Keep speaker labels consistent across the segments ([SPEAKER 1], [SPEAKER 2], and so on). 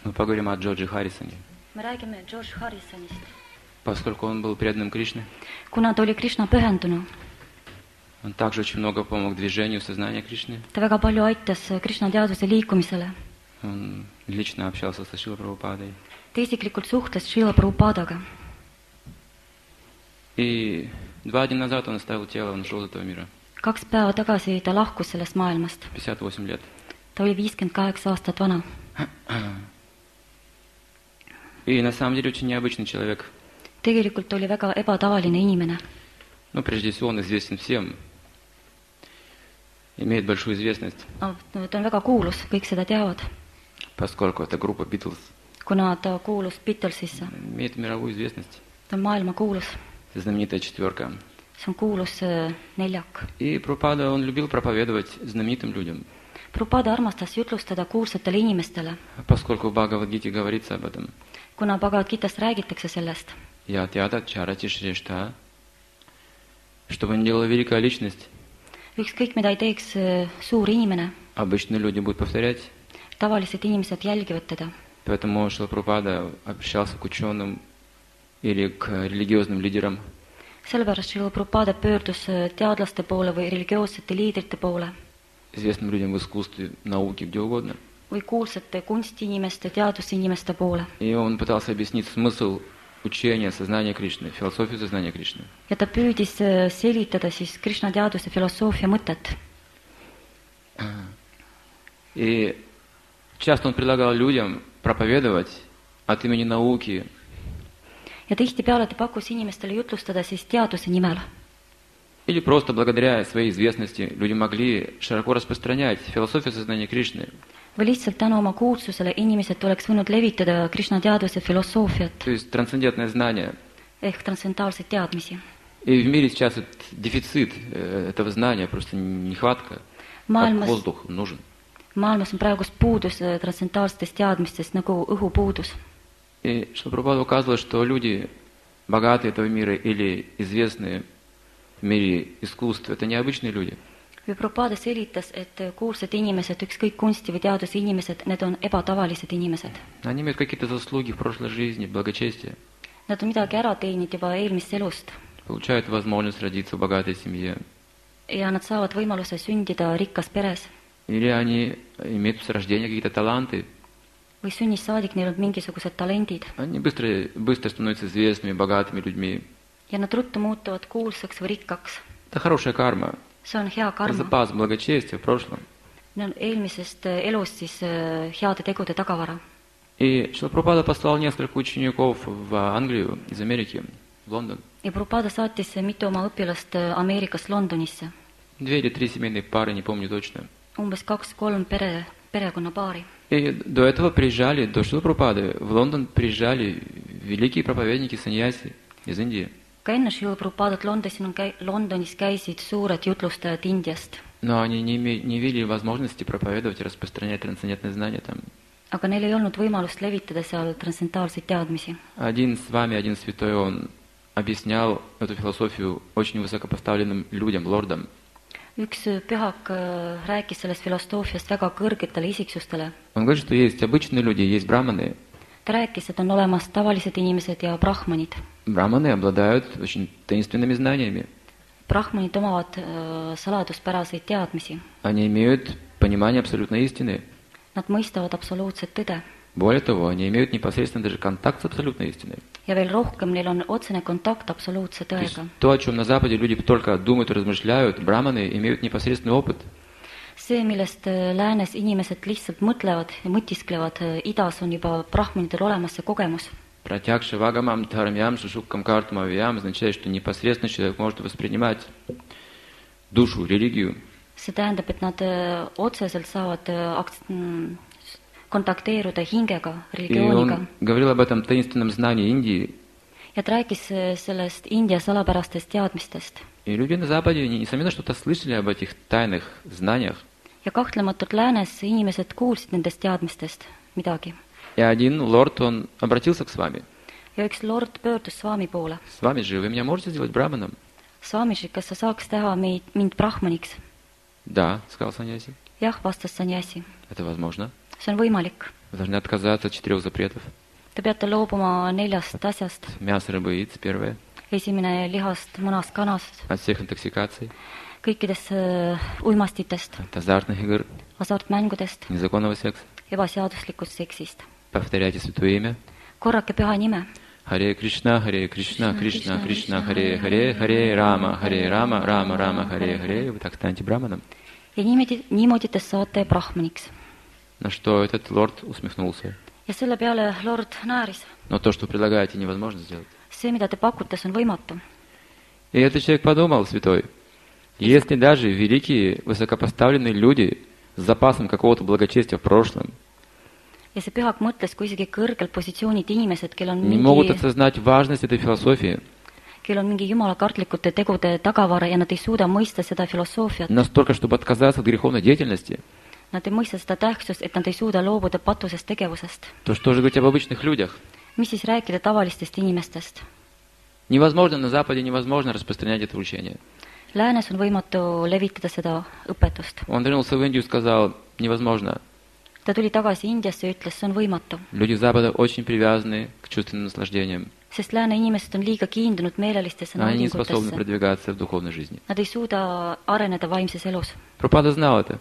[SPEAKER 1] Мы поговорим о Джорджи Харрисоне.
[SPEAKER 2] me räägime George Harrisonist.
[SPEAKER 1] Поскольку он был преданным Кришне,
[SPEAKER 2] Kuna ta oli Krishna pühendunu,
[SPEAKER 1] он также очень много помог движению сознания Кришны.
[SPEAKER 2] ta väga palju aitas Krishna teaduse liikumisele.
[SPEAKER 1] Он лично общался со Шрилой Прабхупадой.
[SPEAKER 2] Ta isiklikult suhtles Srila Prabhupadaga.
[SPEAKER 1] И 2 дня назад он оставил тело, он ушел из этого мира.
[SPEAKER 2] 2 päeva tagasi ta lahkus sellest maailmast.
[SPEAKER 1] 58 лет.
[SPEAKER 2] Ta oli 58 aastat vana.
[SPEAKER 1] И на самом деле очень необычный человек.
[SPEAKER 2] Tegelikult oli väga ebatavaline inimene.
[SPEAKER 1] Ну, прежде всего, он известен всем. Имеет большую известность,
[SPEAKER 2] Ta on väga kuulus, kõik seda teavad,
[SPEAKER 1] поскольку эта группа Beatles
[SPEAKER 2] kuna ta kuulus Beatlesisse.
[SPEAKER 1] имеет мировую известность.
[SPEAKER 2] Ta on maailma kuulus.
[SPEAKER 1] Знаменитая четверка.
[SPEAKER 2] See on kuulus neljak.
[SPEAKER 1] И Прабхупада, он любил проповедовать знаменитым людям,
[SPEAKER 2] Prabhupada armastas jutlustada kuulsatele inimestele,
[SPEAKER 1] поскольку в Бхагавад-гите говорится об этом.
[SPEAKER 2] kuna Bhagavad Gitas räägitakse sellest.
[SPEAKER 1] Ятята чарати шрешта. Что бы ни делала великая личность,
[SPEAKER 2] Ükskõik, mida ei teeks suur inimene,
[SPEAKER 1] обычные люди будут повторять.
[SPEAKER 2] tavalised inimesed jälgivad teda.
[SPEAKER 1] Поэтому Шрила Прабхупада обращался к ученым или к религиозным лидерам.
[SPEAKER 2] Sellepärast Srila Prabhupada pöördus teadlaste poole või religioossete liidrite poole
[SPEAKER 1] Известным людям в искусстве, науке, где угодно.
[SPEAKER 2] või kuulsate kunstiinimeste, teadusinimeste poole.
[SPEAKER 1] И он пытался объяснить смысл учения, сознания Кришны, философию сознания Кришны.
[SPEAKER 2] Ja ta püüdis selitada siis Krishna teaduse filosoofia mõtet.
[SPEAKER 1] И часто он предлагал людям проповедовать от имени науки,
[SPEAKER 2] Ja tihtipeale ta pakkus inimestele jutlustada siis teaduse nimel.
[SPEAKER 1] или просто благодаря своей известности люди могли широко распространять философию сознания Кришны.
[SPEAKER 2] Või lihtsalt tänu oma kuulsusele inimesed oleks võinud levitada Krishna teaduse filosoofiat
[SPEAKER 1] То есть трансцендентное знание.
[SPEAKER 2] ehk transcendentaalseid teadmisi.
[SPEAKER 1] И в мире сейчас этот дефицит этого знания, просто нехватка, как
[SPEAKER 2] Maailmas,
[SPEAKER 1] воздух нужен.
[SPEAKER 2] maailmas on praegust puudus transcendentaalsetest teadmistest nagu õhupuudus.
[SPEAKER 1] И Шрила Прабхупада указывал, что люди, богатые этого мира или известные в мире искусства, это необычные люди.
[SPEAKER 2] Või Prabhupada selitas, et kuulsad inimesed, ükskõik kunsti või teaduse inimesed, need on ebatavalised inimesed.
[SPEAKER 1] Они имеют какие-то заслуги в прошлой жизни, благочестие,
[SPEAKER 2] Nad on midagi ära teeninud juba eelmist elust
[SPEAKER 1] получают возможность родиться в богатой семье.
[SPEAKER 2] ja nad saavad võimaluse sündida rikkas peres.
[SPEAKER 1] Или они имеют с рождения какие-то таланты.
[SPEAKER 2] Või sünnist saadik neil on mingisugused talendid
[SPEAKER 1] Они быстро становятся известными, богатыми людьми.
[SPEAKER 2] ja nad ruttu muutuvad kuulsaks või rikkaks.
[SPEAKER 1] Это хорошая карма.
[SPEAKER 2] See on hea karma.
[SPEAKER 1] Запас благочестия в прошлом.
[SPEAKER 2] Neil on eelmisest elust siis heade tegude tagavara.
[SPEAKER 1] И Шрила Прабхупада послал несколько учеников в Англию из Америки, в Лондон.
[SPEAKER 2] Ja Prabhupada saatis mitu oma õpilast Ameerikast Londonisse.
[SPEAKER 1] 2 или 3 семейные пары, не помню точно.
[SPEAKER 2] Umbes 2-3 perekonnapaari.
[SPEAKER 1] И до этого приезжали, до Шрилы Прабхупады, в Лондон приезжали великие проповедники саньяси из Индии.
[SPEAKER 2] Ka enne Srila Prabhupadat Londonis käisid suured jutlustajad Indiast.
[SPEAKER 1] Но они не имели возможности проповедовать и распространять трансцендентные знания там.
[SPEAKER 2] Aga neil ei olnud võimalust levitada seal transcendentaalseid teadmisi.
[SPEAKER 1] Один с вами, один святой, он объяснял эту философию очень высокопоставленным людям, лордам.
[SPEAKER 2] Üks pühak rääkis sellest filosoofiast väga kõrgetele isiksustele.
[SPEAKER 1] Он говорит, что есть обычные люди, есть браманы.
[SPEAKER 2] Ta rääkis, et on olemas tavalised inimesed ja brahmanid.
[SPEAKER 1] Браманы обладают очень таинственными знаниями.
[SPEAKER 2] Brahmanid omavad saladuspäraseid teadmisi.
[SPEAKER 1] Они имеют понимание абсолютной истины.
[SPEAKER 2] Nad mõistavad absoluutset tõde.
[SPEAKER 1] Более того, они имеют непосредственно даже контакт с абсолютной истиной.
[SPEAKER 2] Ja veel rohkem, neil on otsene kontakt absoluutse
[SPEAKER 1] То есть
[SPEAKER 2] tõega.
[SPEAKER 1] то, о чем на Западе люди только думают и размышляют, браманы имеют непосредственный опыт.
[SPEAKER 2] See, millest läänes inimesed lihtsalt mõtlevad ja mõtisklevad, idas on juba brahmanidel olemas see kogemus.
[SPEAKER 1] Пратякша вагамам дхармям шушуккам картам авиям означает, что непосредственно человек может воспринимать душу, религию.
[SPEAKER 2] See tähendab, et nad otseselt saavad kontakteeruda hingega,
[SPEAKER 1] И
[SPEAKER 2] religiooniga.
[SPEAKER 1] он говорил об этом таинственном знании Индии.
[SPEAKER 2] Ja ta rääkis sellest India salapärastest teadmistest.
[SPEAKER 1] И люди на Западе, несомненно, что-то слышали об этих тайных знаниях.
[SPEAKER 2] Ja kahtlematult läänes inimesed kuulsid nendest teadmistest midagi.
[SPEAKER 1] И один лорд, он обратился к Свами.
[SPEAKER 2] Ja üks lord pöördus Swami poole.
[SPEAKER 1] Свами же, вы меня можете сделать браманом?
[SPEAKER 2] Swamiši, kas sa saaks teha mind brahmaniks?
[SPEAKER 1] Да, сказал саньяси.
[SPEAKER 2] Jah, vastas sannyasi.
[SPEAKER 1] Это возможно.
[SPEAKER 2] See on võimalik.
[SPEAKER 1] Вы должны отказаться от 4 запретов.
[SPEAKER 2] Te peate loobuma 4 asjast.
[SPEAKER 1] Мясо, рыбы, яиц, первое.
[SPEAKER 2] Esimene lihast, munast, kanast,
[SPEAKER 1] От всех интоксикаций,
[SPEAKER 2] kõikidest uimastitest,
[SPEAKER 1] от азартных игр,
[SPEAKER 2] hasartmängudest,
[SPEAKER 1] незаконного секса.
[SPEAKER 2] ebaseaduslikust seksist.
[SPEAKER 1] Повторяйте святое имя.
[SPEAKER 2] Korrake püha nime.
[SPEAKER 1] Харе Кришна, Кришна, Кришна, Харе, Харе Рама, Рама, Харе. Вы так станете браманом.
[SPEAKER 2] Ja niimoodi te saate brahmaniks.
[SPEAKER 1] На что этот лорд усмехнулся.
[SPEAKER 2] Ja selle peale lord naeris.
[SPEAKER 1] Но то, что предлагаете, невозможно сделать.
[SPEAKER 2] See, mida te pakute, see on võimatu.
[SPEAKER 1] И этот человек подумал, святой, если даже великие, высокопоставленные люди с запасом какого-то благочестия в прошлом
[SPEAKER 2] Ja see pühak mõtles, kui isegi kõrgel positsioonid inimesed, kel on
[SPEAKER 1] не могут
[SPEAKER 2] mingi,
[SPEAKER 1] осознать важность этой философии,
[SPEAKER 2] jumalakartlikute tegude tagavara ja nad ei suuda mõista seda filosoofiat.
[SPEAKER 1] настолько, чтобы отказаться от греховной деятельности,
[SPEAKER 2] Nad ei mõista seda tähtsust, et nad ei suuda loobuda patusest tegevusest.
[SPEAKER 1] то что же говорить об обычных людях?
[SPEAKER 2] Mis siis rääkida tavalistest inimestest?
[SPEAKER 1] Невозможно на Западе, невозможно распространять это учение.
[SPEAKER 2] Läänes on võimatu levitada seda õpetust.
[SPEAKER 1] Он вернулся в Индию и сказал, невозможно.
[SPEAKER 2] Ta tuli tagasi Indiasse ja ütles, see on võimatu.
[SPEAKER 1] Люди Запада очень привязаны к чувственным наслаждениям.
[SPEAKER 2] Sest lääne inimesed on liiga kiindunud meelelistesse
[SPEAKER 1] Они не способны
[SPEAKER 2] naudingutesse.
[SPEAKER 1] продвигаться в духовной жизни.
[SPEAKER 2] Nad ei suuda areneda vaimses elus.
[SPEAKER 1] Прабхупада знал это.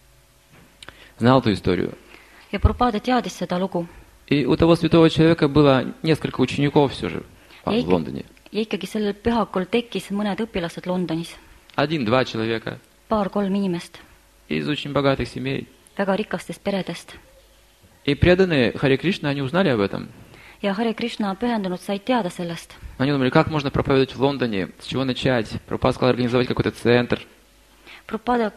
[SPEAKER 1] Знал эту историю.
[SPEAKER 2] Ja Prabhupada teadis seda lugu.
[SPEAKER 1] И у того святого человека было несколько учеников все же в Лондоне.
[SPEAKER 2] Ja ikkagi sellel pühakul tekkis mõned õpilased Londonis.
[SPEAKER 1] 1-2 человека
[SPEAKER 2] 2-3 inimest.
[SPEAKER 1] из очень богатых семей.
[SPEAKER 2] Väga rikastest peredest.
[SPEAKER 1] И преданные Харе Кришна, они узнали об этом.
[SPEAKER 2] Ja Hare Krishna pühendunud said teada sellest.
[SPEAKER 1] Они думали, как можно проповедовать в Лондоне, с чего начать. Прабхупада сказал организовать какой-то центр.
[SPEAKER 2] Prabhupada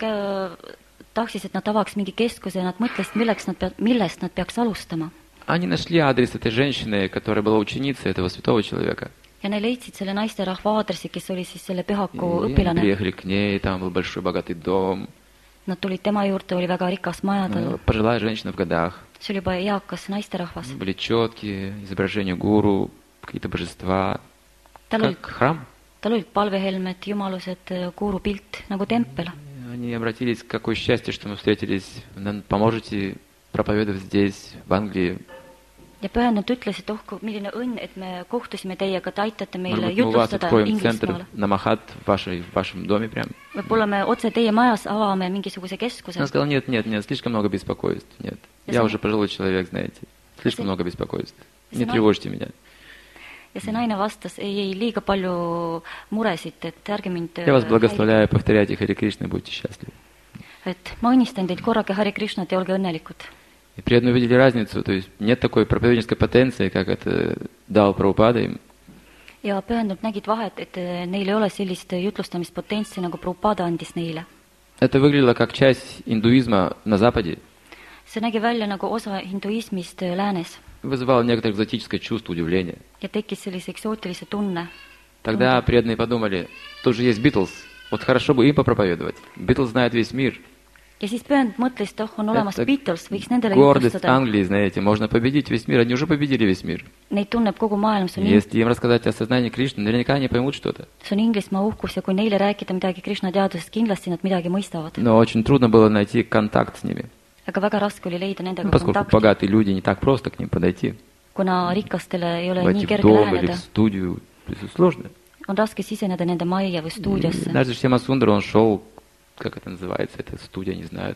[SPEAKER 2] tahtis, et nad avaks mingi keskuse ja nad mõtlesid, millest nad peaks alustama.
[SPEAKER 1] Они нашли адрес этой женщины, которая была ученицей этого святого человека.
[SPEAKER 2] Ja neil leidsid selle naisterahva aadressi, kes oli siis selle pühaku
[SPEAKER 1] И они
[SPEAKER 2] õpilane.
[SPEAKER 1] приехали к ней, там был большой богатый дом.
[SPEAKER 2] Nad tulid tema juurde, oli väga rikas maja tal.
[SPEAKER 1] Пожилая женщина в годах.
[SPEAKER 2] See oli juba eakas naisterahvas.
[SPEAKER 1] Были четкие изображения гуру, какие-то божества.
[SPEAKER 2] Tal
[SPEAKER 1] Как храм.
[SPEAKER 2] olid palvehelmed, jumalused, kuuru pilt nagu tempel.
[SPEAKER 1] Они обратились, какое счастье, что мы встретились. Поможете проповедовать здесь, в Англии.
[SPEAKER 2] Ja pühendanud ütlesid, oh, milline õnn, et me kohtusime teiega, te aitate
[SPEAKER 1] Может
[SPEAKER 2] meile
[SPEAKER 1] быть, мы у вас
[SPEAKER 2] jutlustada
[SPEAKER 1] откроем центр
[SPEAKER 2] Inglismaale.
[SPEAKER 1] Намахат в вашем доме прям.
[SPEAKER 2] Võib-olla me otse teie majas avame mingisuguse keskuse.
[SPEAKER 1] Он сказал, нет, слишком много беспокойств. Нет, я уже пожилой человек, знаете. Слишком много беспокойств. Не тревожьте меня.
[SPEAKER 2] Ja see naine vastas, ei, liiga palju muresid, et ärge mind
[SPEAKER 1] Я вас благословляю, повторяйте Харе Кришна, будьте счастливы.
[SPEAKER 2] Et ma õnnistan teid korrake Hare Krishnat ja olge õnnelikud.
[SPEAKER 1] И преданные увидели разницу, то есть нет такой проповеднической потенции, как это дал Прабхупада им.
[SPEAKER 2] Ja pühendunult nägid vahet, et neil ei ole sellist jutlustamispotentsi, nagu Prabhupada andis neile.
[SPEAKER 1] Это выглядело как часть индуизма на Западе.
[SPEAKER 2] See nägi välja nagu osa hinduismist läänes.
[SPEAKER 1] Вызывало некоторое экзотическое чувство, удивление.
[SPEAKER 2] Ja tekkis sellise eksootilise tunne.
[SPEAKER 1] Тогда преданные подумали, тут же есть Битлз, вот хорошо бы им попроповедовать. Битлз знает весь мир.
[SPEAKER 2] Ja siis pühendunult mõtles, et oh, on olemas
[SPEAKER 1] Это
[SPEAKER 2] Beatles, võiks nendele
[SPEAKER 1] гордость
[SPEAKER 2] jutlustada.
[SPEAKER 1] Англии, знаете, можно победить весь мир, они уже победили весь мир.
[SPEAKER 2] Neid tunneb kogu maailm, see on,
[SPEAKER 1] Если им рассказать о сознании Кришны, наверняка они поймут что-то.
[SPEAKER 2] see on Inglismaa uhkus ja kui neile rääkida midagi Krishna teadusest, kindlasti nad midagi mõistavad.
[SPEAKER 1] Но очень трудно было найти контакт с ними.
[SPEAKER 2] Aga väga raske oli leida nendega
[SPEAKER 1] Поскольку
[SPEAKER 2] kontakti,
[SPEAKER 1] богатые люди, не так просто к ним подойти.
[SPEAKER 2] kuna rikastele ei ole
[SPEAKER 1] Войти
[SPEAKER 2] nii
[SPEAKER 1] в
[SPEAKER 2] kerge
[SPEAKER 1] дом или
[SPEAKER 2] läheneda.
[SPEAKER 1] в студию, это сложно.
[SPEAKER 2] On raske siseneda nende majja või stuudiosse.
[SPEAKER 1] Однажды Шьямасундара, он шел, как это называется, это студия, не знаю,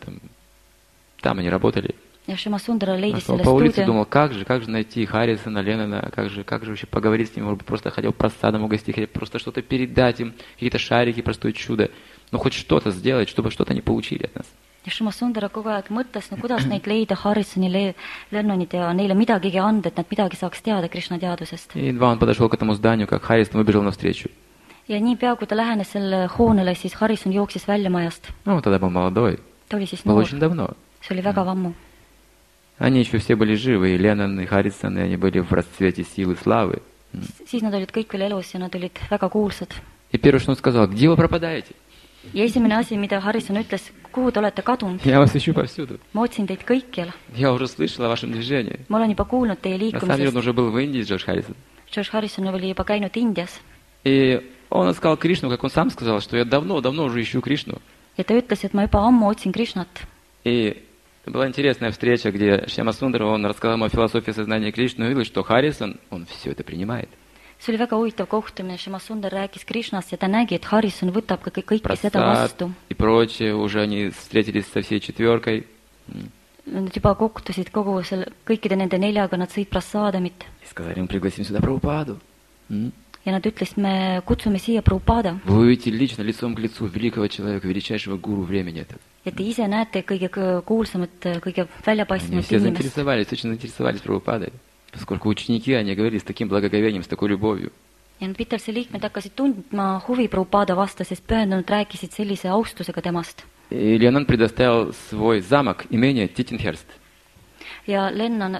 [SPEAKER 1] там они работали.
[SPEAKER 2] Ja Shimasundara leidis
[SPEAKER 1] Шел
[SPEAKER 2] selle
[SPEAKER 1] по улице,
[SPEAKER 2] stuudio
[SPEAKER 1] думал, как же найти Харрисона, Леннона, как же вообще поговорить с ним, может быть, просто хотел по садам угостить, хотел просто что-то передать им, какие-то шарики, простое чудо. Ну, хоть что-то сделать, чтобы что-то они получили от нас.
[SPEAKER 2] ja Shimasundara kogu aeg mõtles, no kuidas neid leida, Harrisoni, Lennonit ja neile midagigi anda, et nad midagi saaks teada Krishna teadusest.
[SPEAKER 1] И едва он подошел к этому зданию, как Харрисон выбежал навстречу.
[SPEAKER 2] Ja niipea, kui ta lähenes selle hoonele, siis Harrison jooksis välja majast.
[SPEAKER 1] Ну, тогда был молодой,
[SPEAKER 2] Ta oli siis
[SPEAKER 1] был
[SPEAKER 2] noor.
[SPEAKER 1] очень давно.
[SPEAKER 2] See oli väga vammu.
[SPEAKER 1] Они еще все были живы, и Леннон, и Харрисон, и они были в расцвете силы, славы.
[SPEAKER 2] Siis nad olid kõik veel elus ja nad olid väga kuulsad.
[SPEAKER 1] И первое, что он сказал, где вы пропадаете?
[SPEAKER 2] Ja esimene asi, mida Harrison ütles, kuhu te olete kadunud?
[SPEAKER 1] Я вас ищу повсюду.
[SPEAKER 2] Ma otsin teid kõikjal.
[SPEAKER 1] Я уже слышал о вашем движении.
[SPEAKER 2] Ma olen juba kuulnud teie
[SPEAKER 1] На самом деле он
[SPEAKER 2] liikumisest.
[SPEAKER 1] уже был в Индии, Джордж Харрисон.
[SPEAKER 2] George Harrison oli juba käinud Indias.
[SPEAKER 1] И он искал Кришну, как он сам сказал, что я давно уже ищу Кришну.
[SPEAKER 2] Ja ta ütles, et ma juba ammu otsin Krishnat.
[SPEAKER 1] И Это была интересная встреча, где Шьяма Сундар, он рассказал ему о философии сознания Кришны, и увидел, что Харрисон, он все это принимает.
[SPEAKER 2] see oli väga huvitav kohtumine, Shema Sundar rääkis Krishnast ja ta nägi, et Harrison võtab ka kõike seda
[SPEAKER 1] Просад
[SPEAKER 2] vastu.
[SPEAKER 1] и прочее, уже они встретились со всей четверкой.
[SPEAKER 2] Nad juba kohtusid kogu kõikide nende neljaga, nad sõid Prasadamit.
[SPEAKER 1] И сказали, мы пригласим сюда Прабхупаду.
[SPEAKER 2] Ja nad ütlesid, me kutsume siia Prabhupada.
[SPEAKER 1] Вы увидите лично, лицом к лицу, великого человека, величайшего гуру времени этого.
[SPEAKER 2] Ja te ise näete kõige kuulsamat, kõige
[SPEAKER 1] Они
[SPEAKER 2] väljapaistvamat
[SPEAKER 1] все
[SPEAKER 2] inimest.
[SPEAKER 1] заинтересовались, очень заинтересовались Прабхупадой. Поскольку ученики, они говорили с таким благоговением, с такой любовью.
[SPEAKER 2] Ja nad Vitalse liikmed hakkasid tundma huvi Prabhupada vastu, sest pühendunult rääkisid sellise austusega temast.
[SPEAKER 1] И Леннон предоставил свой замок, имение Титинхерст.
[SPEAKER 2] Ja Lennon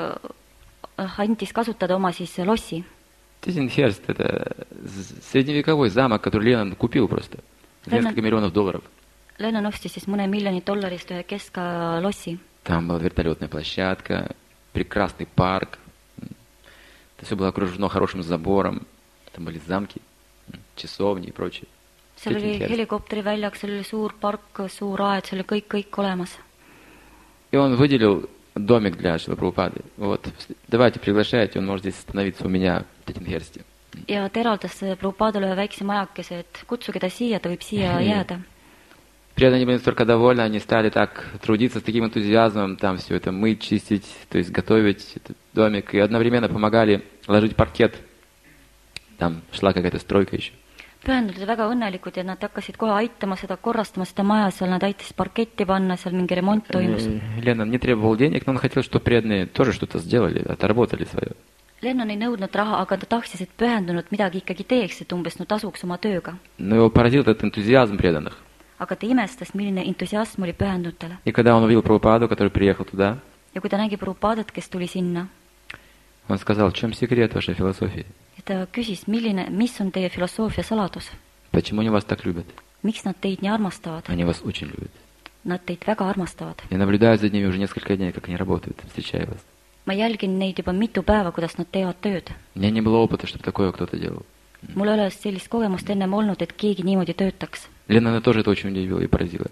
[SPEAKER 2] andis kasutada oma siis lossi.
[SPEAKER 1] Титинхерст – это средневековой замок, который Леннон купил просто. За несколько миллионов долларов.
[SPEAKER 2] Lennon ostis siis mõne miljoni dollarist ühe keskalossi.
[SPEAKER 1] Там была вертолетная площадка, прекрасный парк. Это все было окружено хорошим забором. Там были замки, часовни и прочее.
[SPEAKER 2] Seal oli helikopteriväljak, seal oli suur park, suur aed, seal oli kõik olemas.
[SPEAKER 1] И он выделил домик для Шрилы Прабхупады. Вот, давайте приглашайте, он может здесь остановиться у меня в Титинхерсте.
[SPEAKER 2] Ja ta eraldas Prabhupadale ühe väikse majakese, et kutsuge ta siia, ta võib siia jääda.
[SPEAKER 1] Преданные были настолько довольны, они стали так трудиться с таким энтузиазмом, там все это мыть, чистить, то есть готовить этот домик. И одновременно помогали ложить паркет. Там шла какая-то стройка еще.
[SPEAKER 2] Pühendunud väga õnnelikud ja nad hakkasid kohe aitama seda, korrastama seda maja, seal nad aitasid parketti panna, seal mingi remont toimus.
[SPEAKER 1] Леннон не требовал денег, но он хотел, чтобы преданные тоже что-то сделали, отработали свое.
[SPEAKER 2] Lennon ei nõudnud raha, aga ta tahtis, et pühendunud midagi ikkagi teeks, et umbes tasuks oma tööga.
[SPEAKER 1] Но его поразил этот энтузиазм преданных.
[SPEAKER 2] Aga ta imestas, milline entusiasm oli pühendunutele.
[SPEAKER 1] И когда он увидел Прабхупаду, который приехал туда,
[SPEAKER 2] Ja kui ta nägi Prabhupadat, kes tuli sinna,
[SPEAKER 1] он сказал, в чем секрет вашей философии?
[SPEAKER 2] ja ta küsis, mis on teie filosoofia saladus?
[SPEAKER 1] Почему они вас так любят?
[SPEAKER 2] Miks nad teid nii armastavad?
[SPEAKER 1] Они вас очень любят.
[SPEAKER 2] Nad teid väga armastavad.
[SPEAKER 1] Я наблюдаю за ними уже несколько дней, как они работают, встречаю вас.
[SPEAKER 2] Ma jälgin neid juba mitu päeva, kuidas nad teevad tööd.
[SPEAKER 1] У меня не было опыта, чтобы такое кто-то делал.
[SPEAKER 2] Mul ei ole sellist kogemust ennem olnud, et keegi niimoodi töötaks.
[SPEAKER 1] Леннона тоже это очень удивило и поразило.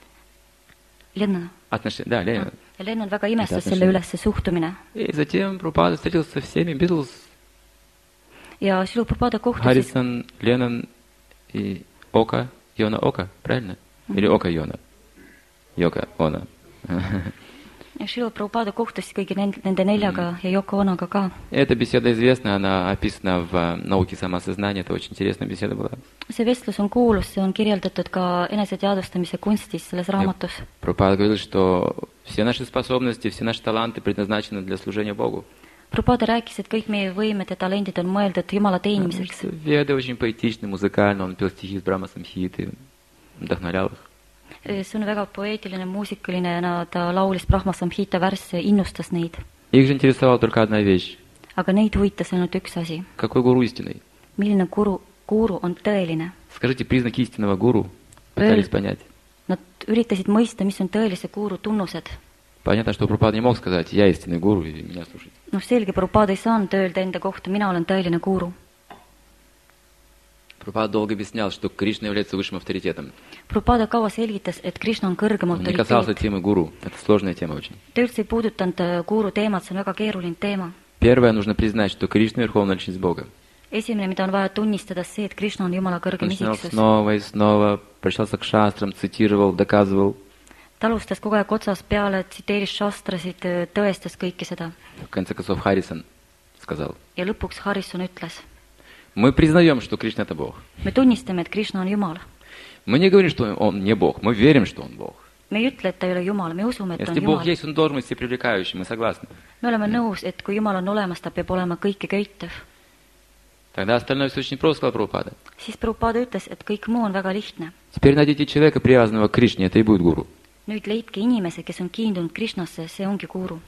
[SPEAKER 2] Lennon.
[SPEAKER 1] Да, Леннон.
[SPEAKER 2] Ja Lennon väga imestas selle üles see suhtumine.
[SPEAKER 1] И затем Прабхупада встретился со всеми, Битлз,
[SPEAKER 2] Ja Shri Prabhupada kohtus
[SPEAKER 1] Харрисон, Леннон и Ока, Йона Ока, правильно? Или Ока Йона? Йока Она.
[SPEAKER 2] Shri Prabhupada kohtus kõigi nende neljaga ja Yoko Onoga ka.
[SPEAKER 1] Эта беседа известна, она описана в науке самосознания, это очень интересная беседа была.
[SPEAKER 2] See vestlus on kuulus, see on kirjeldatud ka eneseteadvustamise kunstis selles raamatus.
[SPEAKER 1] Прабхупада говорил, что все наши способности, все наши таланты предназначены для служения Богу.
[SPEAKER 2] Prabhupada rääkis, et kõik meie võimed ja talendid on mõeldud Jumala teenimiseks.
[SPEAKER 1] Веда очень поэтичный, музыкальный, он пел стихи с Брахма Самхиты, вдохновлял их.
[SPEAKER 2] See on väga poeetiline, muusikaline ja ta laulis Brahma Samhita värsse, innustas neid.
[SPEAKER 1] Их же интересовала только одна вещь.
[SPEAKER 2] Aga neid huvitas ainult üks asi.
[SPEAKER 1] Какой гуру истинный?
[SPEAKER 2] Milline guru on tõeline?
[SPEAKER 1] Скажите признаки истинного гуру. Пытались понять.
[SPEAKER 2] Nad üritasid mõista, mis on tõelise guru tunnused.
[SPEAKER 1] Понятно, что Прабхупада не мог сказать, я истинный гуру, и меня слушайте.
[SPEAKER 2] Selge, Prabhupada ei saanud öelda enda kohta, mina olen tõeline guru.
[SPEAKER 1] Прабхупада долго объяснял, что Кришна является высшим авторитетом.
[SPEAKER 2] Prabhupada kaua selgitas, et Krishna on kõrgem
[SPEAKER 1] Он не касался
[SPEAKER 2] autoriteet.
[SPEAKER 1] темы гуру. Это сложная тема очень.
[SPEAKER 2] Ta üldse ei puudutanud guru teemat, see on väga keeruline teema.
[SPEAKER 1] Первое, нужно признать, что Кришна верховная личность Бога.
[SPEAKER 2] Esimene, mida on vaja tunnistada, see, et Krishna on Jumala kõrgem
[SPEAKER 1] Он начинал
[SPEAKER 2] isiksus.
[SPEAKER 1] снова и снова, обращался к шастрам, цитировал, доказывал.
[SPEAKER 2] Ta alustas kogu aeg otsast peale, tsiteeris šastrasid, tõestas kõike seda.
[SPEAKER 1] В конце концов, Харрисон сказал,
[SPEAKER 2] Ja lõpuks Harrison ütles,
[SPEAKER 1] мы признаем, что Кришна это Бог.
[SPEAKER 2] me tunnistame, et Krishna on Jumal.
[SPEAKER 1] Мы не говорим, что Он не Бог, мы верим, что Он Бог.
[SPEAKER 2] Me ei ütle, et ta ei ole Jumal, me usume, et ta on
[SPEAKER 1] Если Бог
[SPEAKER 2] Jumal.
[SPEAKER 1] есть, Он должен быть всепривлекающим, мы согласны.
[SPEAKER 2] Me oleme nõus, et kui Jumal on olemas, ta peab olema kõike köitev.
[SPEAKER 1] Тогда остальное все очень просто, сказал Прабхупада.
[SPEAKER 2] Siis Prabhupada ütles, et kõik muu on väga lihtne.
[SPEAKER 1] Теперь найдите человека, привязанного к Кришне, это и будет гуру.
[SPEAKER 2] Nüüd leidke inimese, kes on kiindunud Krishnasse, see ongi guru.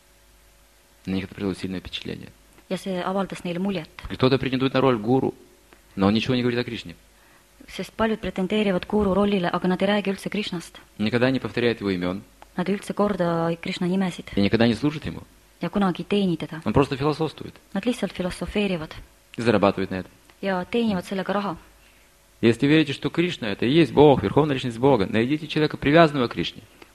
[SPEAKER 1] На них это произвело сильное впечатление.
[SPEAKER 2] Ja see avaldas neile muljet.
[SPEAKER 1] Кто-то претендует на роль гуру, но он ничего не говорит о Кришне.
[SPEAKER 2] Sest paljud pretendeerivad guru rollile, aga nad ei räägi üldse Krishnast.
[SPEAKER 1] Никогда не повторяет его имен
[SPEAKER 2] Nad ei üldse korda Krishna nimesid
[SPEAKER 1] и никогда не служит ему.
[SPEAKER 2] ja kunagi ei teeni teda.
[SPEAKER 1] Он просто философствует
[SPEAKER 2] Nad lihtsalt filosofeerivad
[SPEAKER 1] и зарабатывает на это.
[SPEAKER 2] ja teenivad sellega raha.
[SPEAKER 1] Если верите, что Кришна это и есть Бог, верховная личность Бога, найдите человека, привязанного к Кришне.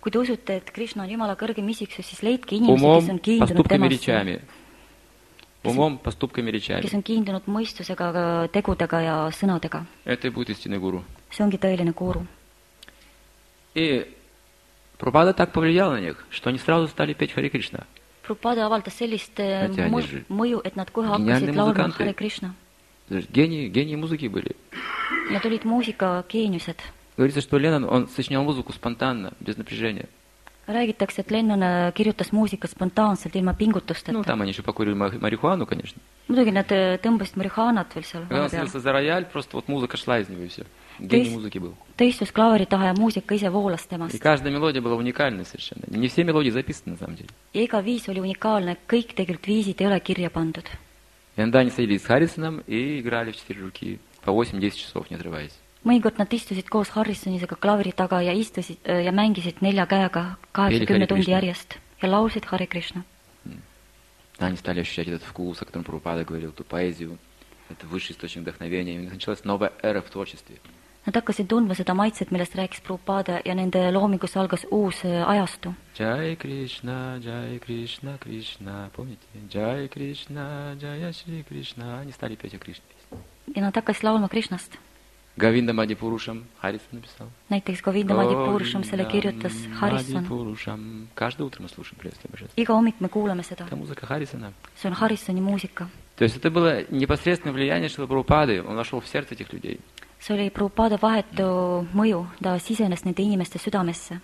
[SPEAKER 2] kui te usute, et Krishna on Jumala kõrgem isiksus, siis leidke inimesi,
[SPEAKER 1] Умом,
[SPEAKER 2] kes on kiindunud
[SPEAKER 1] поступками,
[SPEAKER 2] temasse,
[SPEAKER 1] речами. Умом, поступками, речами.
[SPEAKER 2] kes on kiindunud mõistusega, tegudega ja sõnadega.
[SPEAKER 1] Это и будет истинный гуру.
[SPEAKER 2] See ongi tõeline guru.
[SPEAKER 1] И Прабхупада так повлиял на них, что они сразу стали петь Харе Кришна.
[SPEAKER 2] Prabhupada avaldas sellist
[SPEAKER 1] Хотя они же
[SPEAKER 2] mõju, et nad kohe
[SPEAKER 1] гениальные
[SPEAKER 2] hakkasid laulma
[SPEAKER 1] музыканты.
[SPEAKER 2] Hare Krishna.
[SPEAKER 1] Гении музыки были.
[SPEAKER 2] Nad olid muusikageeniused.
[SPEAKER 1] Говорится, что Леннон, он сочинял музыку спонтанно, без напряжения.
[SPEAKER 2] Räägitakse, et Lennon kirjutas muusikat spontaanselt, ilma pingutusteta.
[SPEAKER 1] Ну, там они еще покурили марихуану, конечно.
[SPEAKER 2] Muidugi nad tõmbasid marihuanat veel seal
[SPEAKER 1] Когда он
[SPEAKER 2] vahepeal.
[SPEAKER 1] садился за рояль, просто вот музыка шла из него и все. Гений музыки был.
[SPEAKER 2] Ta istus klaaveri taha ja muusika ise voolas
[SPEAKER 1] И
[SPEAKER 2] temast.
[SPEAKER 1] каждая мелодия была уникальной совершенно. Не все мелодии записаны на самом деле.
[SPEAKER 2] Ja iga viis oli unikaalne, kõik tegelikult viisid ei ole kirja pandud.
[SPEAKER 1] И иногда они садились с Харрисоном и играли в 4 руки по 8-10 часов, не отрываясь.
[SPEAKER 2] Mõnikord nad istusid koos Harrisonisega klaaveri taga ja istusid ja mängisid 4 käega
[SPEAKER 1] Hare
[SPEAKER 2] 8-10 tundi
[SPEAKER 1] Krishna.
[SPEAKER 2] järjest ja laulsid Hare Krishna.
[SPEAKER 1] Они стали ощущать этот вкус, о котором Прабхупада говорил, эту поэзию. Это высший источник вдохновения. И у них началась новая эра в творчестве.
[SPEAKER 2] Nad hakkasid tundma seda maitset, millest rääkis Prabhupada ja nende loomingus algas uus ajastu.
[SPEAKER 1] Джай Кришна, Кришна, помните? Джай Кришна, Джая Шри Кришна. Они стали петь о Кришне.
[SPEAKER 2] Ja nad hakkasid laulma Krishnast.
[SPEAKER 1] Гавинда Мадипурушам Харрисон написал.
[SPEAKER 2] Näiteks Govinda Madipurusham selle kirjutas Harrison.
[SPEAKER 1] Мадипурушам. Каждое утро мы слушаем приветствие божества.
[SPEAKER 2] Iga hommik me kuulame seda.
[SPEAKER 1] Это музыка Харрисона.
[SPEAKER 2] See on Harrisoni muusika.
[SPEAKER 1] То есть это было непосредственное влияние Шрилы Прабхупады. Он вошел в сердце этих людей.
[SPEAKER 2] See oli Prabhupada vahetu mõju, ta sisenes nende inimeste südamesse.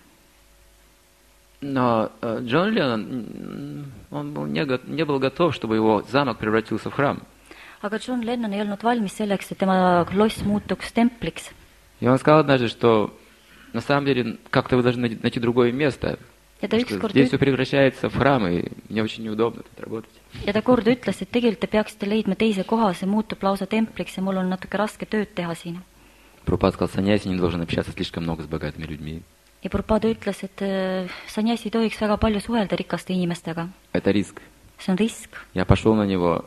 [SPEAKER 1] Но Джон Леннон, он не был готов, чтобы его замок превратился в храм.
[SPEAKER 2] Aga John Lennon ei olnud valmis selleks, et tema kloss muutuks templiks.
[SPEAKER 1] И он сказал однажды, что на самом деле как-то вы должны найти другое место.
[SPEAKER 2] Ja ta
[SPEAKER 1] Что
[SPEAKER 2] ükskord
[SPEAKER 1] здесь все превращается в храм, и мне очень неудобно тут работать.
[SPEAKER 2] ja ta kord ütles, et tegelikult te peaksite leidma teise koha, see muutub lausa templiks ja mul on natuke raske tööd teha siin.
[SPEAKER 1] Прабхупада сказал, саньяси не должен общаться слишком много с богатыми людьми.
[SPEAKER 2] Ja Prabhupada ütles, et sannyasi ei tohiks väga palju suhelda rikaste inimestega.
[SPEAKER 1] Это риск.
[SPEAKER 2] See on risk.
[SPEAKER 1] Я пошел на него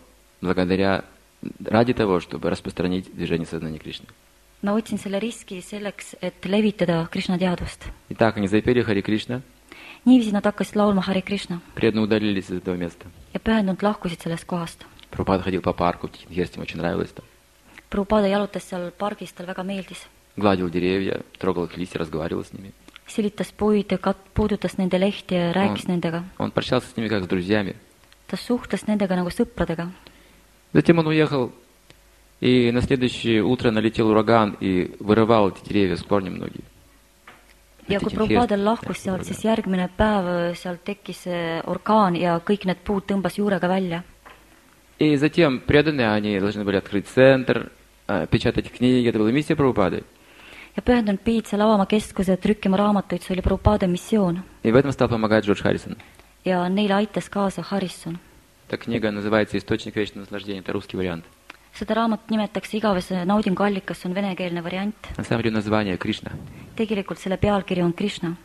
[SPEAKER 1] ради того, чтобы распространить движение сознания Кришны.
[SPEAKER 2] Ma võtsin selle riski selleks, et levitada Krishna teadvust.
[SPEAKER 1] Итак, они запели Харе Кришна,
[SPEAKER 2] Niiviisi nad hakkasid laulma Hare Krishna
[SPEAKER 1] преданно удалились из этого места.
[SPEAKER 2] ja pühendunult lahkusid sellest kohast.
[SPEAKER 1] Прабхупада ходил по парку, ему очень нравилось там.
[SPEAKER 2] Prabhupada jalutas seal pargis, tal väga meeldis.
[SPEAKER 1] Гладил деревья, трогал их листья, разговаривал с ними.
[SPEAKER 2] Silitas puid, puudutas nende lehti ja rääkis nendega.
[SPEAKER 1] Он прощался с ними как с друзьями.
[SPEAKER 2] Ta suhtles nendega nagu sõpradega.
[SPEAKER 1] Затем он уехал, и на следующее утро налетел ураган и вырывал эти деревья с корнем многие.
[SPEAKER 2] Ja kui Prabhupada lahkus sealt, siis järgmine päev seal tekkis orkaan ja kõik need puud tõmbas juurega välja.
[SPEAKER 1] И затем преданные, они должны были открыть центр, печатать книги, это была миссия Прабхупады.
[SPEAKER 2] Ja pühendunud pidid seal avama keskuse, trükkima raamatuid, see oli Prabhupada missioon.
[SPEAKER 1] И в этом стал помогать Джордж Харрисон.
[SPEAKER 2] Ja neile aitas kaasa Harrison.
[SPEAKER 1] Эта книга называется «Источник вечного наслаждения», это русский вариант.
[SPEAKER 2] Seda raamatut nimetatakse igavese naudingu allikas, see on venekeelne variant.
[SPEAKER 1] На самом деле название Кришна.
[SPEAKER 2] Tegelikult selle pealkiri on Krishna.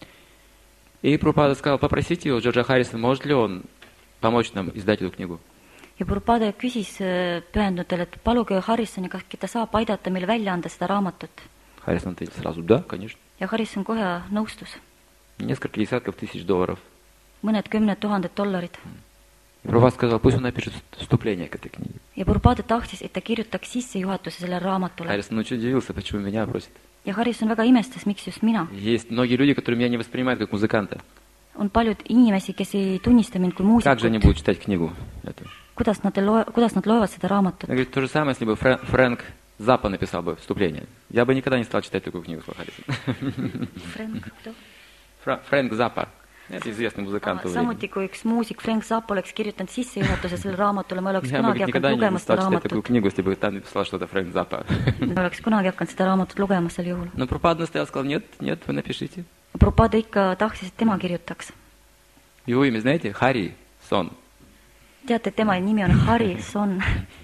[SPEAKER 1] И Прабхупада сказал, попросите его, Джорджа Харрисона, может ли он помочь нам издать эту книгу.
[SPEAKER 2] Ja Prabhupada küsis pühendunutele, et paluge Harrisoni, kas ta saab aidata meil välja anda seda raamatut.
[SPEAKER 1] Харрисон ответил сразу, да, конечно.
[SPEAKER 2] Ja Harrison kohe nõustus.
[SPEAKER 1] Несколько десятков тысяч долларов.
[SPEAKER 2] Mõned 10 000 $.
[SPEAKER 1] И Прабхупада сказал, пусть он напишет вступление к этой книге.
[SPEAKER 2] Ja Prabhupada tahtis, et ta kirjutaks sissejuhatuse sellele raamatule.
[SPEAKER 1] Харрисон очень удивился, почему меня просит.
[SPEAKER 2] Ja Harrison väga imestas, miks just mina.
[SPEAKER 1] Есть многие люди, которые меня не воспринимают как музыканта.
[SPEAKER 2] On paljud inimesi, kes ei tunnista mind kui
[SPEAKER 1] Как же они
[SPEAKER 2] muusikut.
[SPEAKER 1] будут читать книгу эту?
[SPEAKER 2] Kuidas nad loevad seda raamatut?
[SPEAKER 1] Он говорит, то же самое, если бы Фрэнк Заппа написал бы вступление. Я бы никогда не стал читать такую книгу, сказал Харрисон. Фрэнк Заппа. Это известный музыкант.
[SPEAKER 2] Samuti kui üks muusik Frank Zappa oleks kirjutanud sissejuhatuse selle raamatule, ma oleks
[SPEAKER 1] Я бы
[SPEAKER 2] kunagi
[SPEAKER 1] никогда
[SPEAKER 2] hakanud
[SPEAKER 1] не
[SPEAKER 2] lugema
[SPEAKER 1] стал
[SPEAKER 2] seda
[SPEAKER 1] читать такую
[SPEAKER 2] raamatut.
[SPEAKER 1] книгу, если бы там написал что-то Фрэнк Заппа.
[SPEAKER 2] Ma oleks kunagi hakanud seda raamatut lugema sel juhul.
[SPEAKER 1] Но Прабхупада настоял, сказал, нет, вы напишите.
[SPEAKER 2] Prabhupada ikka tahtis, et tema kirjutaks.
[SPEAKER 1] Его имя, знаете, Хари Сон.
[SPEAKER 2] Teate, et tema nimi on Harrison.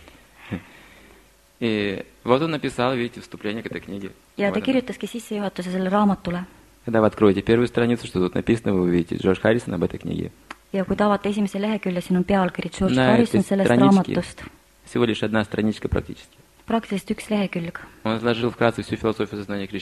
[SPEAKER 1] И вот он написал, видите, вступление к этой книге.
[SPEAKER 2] Ja
[SPEAKER 1] Вот
[SPEAKER 2] ta
[SPEAKER 1] оно.
[SPEAKER 2] kirjutaski sissejuhatuse selle raamatule.
[SPEAKER 1] Когда вы откроете первую страницу, что тут написано, вы увидите Джордж Харрисон об этой книге.
[SPEAKER 2] Ja kui te avate esimese lehekülje, siin on pealkiri George
[SPEAKER 1] На
[SPEAKER 2] Harrison
[SPEAKER 1] этой
[SPEAKER 2] sellest
[SPEAKER 1] страничке
[SPEAKER 2] raamatust.
[SPEAKER 1] всего лишь одна страничка практически.
[SPEAKER 2] Praktiliselt üks lehekülg.
[SPEAKER 1] Он изложил вкратце всю философию сознания Кришны.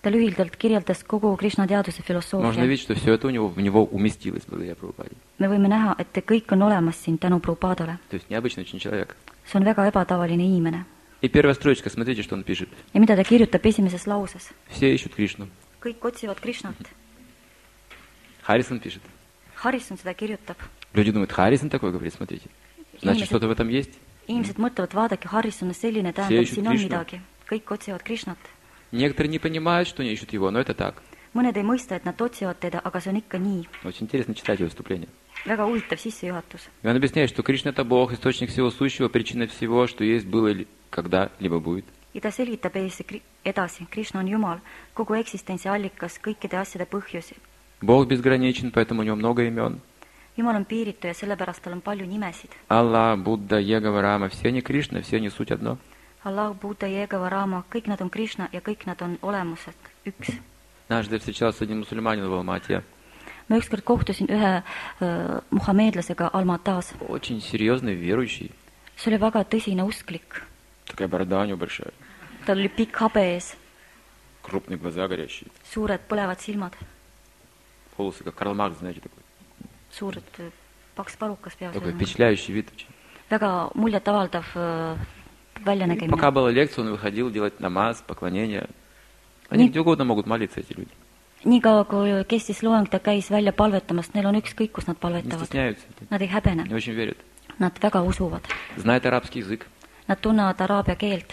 [SPEAKER 2] ta lühidalt kirjeldas kogu Krishna teaduse
[SPEAKER 1] Можно
[SPEAKER 2] filosoofia.
[SPEAKER 1] видеть, что все это в него уместилось благодаря Прабхупаде.
[SPEAKER 2] Me võime näha, et kõik on olemas siin tänu Prabhupadale.
[SPEAKER 1] То есть необычный очень человек.
[SPEAKER 2] See on väga ebatavaline inimene.
[SPEAKER 1] И первая строчка, смотрите, что он пишет.
[SPEAKER 2] Ja mida ta kirjutab esimeses lauses?
[SPEAKER 1] Все ищут Кришну.
[SPEAKER 2] Kõik otsivad Krishnat.
[SPEAKER 1] Харрисон пишет.
[SPEAKER 2] Harrison seda kirjutab.
[SPEAKER 1] Люди думают, Харрисон такой, говорит, смотрите. Значит, что-то в этом есть.
[SPEAKER 2] Inimesed mõtlevad, vaadake, Harrison on selline,
[SPEAKER 1] See
[SPEAKER 2] tähendab,
[SPEAKER 1] ищут
[SPEAKER 2] siin on
[SPEAKER 1] Krishna.
[SPEAKER 2] midagi. Kõik otsivad Krishnat.
[SPEAKER 1] Некоторые не понимают, что они ищут его, но это так.
[SPEAKER 2] Mõned ei mõista, et nad otsivad teda, aga see on ikka nii.
[SPEAKER 1] Очень интересно читать его выступление.
[SPEAKER 2] Väga huvitav sissejuhatus.
[SPEAKER 1] И он объясняет, что Кришна – это Бог, источник всего сущего, причина всего, что есть, было, когда-либо будет.
[SPEAKER 2] Ja ta selgitab edasi, Krishna on Jumal, kogu eksistentsi allikas, kõikide asjade põhjus.
[SPEAKER 1] Бог безграничен, поэтому у него много имен.
[SPEAKER 2] Jumal on piiritu ja sellepärast tal on palju nimesid.
[SPEAKER 1] Аллах, Будда, Егова, Рама – все они Кришна, все они суть одно.
[SPEAKER 2] Allah, Buddha, Jegava, Rama, kõik nad on Krishna ja kõik nad on olemused üks.
[SPEAKER 1] Однажды встречался с одним мусульманином в Алмате.
[SPEAKER 2] Ma ükskord kohtusin ühe muhameedlasega Almatas.
[SPEAKER 1] Очень серьезный, верующий.
[SPEAKER 2] See oli väga tõsine usklik.
[SPEAKER 1] Такая борода у него большая.
[SPEAKER 2] Tal oli pikk habe ees,
[SPEAKER 1] Крупные глаза горящие.
[SPEAKER 2] suured põlevad silmad,
[SPEAKER 1] Волосы, как Карл Маркс, знаете, такой.
[SPEAKER 2] suured paks palukas peas.
[SPEAKER 1] Такой впечатляющий вид очень.
[SPEAKER 2] Väga muljetavaldav väljanägemine.
[SPEAKER 1] Пока была лекция, он выходил делать намаз, поклонение. Они где угодно могут молиться, эти люди.
[SPEAKER 2] Nii kaua, kui kestis loeng, ta käis välja palvetamas, neil on ükskõik, kus nad
[SPEAKER 1] Не
[SPEAKER 2] palvetavad.
[SPEAKER 1] стесняются.
[SPEAKER 2] Nad ei häbene,
[SPEAKER 1] Не очень верят.
[SPEAKER 2] nad väga usuvad.
[SPEAKER 1] Знает арабский язык.
[SPEAKER 2] Nad tunnevad araabia keelt.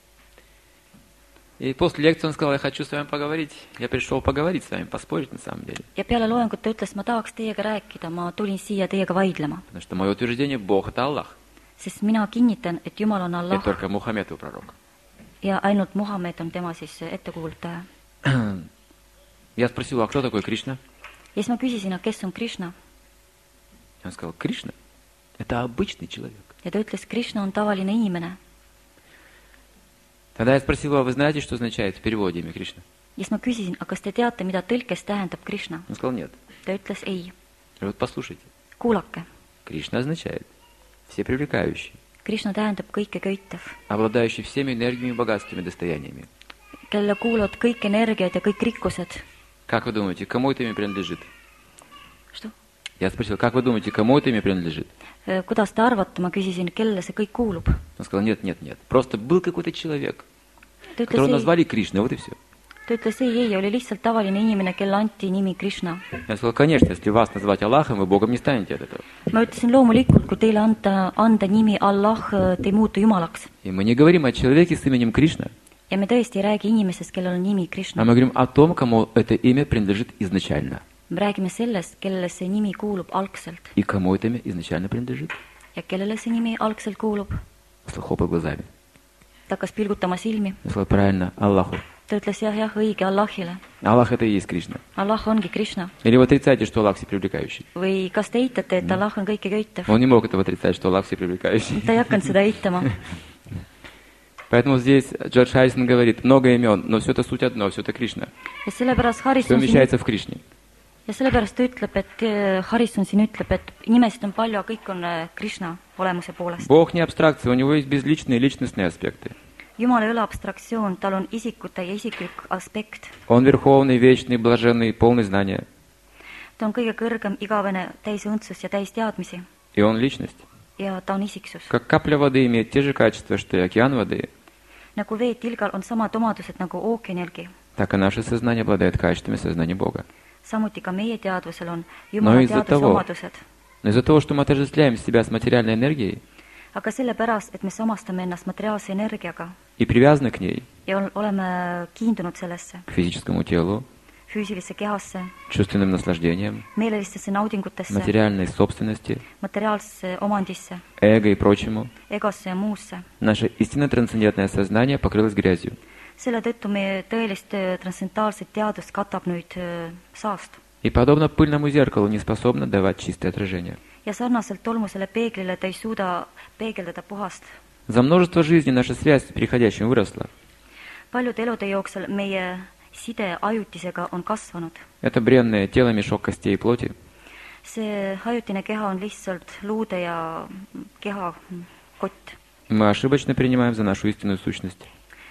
[SPEAKER 1] И после лекции он сказал, я хочу с вами поговорить. Я пришел поговорить с вами, поспорить на самом деле.
[SPEAKER 2] Ja peale loengut ta ütles, ma tahaks teiega rääkida, ma tulin siia teiega vaidlema.
[SPEAKER 1] Потому что мое утверждение, Бог это Аллах.
[SPEAKER 2] Sest mina kinnitan, et Jumal on
[SPEAKER 1] И
[SPEAKER 2] Allah
[SPEAKER 1] только Мухаммед его пророк.
[SPEAKER 2] ja ainult Muhamed on tema siis ettekuulutaja.
[SPEAKER 1] Я спросил, а кто такой Кришна?
[SPEAKER 2] Ja siis ma küsisin, et kes on Krishna?
[SPEAKER 1] И он сказал, Кришна это обычный человек.
[SPEAKER 2] Ja ta ütles, Krishna on tavaline inimene.
[SPEAKER 1] Тогда я спросил его, вы знаете, что означает в переводе имя Кришна?
[SPEAKER 2] Ja siis ma küsisin, aga kas te teate, mida tõlkes tähendab Krishna?
[SPEAKER 1] Он сказал, нет.
[SPEAKER 2] Ta ütles ei.
[SPEAKER 1] И вот послушайте.
[SPEAKER 2] Kuulake,
[SPEAKER 1] Кришна означает всепривлекающий,
[SPEAKER 2] Krishna tähendab kõike köitev,
[SPEAKER 1] обладающий всеми энергиями, богатствами, достояниями.
[SPEAKER 2] kellele kuuluvad kõik energiad ja kõik rikkused.
[SPEAKER 1] Как вы думаете, кому это имя принадлежит?
[SPEAKER 2] Что?
[SPEAKER 1] Я спросил, как вы думаете, кому это имя принадлежит?
[SPEAKER 2] Kuidas te arvate, ma küsisin, kellele see kõik kuulub?
[SPEAKER 1] Он сказал, нет, нет, нет. Просто был какой-то человек,
[SPEAKER 2] Ta
[SPEAKER 1] которого
[SPEAKER 2] ütles
[SPEAKER 1] назвали Кришной, вот и все.
[SPEAKER 2] ei, oli lihtsalt tavaline inimene, kelle anti nimi Krishna.
[SPEAKER 1] Я сказал, конечно, если вас назвать Аллахом, вы Богом не станете от этого.
[SPEAKER 2] Ma ütlesin, loomulikult, kui teile anda nimi Allah, te ei muutu jumalaks.
[SPEAKER 1] И мы не говорим о человеке с именем Кришна,
[SPEAKER 2] Ja me tõesti ei räägi inimesest, kellel on nimi Krishna.
[SPEAKER 1] а мы говорим о том, кому это имя принадлежит изначально.
[SPEAKER 2] Me räägime sellest, kellele see nimi kuulub algselt.
[SPEAKER 1] И кому это имя изначально принадлежит?
[SPEAKER 2] Ja kellele see nimi algselt kuulub?
[SPEAKER 1] Он сказал, хлопал глазами.
[SPEAKER 2] Ta hakkas pilgutama silmi.
[SPEAKER 1] Он сказал, правильно, Аллаху.
[SPEAKER 2] Ta ütles jah, õige, Allahile.
[SPEAKER 1] Аллах это и есть Кришна.
[SPEAKER 2] Allah ongi Krishna.
[SPEAKER 1] Или вы отрицаете, что Аллах всепривлекающий?
[SPEAKER 2] Või kas te eitate, et Allah on kõike köitev?
[SPEAKER 1] Он не мог этого отрицать, что Аллах всепривлекающий.
[SPEAKER 2] Ta ei hakanud seda eitama.
[SPEAKER 1] Поэтому здесь Джордж Харрисон говорит, много имен, но все это суть одно, все это Кришна.
[SPEAKER 2] Ja sellepärast
[SPEAKER 1] Все
[SPEAKER 2] Harrison
[SPEAKER 1] умещается в Кришне.
[SPEAKER 2] ja sellepärast ta ütleb, et Harrison siin ütleb, et nimesid on palju, aga kõik on Krishna olemuse poolest.
[SPEAKER 1] Бог не абстракция, у него есть безличные и личностные аспекты.
[SPEAKER 2] Jumal ei ole abstraktsioon, tal on isikute ja isiklik aspekt.
[SPEAKER 1] Он верховный, вечный, блаженный, полный знания.
[SPEAKER 2] Ta on kõige kõrgem, igavene, täis õndsust ja täis teadmisi.
[SPEAKER 1] И он личность.
[SPEAKER 2] Ja ta on isiksus.
[SPEAKER 1] Как капля воды имеет те же качества, что и океан воды,
[SPEAKER 2] Nagu veetilgal on samad omadused nagu ookeanilgi.
[SPEAKER 1] так и наше сознание обладает качествами сознания Бога.
[SPEAKER 2] Samuti ka meie teadvusel on
[SPEAKER 1] No
[SPEAKER 2] Jumala
[SPEAKER 1] из-за
[SPEAKER 2] teadvuse
[SPEAKER 1] того-
[SPEAKER 2] omadused.
[SPEAKER 1] Но из-за того, что мы отождествляем себя с материальной энергией
[SPEAKER 2] Aga sellepärast, et me samastame ennast materiaalse energiaga
[SPEAKER 1] и привязаны к ней,
[SPEAKER 2] ja oleme kiindunud sellesse,
[SPEAKER 1] к физическому телу,
[SPEAKER 2] füüsilisse kehasse,
[SPEAKER 1] чувственным наслаждениям,
[SPEAKER 2] meelelistesse naudingutesse,
[SPEAKER 1] материальной собственности,
[SPEAKER 2] materiaalsesse omandisse,
[SPEAKER 1] эго и прочему,
[SPEAKER 2] egosse ja muusse.
[SPEAKER 1] наше истинно трансцендентное сознание покрылось грязью.
[SPEAKER 2] Selle tõttu meie tõelist transcendentaalset teadust katab nüüd saast.
[SPEAKER 1] И подобно пыльному зеркалу не способно давать чистое отражение.
[SPEAKER 2] Ja sarnaselt tolmusele peeglile ta ei suuda peegeldada puhast.
[SPEAKER 1] За множество жизней наша связь с переходящим выросла.
[SPEAKER 2] Paljude elude jooksul meie side ajutisega on kasvanud.
[SPEAKER 1] Это бренное тело, мешок костей и плоти.
[SPEAKER 2] See ajutine keha on lihtsalt luude ja keha kott.
[SPEAKER 1] Мы ошибочно принимаем за нашу истинную сущность.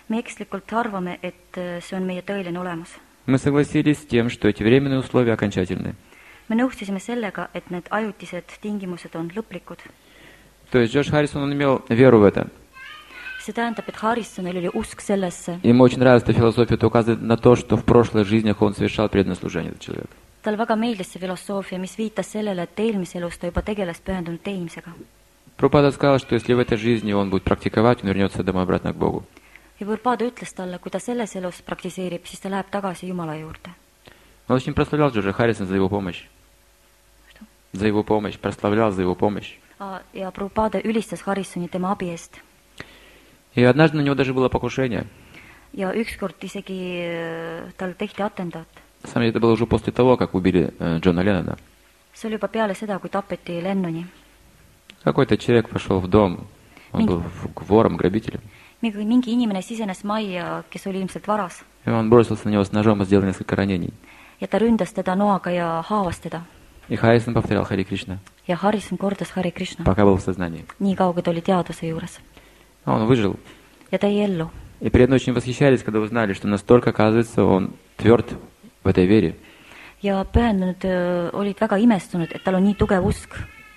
[SPEAKER 2] me ekslikult arvame, et see on meie tõeline olemus.
[SPEAKER 1] Мы согласились с тем, что эти временные условия окончательны.
[SPEAKER 2] Me nõustusime sellega, et need ajutised tingimused on lõplikud.
[SPEAKER 1] То есть Джош Харрисон, он имел веру в это.
[SPEAKER 2] See tähendab, et Harrisonil oli usk sellesse.
[SPEAKER 1] Ему очень нравится эта философия, это указывает на то, что в прошлых жизнях он совершал преданное служение, этот человек.
[SPEAKER 2] Tal väga meeldis see filosoofia, mis viitas sellele, et eelmise elus ta juba tegeles pühendunud teenimisega.
[SPEAKER 1] Прабхупада сказал, что если в этой жизни он будет практиковать, он вернется домой обратно к Богу.
[SPEAKER 2] Ja Prabhupada ütles talle, kui ta selles elus praktiseerib, siis ta läheb tagasi Jumala juurde.
[SPEAKER 1] Он очень прославлял Джорджа Харрисона за его помощь. За его помощь, прославлял за его помощь.
[SPEAKER 2] Ja Prabhupada ülistas Harrisoni tema abi eest.
[SPEAKER 1] И однажды на него даже было покушение.
[SPEAKER 2] Ja ükskord isegi tal tehti atendaat.
[SPEAKER 1] На самом деле это было уже после того, как убили Джона Леннона.
[SPEAKER 2] See oli juba peale seda, kui tapeti Lennoni.
[SPEAKER 1] Какой-то человек пошел в дом, он был вором, грабителем.
[SPEAKER 2] Mingi inimene sisenes majja, kes oli ilmselt varas.
[SPEAKER 1] И он бросился на него с ножом и сделал несколько ранений.
[SPEAKER 2] Ja ta ründas teda noaga ja haavas teda.
[SPEAKER 1] И Харрисон повторял Хари Кришна,
[SPEAKER 2] Ja Harrison kordas Hare Krishna.
[SPEAKER 1] пока был в сознании.
[SPEAKER 2] Nii kaua, kui ta oli teaduse juures.
[SPEAKER 1] Он выжил.
[SPEAKER 2] Ja ta jäi ellu.
[SPEAKER 1] И преданные очень восхищались, когда узнали, что настолько, оказывается, он тверд в этой вере.
[SPEAKER 2] Ja pühendunud olid väga imestunud, et tal on nii tugev usk.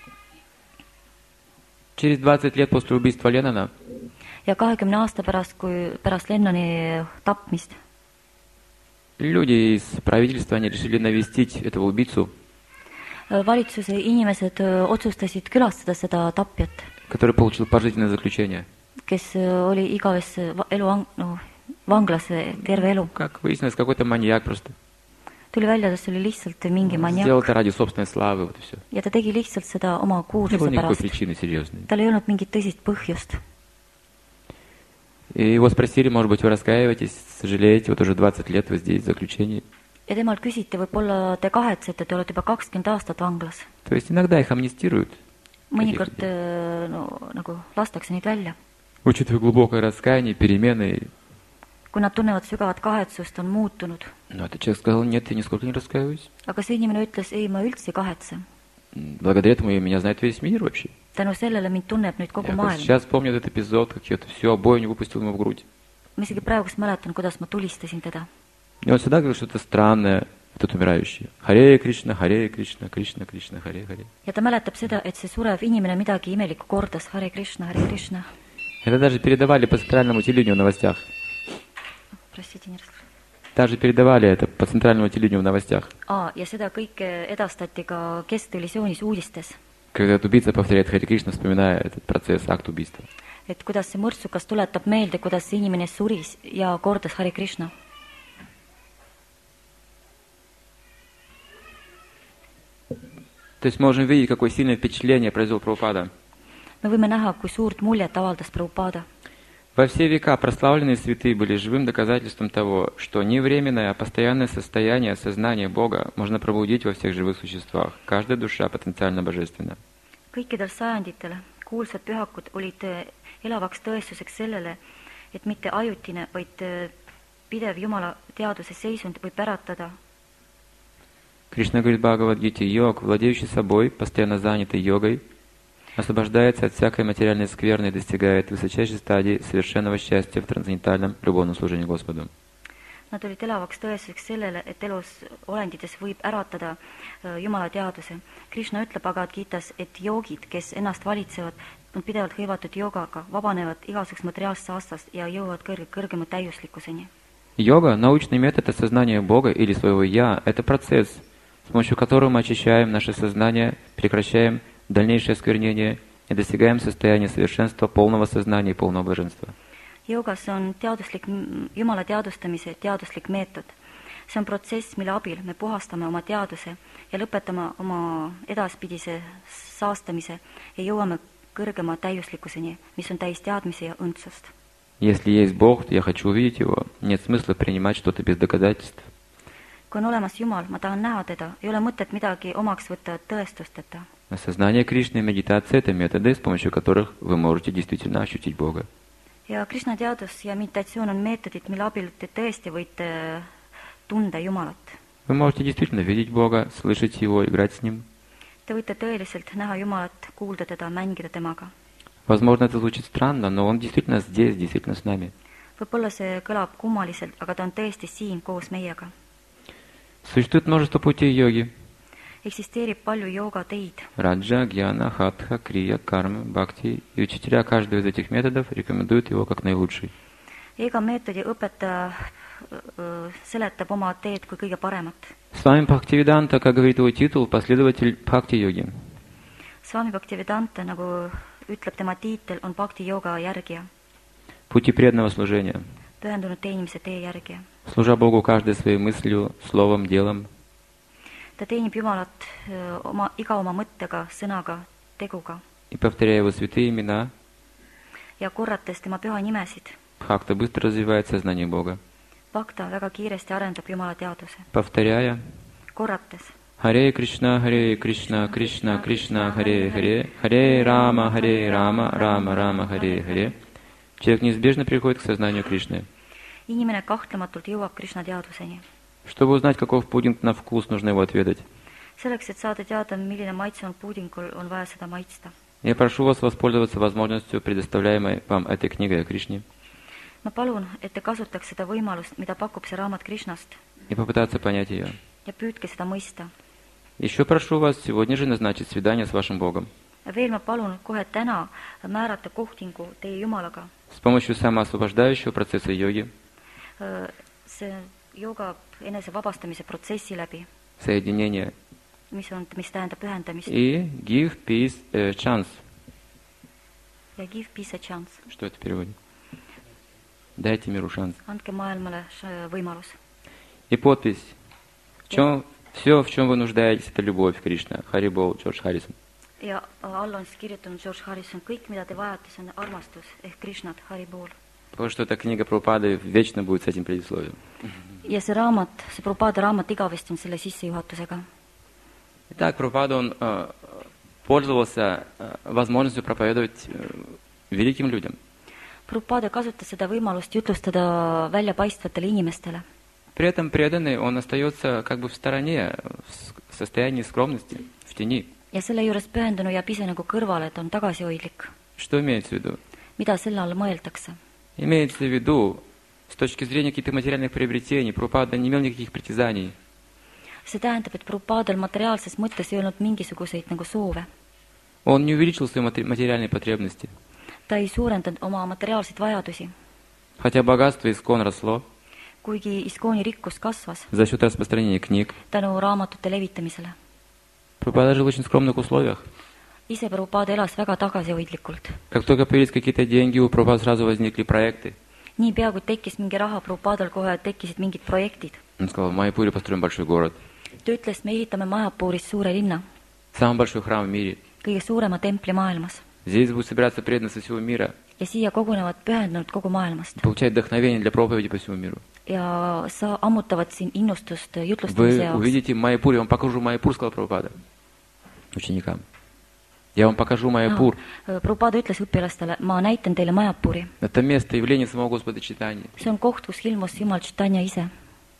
[SPEAKER 1] Через 20 лет после убийства Леннона
[SPEAKER 2] Ja 20 aasta pärast, kui pärast Lennoni tapmist,
[SPEAKER 1] люди из правительства, они решили навестить этого убийцу,
[SPEAKER 2] valitsuse inimesed otsustasid külastada seda tapjat,
[SPEAKER 1] который получил пожизненное заключение.
[SPEAKER 2] kes oli igavesse elu vanglas terve elu.
[SPEAKER 1] Как выяснилось, какой-то маньяк просто.
[SPEAKER 2] Tuli välja, et see oli lihtsalt mingi
[SPEAKER 1] Сделал
[SPEAKER 2] maniak
[SPEAKER 1] это ради собственной славы, вот и все.
[SPEAKER 2] ja ta tegi lihtsalt seda oma
[SPEAKER 1] Не было
[SPEAKER 2] kuulsuse
[SPEAKER 1] никакой
[SPEAKER 2] pärast.
[SPEAKER 1] причины серьезной.
[SPEAKER 2] Tal ei olnud mingit tõsist põhjust.
[SPEAKER 1] И его спросили, может быть, вы раскаиваетесь, сожалеете, вот уже 20 лет вы здесь в заключении.
[SPEAKER 2] Ja temalt küsiti, võib-olla te kahetsete, te olete juba 20 aastat vanglas.
[SPEAKER 1] То есть иногда их амнистируют.
[SPEAKER 2] Mõnikord nagu lastakse neid välja.
[SPEAKER 1] Учитывая глубокое раскаяние, перемены.
[SPEAKER 2] Kui nad tunnevad sügavat kahetsust, on muutunud.
[SPEAKER 1] Но этот человек сказал, нет, я нисколько не раскаиваюсь.
[SPEAKER 2] Aga see inimene ütles, ei, ma üldse ei kahetse.
[SPEAKER 1] Благодаря этому меня знает весь мир вообще.
[SPEAKER 2] Tänu sellele mind tunneb nüüd kogu
[SPEAKER 1] Я
[SPEAKER 2] maailm.
[SPEAKER 1] сейчас помню этот эпизод, как я это все обойню выпустил ему в грудь.
[SPEAKER 2] Ma isegi praegust mäletan, kuidas ma tulistasin teda.
[SPEAKER 1] И он всегда говорил что-то странное, этот умирающий. Харе Кришна, Харе Кришна, Кришна, Кришна, Харе Харе.
[SPEAKER 2] Ja ta mäletab seda, et see surev inimene midagi imelikku kordas. Hare Krishna, Hare Krishna.
[SPEAKER 1] Это даже передавали по центральному телевидению в новостях.
[SPEAKER 2] Простите, не расскажу.
[SPEAKER 1] Даже передавали это по центральному телевидению в новостях.
[SPEAKER 2] Ja seda kõike edastati ka kesktelevisionis uudistes.
[SPEAKER 1] Когда этот убийца повторяет Харе Кришна, вспоминая этот процесс, акт убийства.
[SPEAKER 2] Et kuidas see mõrtsukas tuletab meelde, kuidas see inimene suris ja kordas Hare Krishna.
[SPEAKER 1] То есть мы можем видеть, какое сильное впечатление произвел Прабхупада.
[SPEAKER 2] Me võime näha, kui suurt muljet avaldas Prabhupada.
[SPEAKER 1] Во все века прославленные святые были живым доказательством того, что не временное, а постоянное состояние сознания Бога можно пробудить во всех живых существах. Каждая душа потенциально божественна.
[SPEAKER 2] Kõikidel sajanditel kuulsad pühakud olid elavaks tõestuseks sellele, et mitte ajutine, vaid pidev Jumala teaduse seisund võib äratada.
[SPEAKER 1] Кришна говорит в Бхагавад-гите, йог, владеющий собой, постоянно занятый йогой, освобождается от всякой материальной скверны и достигает высочайшей стадии совершенного счастья в трансцендентальном любовном служении Господу.
[SPEAKER 2] Nad olid elavaks tõestuseks sellele, et elus olendides võib äratada Jumala teaduse. Krishna ütleb Bhagavad-gitas, et joogid, kes ennast valitsevad, on pidevalt hõivatud joogaga, vabanevad igasugust materiaalsest saastast ja jõuavad kõrgema täiuslikkuseni.
[SPEAKER 1] Йога, научный метод осознания Бога или своего «я» — это процесс, с помощью которого мы очищаем наше сознание, прекращаем дальнейшее осквернение и достигаем состояния совершенства, полного сознания и полного блаженства.
[SPEAKER 2] Joogas on teaduslik, Jumala teadustamise teaduslik meetod. See on protsess, mille abil me puhastame oma teaduse ja lõpetame oma edaspidise saastamise ja jõuame kõrgema täiuslikkuseni, mis on täis teadmise ja õndsust.
[SPEAKER 1] Если есть Бог, то я хочу увидеть Его. Нет смысла принимать что-то без доказательств.
[SPEAKER 2] Kui on olemas Jumal, ma tahan näha teda, ei ole mõtet midagi omaks võtta tõestusteta.
[SPEAKER 1] Осознание Кришны и медитация — это методы, с помощью которых вы можете действительно ощутить Бога.
[SPEAKER 2] Ja Krishna teadus ja meditatsioon on meetodid, mille abil te tõesti võite tunda Jumalat.
[SPEAKER 1] Вы можете действительно видеть Бога, слышать Его, играть с Ним.
[SPEAKER 2] Te võite tõeliselt näha Jumalat, kuulda teda, mängida temaga.
[SPEAKER 1] Возможно, это звучит странно, но Он действительно здесь, действительно с нами.
[SPEAKER 2] võib-olla see kõlab kummaliselt, aga ta on tõesti siin koos meiega.
[SPEAKER 1] Существует множество путей йоги.
[SPEAKER 2] Eksisteerib palju joogateid.
[SPEAKER 1] Раджа, гьяна, хатха, крия, карма, бхакти. И учителя каждого из этих методов рекомендуют его как наилучший.
[SPEAKER 2] Iga meetodi õpetaja seletab oma teed kui kõige paremat.
[SPEAKER 1] Свами Бхактивиданта, как говорит его титул, последователь бхакти-йоги.
[SPEAKER 2] Swami Bhaktivedanta, nagu ütleb tema tiitel, on bhakti-jooga järgija.
[SPEAKER 1] Пути преданного служения.
[SPEAKER 2] Pühendunud teenimise tee järgija.
[SPEAKER 1] Служа Богу каждой своей мыслью, словом, делом.
[SPEAKER 2] Ta teenib Jumalat iga oma mõttega, sõnaga, teguga.
[SPEAKER 1] И повторяя его святые имена,
[SPEAKER 2] Ja korrates tema püha nimesid,
[SPEAKER 1] Бхакта быстро развивает сознание Бога.
[SPEAKER 2] Bhakta väga kiiresti arendab Jumala teaduse.
[SPEAKER 1] Повторяя
[SPEAKER 2] Korrates.
[SPEAKER 1] Харе Кришна, Кришна, Кришна, Харе, Харе Рама, Рама, Рама, Харе. Человек неизбежно приходит к сознанию Кришны.
[SPEAKER 2] Inimene kahtlematult jõuab Krishna teadvuseni.
[SPEAKER 1] Чтобы узнать, каков пудинг на вкус, нужно его отведать.
[SPEAKER 2] Selleks, et saada teada, milline maitse on puudingul, on vaja seda maitsta.
[SPEAKER 1] Я прошу вас воспользоваться возможностью, предоставляемой вам этой книгой о Кришне,
[SPEAKER 2] Ma palun, et te kasutaks seda võimalust, mida pakub see raamat Krishnast,
[SPEAKER 1] и попытаться понять ее.
[SPEAKER 2] ja püüdke seda mõista.
[SPEAKER 1] Еще прошу вас сегодня же назначить свидание с вашим Богом.
[SPEAKER 2] Ja veel ma palun kohe täna määrata kohtingu teie Jumalaga.
[SPEAKER 1] С помощью самоосвобождающего процесса йоги,
[SPEAKER 2] See jooga enese vabastamise protsessi läbi,
[SPEAKER 1] соединения
[SPEAKER 2] mis tähendab ühendamist.
[SPEAKER 1] и give peace a chance.
[SPEAKER 2] Ja give peace a chance.
[SPEAKER 1] Что это в переводе? Дайте миру шанс.
[SPEAKER 2] Andke maailmale võimalus.
[SPEAKER 1] И подпись. Все, в чем вы нуждаетесь, это любовь, Кришна. Харибол, Джордж Харрисон.
[SPEAKER 2] Ja all on siis kirjutanud George Harrison, kõik, mida te vajate, see on armastus ehk Krishnat, Haribol.
[SPEAKER 1] Потому что эта книга Прабхупады вечно будет с этим предисловием.
[SPEAKER 2] Ja see raamat, see Prabhupada raamat igavesti on selle sissejuhatusega.
[SPEAKER 1] Итак, Прабхупада, он пользовался возможностью проповедовать великим людям.
[SPEAKER 2] Prabhupada kasutas seda võimalust jutlustada väljapaistvatele inimestele.
[SPEAKER 1] При этом преданный, он остается как бы в стороне, в состоянии скромности, в тени.
[SPEAKER 2] Ja selle juures pühendunu jääb ise nagu kõrvale, et on tagasihoidlik.
[SPEAKER 1] Что имеется в виду?
[SPEAKER 2] Mida selle all mõeldakse?
[SPEAKER 1] Имеется в виду, с точки зрения каких-то материальных приобретений, Прабхупада не имел никаких притязаний.
[SPEAKER 2] See tähendab, et Prabhupadal materiaalses mõttes ei olnud mingisuguseid nagu soove.
[SPEAKER 1] Он не увеличил свои материальные потребности.
[SPEAKER 2] Ta ei suurendanud oma materiaalseid vajadusi.
[SPEAKER 1] Хотя богатство Искон росло
[SPEAKER 2] Kuigi Iskooni rikkus kasvas
[SPEAKER 1] за счет распространения книг.
[SPEAKER 2] tänu raamatute levitamisele.
[SPEAKER 1] Прабхупада жил в очень скромных условиях.
[SPEAKER 2] Ise Prabhupada elas väga tagasihoidlikult.
[SPEAKER 1] Как только появились какие-то деньги, у Прабхупады сразу возникли проекты.
[SPEAKER 2] Niipea kui tekkis mingi raha, Prabhupadal kohe tekkisid mingid projektid.
[SPEAKER 1] Он сказал, в Майяпуре построим большой город.
[SPEAKER 2] Ta ütles, me ehitame Majapuuris suure linna,
[SPEAKER 1] Самый большой храм в мире.
[SPEAKER 2] kõige suurema templi maailmas.
[SPEAKER 1] Здесь будут собираться преданные со всего мира.
[SPEAKER 2] Ja siia kogunevad pühendunud kogu maailmast.
[SPEAKER 1] Получать вдохновение для проповеди по всему миру.
[SPEAKER 2] Ja ammutavad siin innustust jutlustamise
[SPEAKER 1] Вы
[SPEAKER 2] jaoks.
[SPEAKER 1] увидите Майяпур, я вам покажу Майяпур, сказал Прабхупада ученикам. Я вам покажу Майяпур.
[SPEAKER 2] Prabhupada ütles õpilastele, ma näitan teile Majapuri.
[SPEAKER 1] Это место явления самого Господа Чайтаньи.
[SPEAKER 2] See on koht, kus ilmus Jumal Chaitanya ise.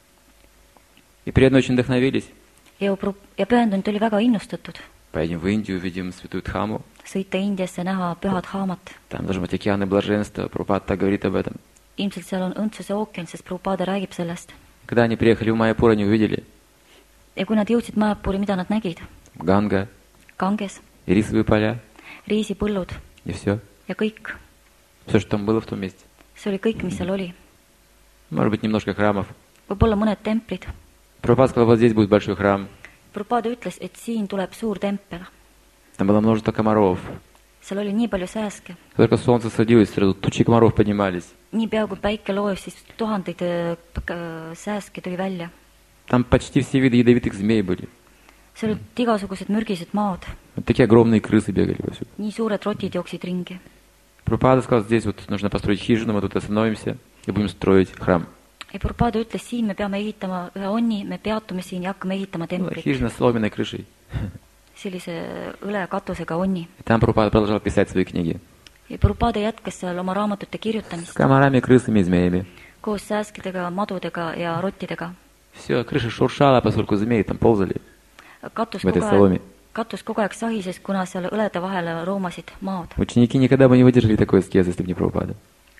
[SPEAKER 1] И преданные очень вдохновились.
[SPEAKER 2] Ja pühendunud oli väga innustatud.
[SPEAKER 1] Поедем в Индию, увидим святую Дхаму.
[SPEAKER 2] Sõita Indiasse, näha pühad haamat.
[SPEAKER 1] Там должен быть океаны блаженства. Прабхупада так говорит об этом.
[SPEAKER 2] Ilmselt seal on õndsuse ookean, sest Prabhupada räägib sellest.
[SPEAKER 1] Когда они приехали в Майяпур, они увидели
[SPEAKER 2] Ja kui nad jõudsid Majapuri, mida nad nägid?
[SPEAKER 1] Ганга,
[SPEAKER 2] Ganges,
[SPEAKER 1] рисовые поля
[SPEAKER 2] riisipõllud
[SPEAKER 1] и все.
[SPEAKER 2] ja kõik.
[SPEAKER 1] Все, что там было в том месте.
[SPEAKER 2] See oli kõik, mis seal oli.
[SPEAKER 1] Может быть, немножко храмов.
[SPEAKER 2] Võib-olla mõned templid.
[SPEAKER 1] Прабхупада сказал, вот здесь будет большой храм.
[SPEAKER 2] Prabhupada ütles, et siin tuleb suur tempel.
[SPEAKER 1] Там было множество комаров.
[SPEAKER 2] Seal oli nii palju sääske.
[SPEAKER 1] Только солнце садилось, сразу тучи комаров поднимались.
[SPEAKER 2] Niipea kui päike loeb, siis tuhandeid sääske tuli välja.
[SPEAKER 1] Там почти все виды ядовитых змей были.
[SPEAKER 2] See olid igasugused mürgised maad.
[SPEAKER 1] Вот такие огромные крысы бегали повсюду.
[SPEAKER 2] Nii suured rotid jooksid ringi.
[SPEAKER 1] Прабхупада сказал, здесь вот нужно построить хижину, мы тут остановимся и будем строить храм.
[SPEAKER 2] Ja Prabhupada ütles, siin me peame ehitama ühe onni, me peatume siin ja hakkame ehitama templit.
[SPEAKER 1] Хижина с соломенной крышей.
[SPEAKER 2] Sellise õlekatusega onni.
[SPEAKER 1] И там Прабхупада продолжал писать свои книги.
[SPEAKER 2] Ja Prabhupada jätkas seal oma raamatute
[SPEAKER 1] С
[SPEAKER 2] kirjutamist
[SPEAKER 1] комарами, крысами и змеями.
[SPEAKER 2] koos sääskidega, madudega ja rottidega.
[SPEAKER 1] Все, крыша шуршала, поскольку змеи там ползали.
[SPEAKER 2] Katus
[SPEAKER 1] В этой
[SPEAKER 2] kogu
[SPEAKER 1] соломе.
[SPEAKER 2] aeg sahises, kuna seal õlede vahele roomasid maad.
[SPEAKER 1] Ученики никогда бы не выдержали такой аскезы, если бы не Прабхупада.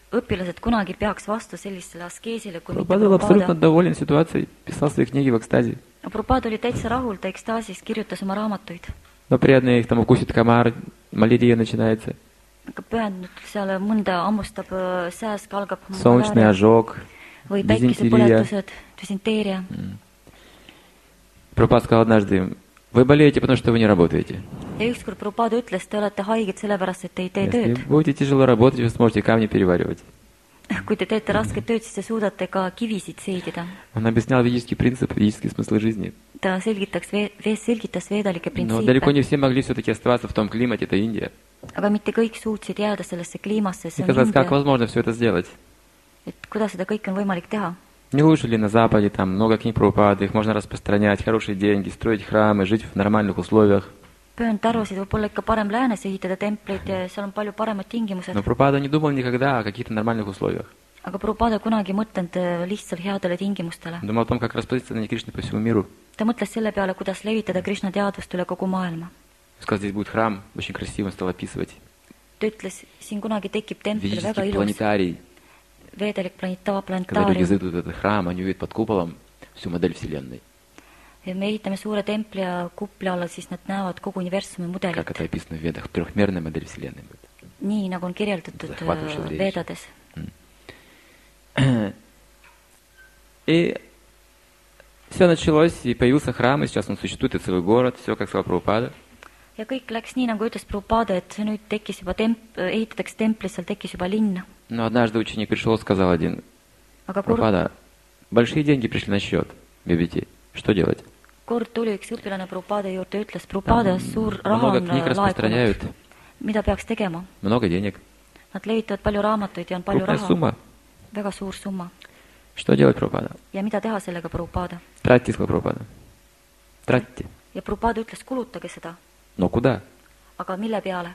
[SPEAKER 2] õpilased kunagi peaks vastu sellisele askeesile, kui mitte
[SPEAKER 1] Прабхупада был абсолютно
[SPEAKER 2] Prabhupada.
[SPEAKER 1] доволен ситуацией, писал свои книги в экстазе.
[SPEAKER 2] Prabhupada oli täitsa rahul, ta ekstaasis kirjutas oma raamatuid.
[SPEAKER 1] Но преданные их там укусит комар, малярия начинается,
[SPEAKER 2] Aga pühendunud seal mõnda hammustab, sääsk algab
[SPEAKER 1] солнечный ожог,
[SPEAKER 2] või
[SPEAKER 1] дизентерия.
[SPEAKER 2] päikesepõletused, düsenteeria.
[SPEAKER 1] Прабхупада сказал однажды: вы болеете, потому что вы не работаете.
[SPEAKER 2] Ja ükskord Prabhupada ütles, te olete haiged sellepärast, et te ei tee
[SPEAKER 1] Если
[SPEAKER 2] tööd.
[SPEAKER 1] будете тяжело работать, вы сможете камни переваривать.
[SPEAKER 2] Kui te teete rasket tööd, siis te suudate ka kivisid seedida.
[SPEAKER 1] Он объяснял ведический принцип, ведический смысл жизни.
[SPEAKER 2] Ta selgitas veedalikke
[SPEAKER 1] Но далеко
[SPEAKER 2] printsiipe,
[SPEAKER 1] не все могли все-таки оставаться в том климате, это Индия.
[SPEAKER 2] aga mitte kõik suutsid jääda sellesse kliimasse, see
[SPEAKER 1] Мне
[SPEAKER 2] on
[SPEAKER 1] казалось, как
[SPEAKER 2] India.
[SPEAKER 1] возможно все это сделать?
[SPEAKER 2] Et kuidas seda kõike on võimalik teha?
[SPEAKER 1] Не лучше ли на Западе, там много книг Прабхупады, их можно распространять, хорошие деньги, строить храмы, жить в нормальных условиях.
[SPEAKER 2] Pöönd arvasid, võib-olla ikka parem läänes ehitada templeid ja seal on palju paremad tingimused.
[SPEAKER 1] Но Прабхупада не думал никогда о каких-то нормальных условиях.
[SPEAKER 2] Aga Prabhupada kunagi ei mõtlenud lihtsalt headele tingimustele.
[SPEAKER 1] Думал о том, как распространить Кришны по всему миру.
[SPEAKER 2] Ta mõtles selle peale, kuidas levitada Krishna teadvust üle kogu maailma.
[SPEAKER 1] Сказал, здесь будет храм, очень красиво, стал описывать.
[SPEAKER 2] Ta ütles, siin kunagi tekib tempel väga
[SPEAKER 1] Ведический
[SPEAKER 2] ilus,
[SPEAKER 1] планетарий.
[SPEAKER 2] veedelik
[SPEAKER 1] Когда люди
[SPEAKER 2] planetaarium.
[SPEAKER 1] зайдут в этот храм, они увидят под куполом всю модель Вселенной.
[SPEAKER 2] Ja me ehitame suure templi ja kupli alla, siis nad näevad kogu universumi mudelit.
[SPEAKER 1] Как это описано в Ведах, трехмерная модель Вселенной будет.
[SPEAKER 2] Nii, nagu on kirjeldatud
[SPEAKER 1] Захватывающее зрелище.
[SPEAKER 2] veedades.
[SPEAKER 1] И все началось, и появился храм, и сейчас он существует, и целый город, все, как сказал Прабхупада.
[SPEAKER 2] Ja kõik läks nii, nagu ütles Prabhupada, et see nüüd tekkis juba ehitatakse templis, seal tekkis juba linn.
[SPEAKER 1] Но однажды ученик пришел и сказал один:
[SPEAKER 2] Aga
[SPEAKER 1] Прабхупада, большие деньги пришли на счет, BBT, что делать?
[SPEAKER 2] kord tuli üks õpilane Prabhupada juurde ja ütles, Prabhupada, suur raha
[SPEAKER 1] Много
[SPEAKER 2] on
[SPEAKER 1] книг распространяют,
[SPEAKER 2] laekunud. Mida peaks tegema?
[SPEAKER 1] много денег,
[SPEAKER 2] Nad levitavad palju raamatuid ja on palju
[SPEAKER 1] крупная
[SPEAKER 2] raha.
[SPEAKER 1] сумма.
[SPEAKER 2] Väga suur summa.
[SPEAKER 1] Что делать, Прабхупада?
[SPEAKER 2] Ja mida teha sellega, Prabhupada?
[SPEAKER 1] Тратьте, сказал Прабхупада. Тратьте.
[SPEAKER 2] Ja Prabhupada ütles, kulutage seda.
[SPEAKER 1] Но куда?
[SPEAKER 2] Aga mille peale?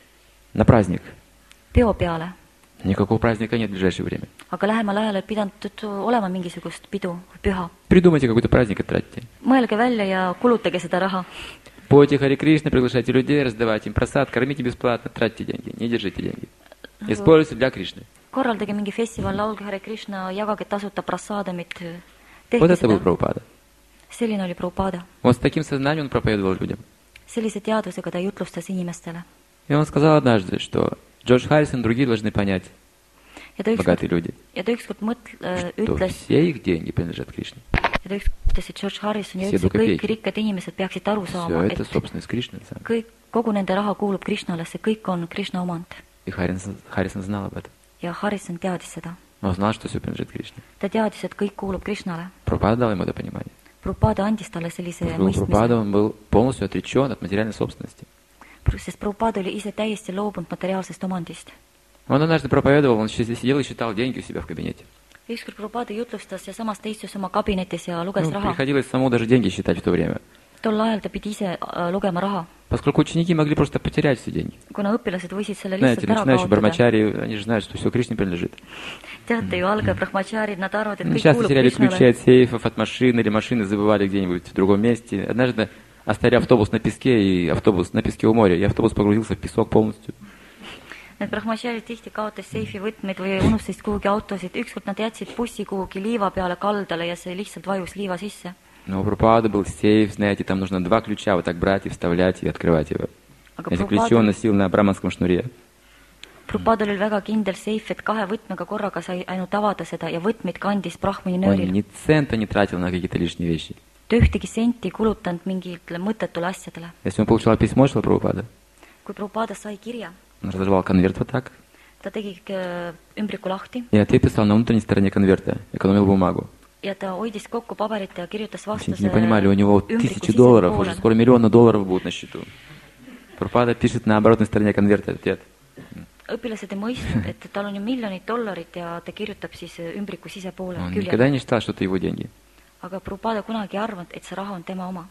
[SPEAKER 1] На праздник.
[SPEAKER 2] Peo peale.
[SPEAKER 1] Никакого праздника нет в ближайшее время.
[SPEAKER 2] Aga lähemal ajal ei pidanud olema mingisugust pidu või püha.
[SPEAKER 1] Придумайте какой-то праздник и тратьте.
[SPEAKER 2] Mõelge välja ja kulutage seda raha.
[SPEAKER 1] Пойте Хари Кришна, приглашайте людей, раздавайте им просад, кормите бесплатно, тратьте деньги, не держите деньги. Используйте для Кришны.
[SPEAKER 2] Korraldage mingi festival, laulge Hare Krishna, jagage tasuta prasadamit.
[SPEAKER 1] Вот
[SPEAKER 2] Tehke
[SPEAKER 1] это был
[SPEAKER 2] seda.
[SPEAKER 1] Прабхупада.
[SPEAKER 2] Selline oli Prabhupada.
[SPEAKER 1] Вот с таким сознанием он проповедовал людям.
[SPEAKER 2] Sellise teadvusega ta jutlustas inimestele.
[SPEAKER 1] И он сказал однажды, что Джордж Харрисон и другие должны понять,
[SPEAKER 2] Ja ta
[SPEAKER 1] богатые люди,
[SPEAKER 2] ükskord
[SPEAKER 1] что
[SPEAKER 2] ütles,
[SPEAKER 1] все их деньги принадлежат Кришне.
[SPEAKER 2] ja ta ütles, et George Harrison ja
[SPEAKER 1] See
[SPEAKER 2] ütles, et
[SPEAKER 1] eduka
[SPEAKER 2] kõik
[SPEAKER 1] keegi.
[SPEAKER 2] rikkad inimesed peaksid aru
[SPEAKER 1] Все
[SPEAKER 2] saama,
[SPEAKER 1] это
[SPEAKER 2] et
[SPEAKER 1] собственность Кришны.
[SPEAKER 2] kõik, kogu nende raha kuulub Krishnale, see kõik on Krishna omand.
[SPEAKER 1] И Харрисон знал об этом.
[SPEAKER 2] Ja Harrison teadis seda.
[SPEAKER 1] Он знал, что все принадлежит Кришне.
[SPEAKER 2] Ta teadis, et kõik kuulub Krishnale.
[SPEAKER 1] Прабхупада дал ему это понимание.
[SPEAKER 2] Prabhupada andis talle sellise
[SPEAKER 1] Потому что Прабхупада
[SPEAKER 2] mõistmise,
[SPEAKER 1] он был полностью отречен от материальной собственности.
[SPEAKER 2] sest Prabhupada oli ise täiesti loobunud materiaalsest omandist.
[SPEAKER 1] Он однажды проповедовал, он сидел и считал деньги у себя в кабинете.
[SPEAKER 2] Ükskord Prabhupada jutlustas ja samas ta istus oma kabinetis ja luges
[SPEAKER 1] Ну,
[SPEAKER 2] raha.
[SPEAKER 1] приходилось самому даже деньги считать в то время.
[SPEAKER 2] Tol ajal ta pidi ise lugema raha,
[SPEAKER 1] Поскольку ученики могли просто потерять все деньги.
[SPEAKER 2] kuna õpilased võisid selle
[SPEAKER 1] Знаете,
[SPEAKER 2] lihtsalt ära
[SPEAKER 1] начинающие
[SPEAKER 2] kaotada.
[SPEAKER 1] бармачари, они же знают, что все Кришне принадлежит.
[SPEAKER 2] Teate ju, algab brahmacharid, nad arvavad, et
[SPEAKER 1] Ну,
[SPEAKER 2] kõik
[SPEAKER 1] часто
[SPEAKER 2] kuulub
[SPEAKER 1] теряли ключи
[SPEAKER 2] Krishnale.
[SPEAKER 1] от сейфов, от машин, или машины забывали где-нибудь в другом месте. Однажды оставили автобус на песке, и автобус на песке у моря, и автобус погрузился в песок полностью.
[SPEAKER 2] Need brahmacharid tihti kaotas seifi võtmeid või unustasid kuhugi autosid. Ükskord nad jätsid bussi kuhugi liiva peale kaldale ja see lihtsalt vajus liiva sisse.
[SPEAKER 1] Но у Прабхупады был сейф, знаете, там нужно 2 ключа вот так брать и вставлять и открывать его.
[SPEAKER 2] Aga
[SPEAKER 1] Эти ключи он носил на браманском шнуре.
[SPEAKER 2] Prabhupada oli väga kindel seif, et 2 võtmega korraga sai ainult avada seda ja võtmeid kandis brahmani
[SPEAKER 1] Он
[SPEAKER 2] nööril.
[SPEAKER 1] ни цента не тратил на какие-то лишние вещи.
[SPEAKER 2] Ta ühtegi senti kulutanud mingitele mõttetule asjadele.
[SPEAKER 1] Если он получал письмо, шел Прабхупада,
[SPEAKER 2] Kui Prabhupada sai kirja,
[SPEAKER 1] он разорвал конверт вот так,
[SPEAKER 2] ta tegi ümbriku lahti
[SPEAKER 1] и ответ писал на внутренней стороне конверта, экономил бумагу.
[SPEAKER 2] ja ta hoidis kokku paberit ja kirjutas
[SPEAKER 1] Ученики
[SPEAKER 2] vastuse
[SPEAKER 1] не понимали, у него
[SPEAKER 2] ümbriku
[SPEAKER 1] $1000, уже
[SPEAKER 2] sisepoole.
[SPEAKER 1] скоро $1 000 будут на счету. Прабхупада пишет на оборотной стороне конверта ответ.
[SPEAKER 2] Õpilased ei mõistnud, et tal on ju $1 000 000 ja ta kirjutab siis ümbriku sisepoole
[SPEAKER 1] Он
[SPEAKER 2] küljele.
[SPEAKER 1] никогда не считал, что это его деньги.
[SPEAKER 2] Aga Prabhupada kunagi ei arvanud, et see raha on tema oma.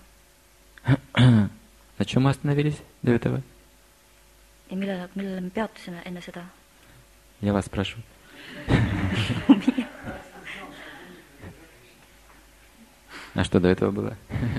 [SPEAKER 1] На чем мы остановились до этого?
[SPEAKER 2] Ja millele me peatusime enne seda?
[SPEAKER 1] Я вас спрошу. А что до этого было?